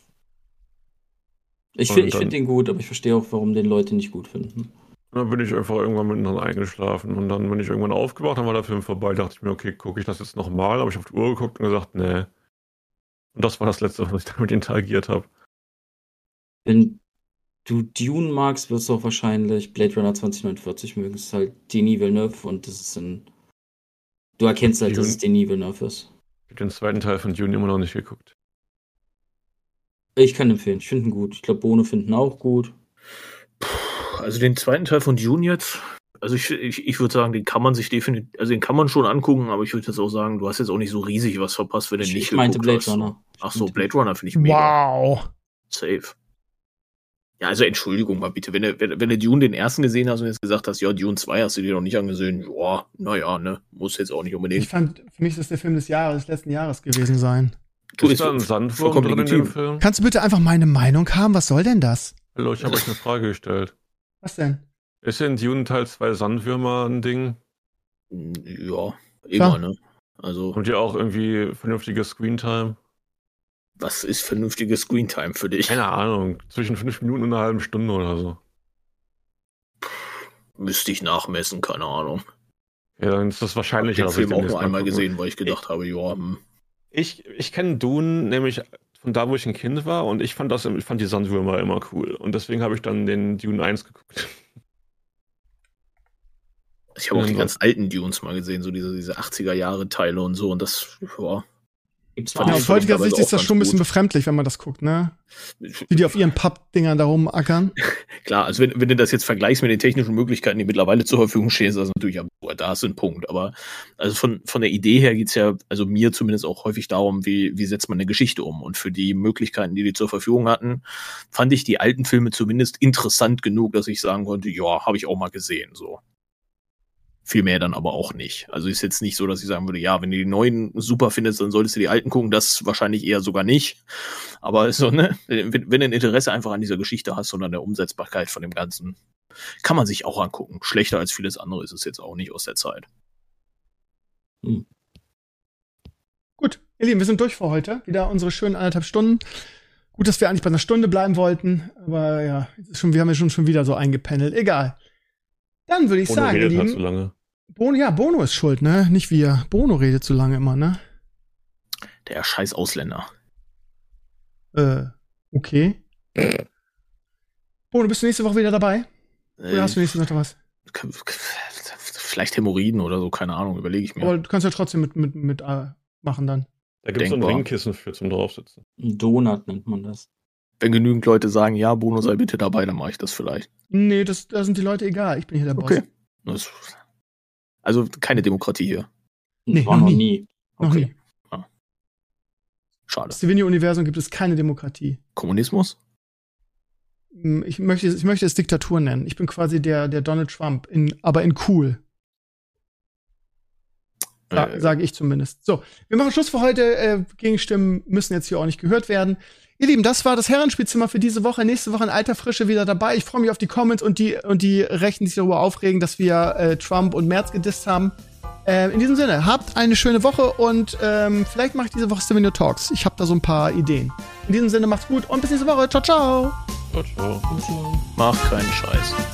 Ich Und finde ich dann- find den gut, aber ich verstehe auch, warum den Leute nicht gut finden. Und dann bin ich einfach irgendwann mittendrin eingeschlafen. Und dann bin ich irgendwann aufgewacht, dann war der Film vorbei. Dachte ich mir, okay, gucke ich das jetzt nochmal. Aber ich auf die Uhr geguckt und gesagt, nee. Und das war das Letzte, was ich damit interagiert habe. Wenn du Dune magst, wirst du auch wahrscheinlich Blade Runner zwanzig neunundvierzig mögen. Es ist halt Denis Villeneuve und das ist ein. Du erkennst halt, dass Dune. es Denis Villeneuve ist. Ich habe den zweiten Teil von Dune immer noch nicht geguckt. Ich kann empfehlen, ich finde ihn gut. Ich glaube, Bono finden auch gut. Also den zweiten Teil von Dune jetzt, also ich, ich, ich würde sagen, den kann man sich definitiv, also den kann man schon angucken, aber ich würde jetzt auch sagen, du hast jetzt auch nicht so riesig was verpasst, wenn du Ich, nicht ich meinte Blade geguckt hast. Runner. Ach so, Blade Runner finde ich mega. Wow. Safe. Ja, also Entschuldigung mal bitte, wenn du, wenn, wenn du Dune den ersten gesehen hast und jetzt gesagt hast, ja, Dune zwei hast du dir noch nicht angesehen, ja, naja, ne, muss jetzt auch nicht Ich unbedingt. fand, für mich ist das der Film des Jahres, des letzten Jahres gewesen sein. Du, ist ist da ein vollkommen Sandwurm drin in dem legitim. Film? Kannst du bitte einfach meine Meinung haben? Was soll denn das? Hallo, ich habe euch eine Frage gestellt. Was denn? Ist in Dune Teil zwei Sandwürmer ein Ding? Ja, immer, Klar. ne? Also, Und ihr auch irgendwie vernünftige Screentime? was ist vernünftige Screentime für dich? Keine Ahnung, zwischen fünf Minuten und einer halben Stunde oder so. Müsste ich nachmessen, keine Ahnung. Ja, dann ist das Ich wahrscheinlich. habe den Film auch nur einmal gesehen, weil ich gedacht habe, ja, hm. Ich, ich kenne Dune nämlich von da, wo ich ein Kind war, und ich fand das, ich fand die Sandwürmer immer cool. Und deswegen habe ich dann den Dune eins geguckt. Ich habe auch die Ja, ganz alten Dunes mal gesehen, so diese, diese achtziger-Jahre-Teile und so. Und das, ja. Gibt's Fand Ja, ich aus auch. schon heutiger teilweise Sicht ist auch das ganz schon ein bisschen gut. befremdlich, wenn man das guckt, ne? Wie die auf ihren Pappdingern da rumackern. Klar, also wenn, wenn du das jetzt vergleichst mit den technischen Möglichkeiten, die mittlerweile zur Verfügung stehen, ist das natürlich absurd. Da hast du einen Punkt. Aber also von, von der Idee her geht's ja, also mir zumindest auch häufig darum, wie, wie setzt man eine Geschichte um. Und für die Möglichkeiten, die die zur Verfügung hatten, fand ich die alten Filme zumindest interessant genug, dass ich sagen konnte, ja, habe ich auch mal gesehen. So. Viel mehr dann aber auch nicht. Also ist jetzt nicht so, dass ich sagen würde, ja, wenn du die neuen super findest, dann solltest du die alten gucken. Das wahrscheinlich eher sogar nicht. Aber so, ne, wenn, wenn du ein Interesse einfach an dieser Geschichte hast und an der Umsetzbarkeit von dem Ganzen, kann man sich auch angucken. Schlechter als vieles andere ist es jetzt auch nicht aus der Zeit. Gut, ihr Lieben, wir sind durch für heute. Wieder unsere schönen anderthalb Stunden. Gut, dass wir eigentlich bei einer Stunde bleiben wollten. Aber ja, es ist schon, wir haben ja schon, schon wieder so eingependelt. Egal. Dann würde ich Bono sagen, ihr redet halt Lieben, so lange. Bono, ja, Bono ist schuld, ne? Nicht wir. Bono redet zu lange immer, ne? Der scheiß Ausländer. Äh, okay. Bono, bist du nächste Woche wieder dabei? Oder hast du nächste Woche was? Vielleicht Hämorrhoiden oder so, keine Ahnung, überlege ich mir. Aber du kannst ja trotzdem mit, mit, mit äh, machen dann. Da gibt es so ein Denkbar. Ringkissen für zum Draufsitzen. Ein Donut nennt man das. Wenn genügend Leute sagen, ja, Bono sei bitte dabei, dann mache ich das vielleicht. Nee, das, da sind die Leute egal. Ich bin hier der Boss. Okay. Das, also keine Demokratie hier. Nee, War noch noch nie. nie. Noch Okay. nie. Schade. Im Stevenio-Universum gibt es keine Demokratie. Kommunismus? Ich möchte, ich möchte es Diktatur nennen. Ich bin quasi der, der Donald Trump, in, aber in cool. Sa Äh, Sage ich zumindest. So, wir machen Schluss für heute. Äh, Gegenstimmen müssen jetzt hier auch nicht gehört werden. Ihr Lieben, das war das Herrenspielzimmer für diese Woche. Nächste Woche in alter Frische wieder dabei. Ich freue mich auf die Comments und die, und die Rechten, die sich darüber aufregen, dass wir äh, Trump und Merz gedisst haben. Äh, in diesem Sinne, habt eine schöne Woche und ähm, vielleicht mache ich diese Woche Stevenio Talks. Ich habe da so ein paar Ideen. In diesem Sinne, macht's gut und bis nächste Woche. Ciao, ciao. Ciao, ciao. Mach keinen Scheiß.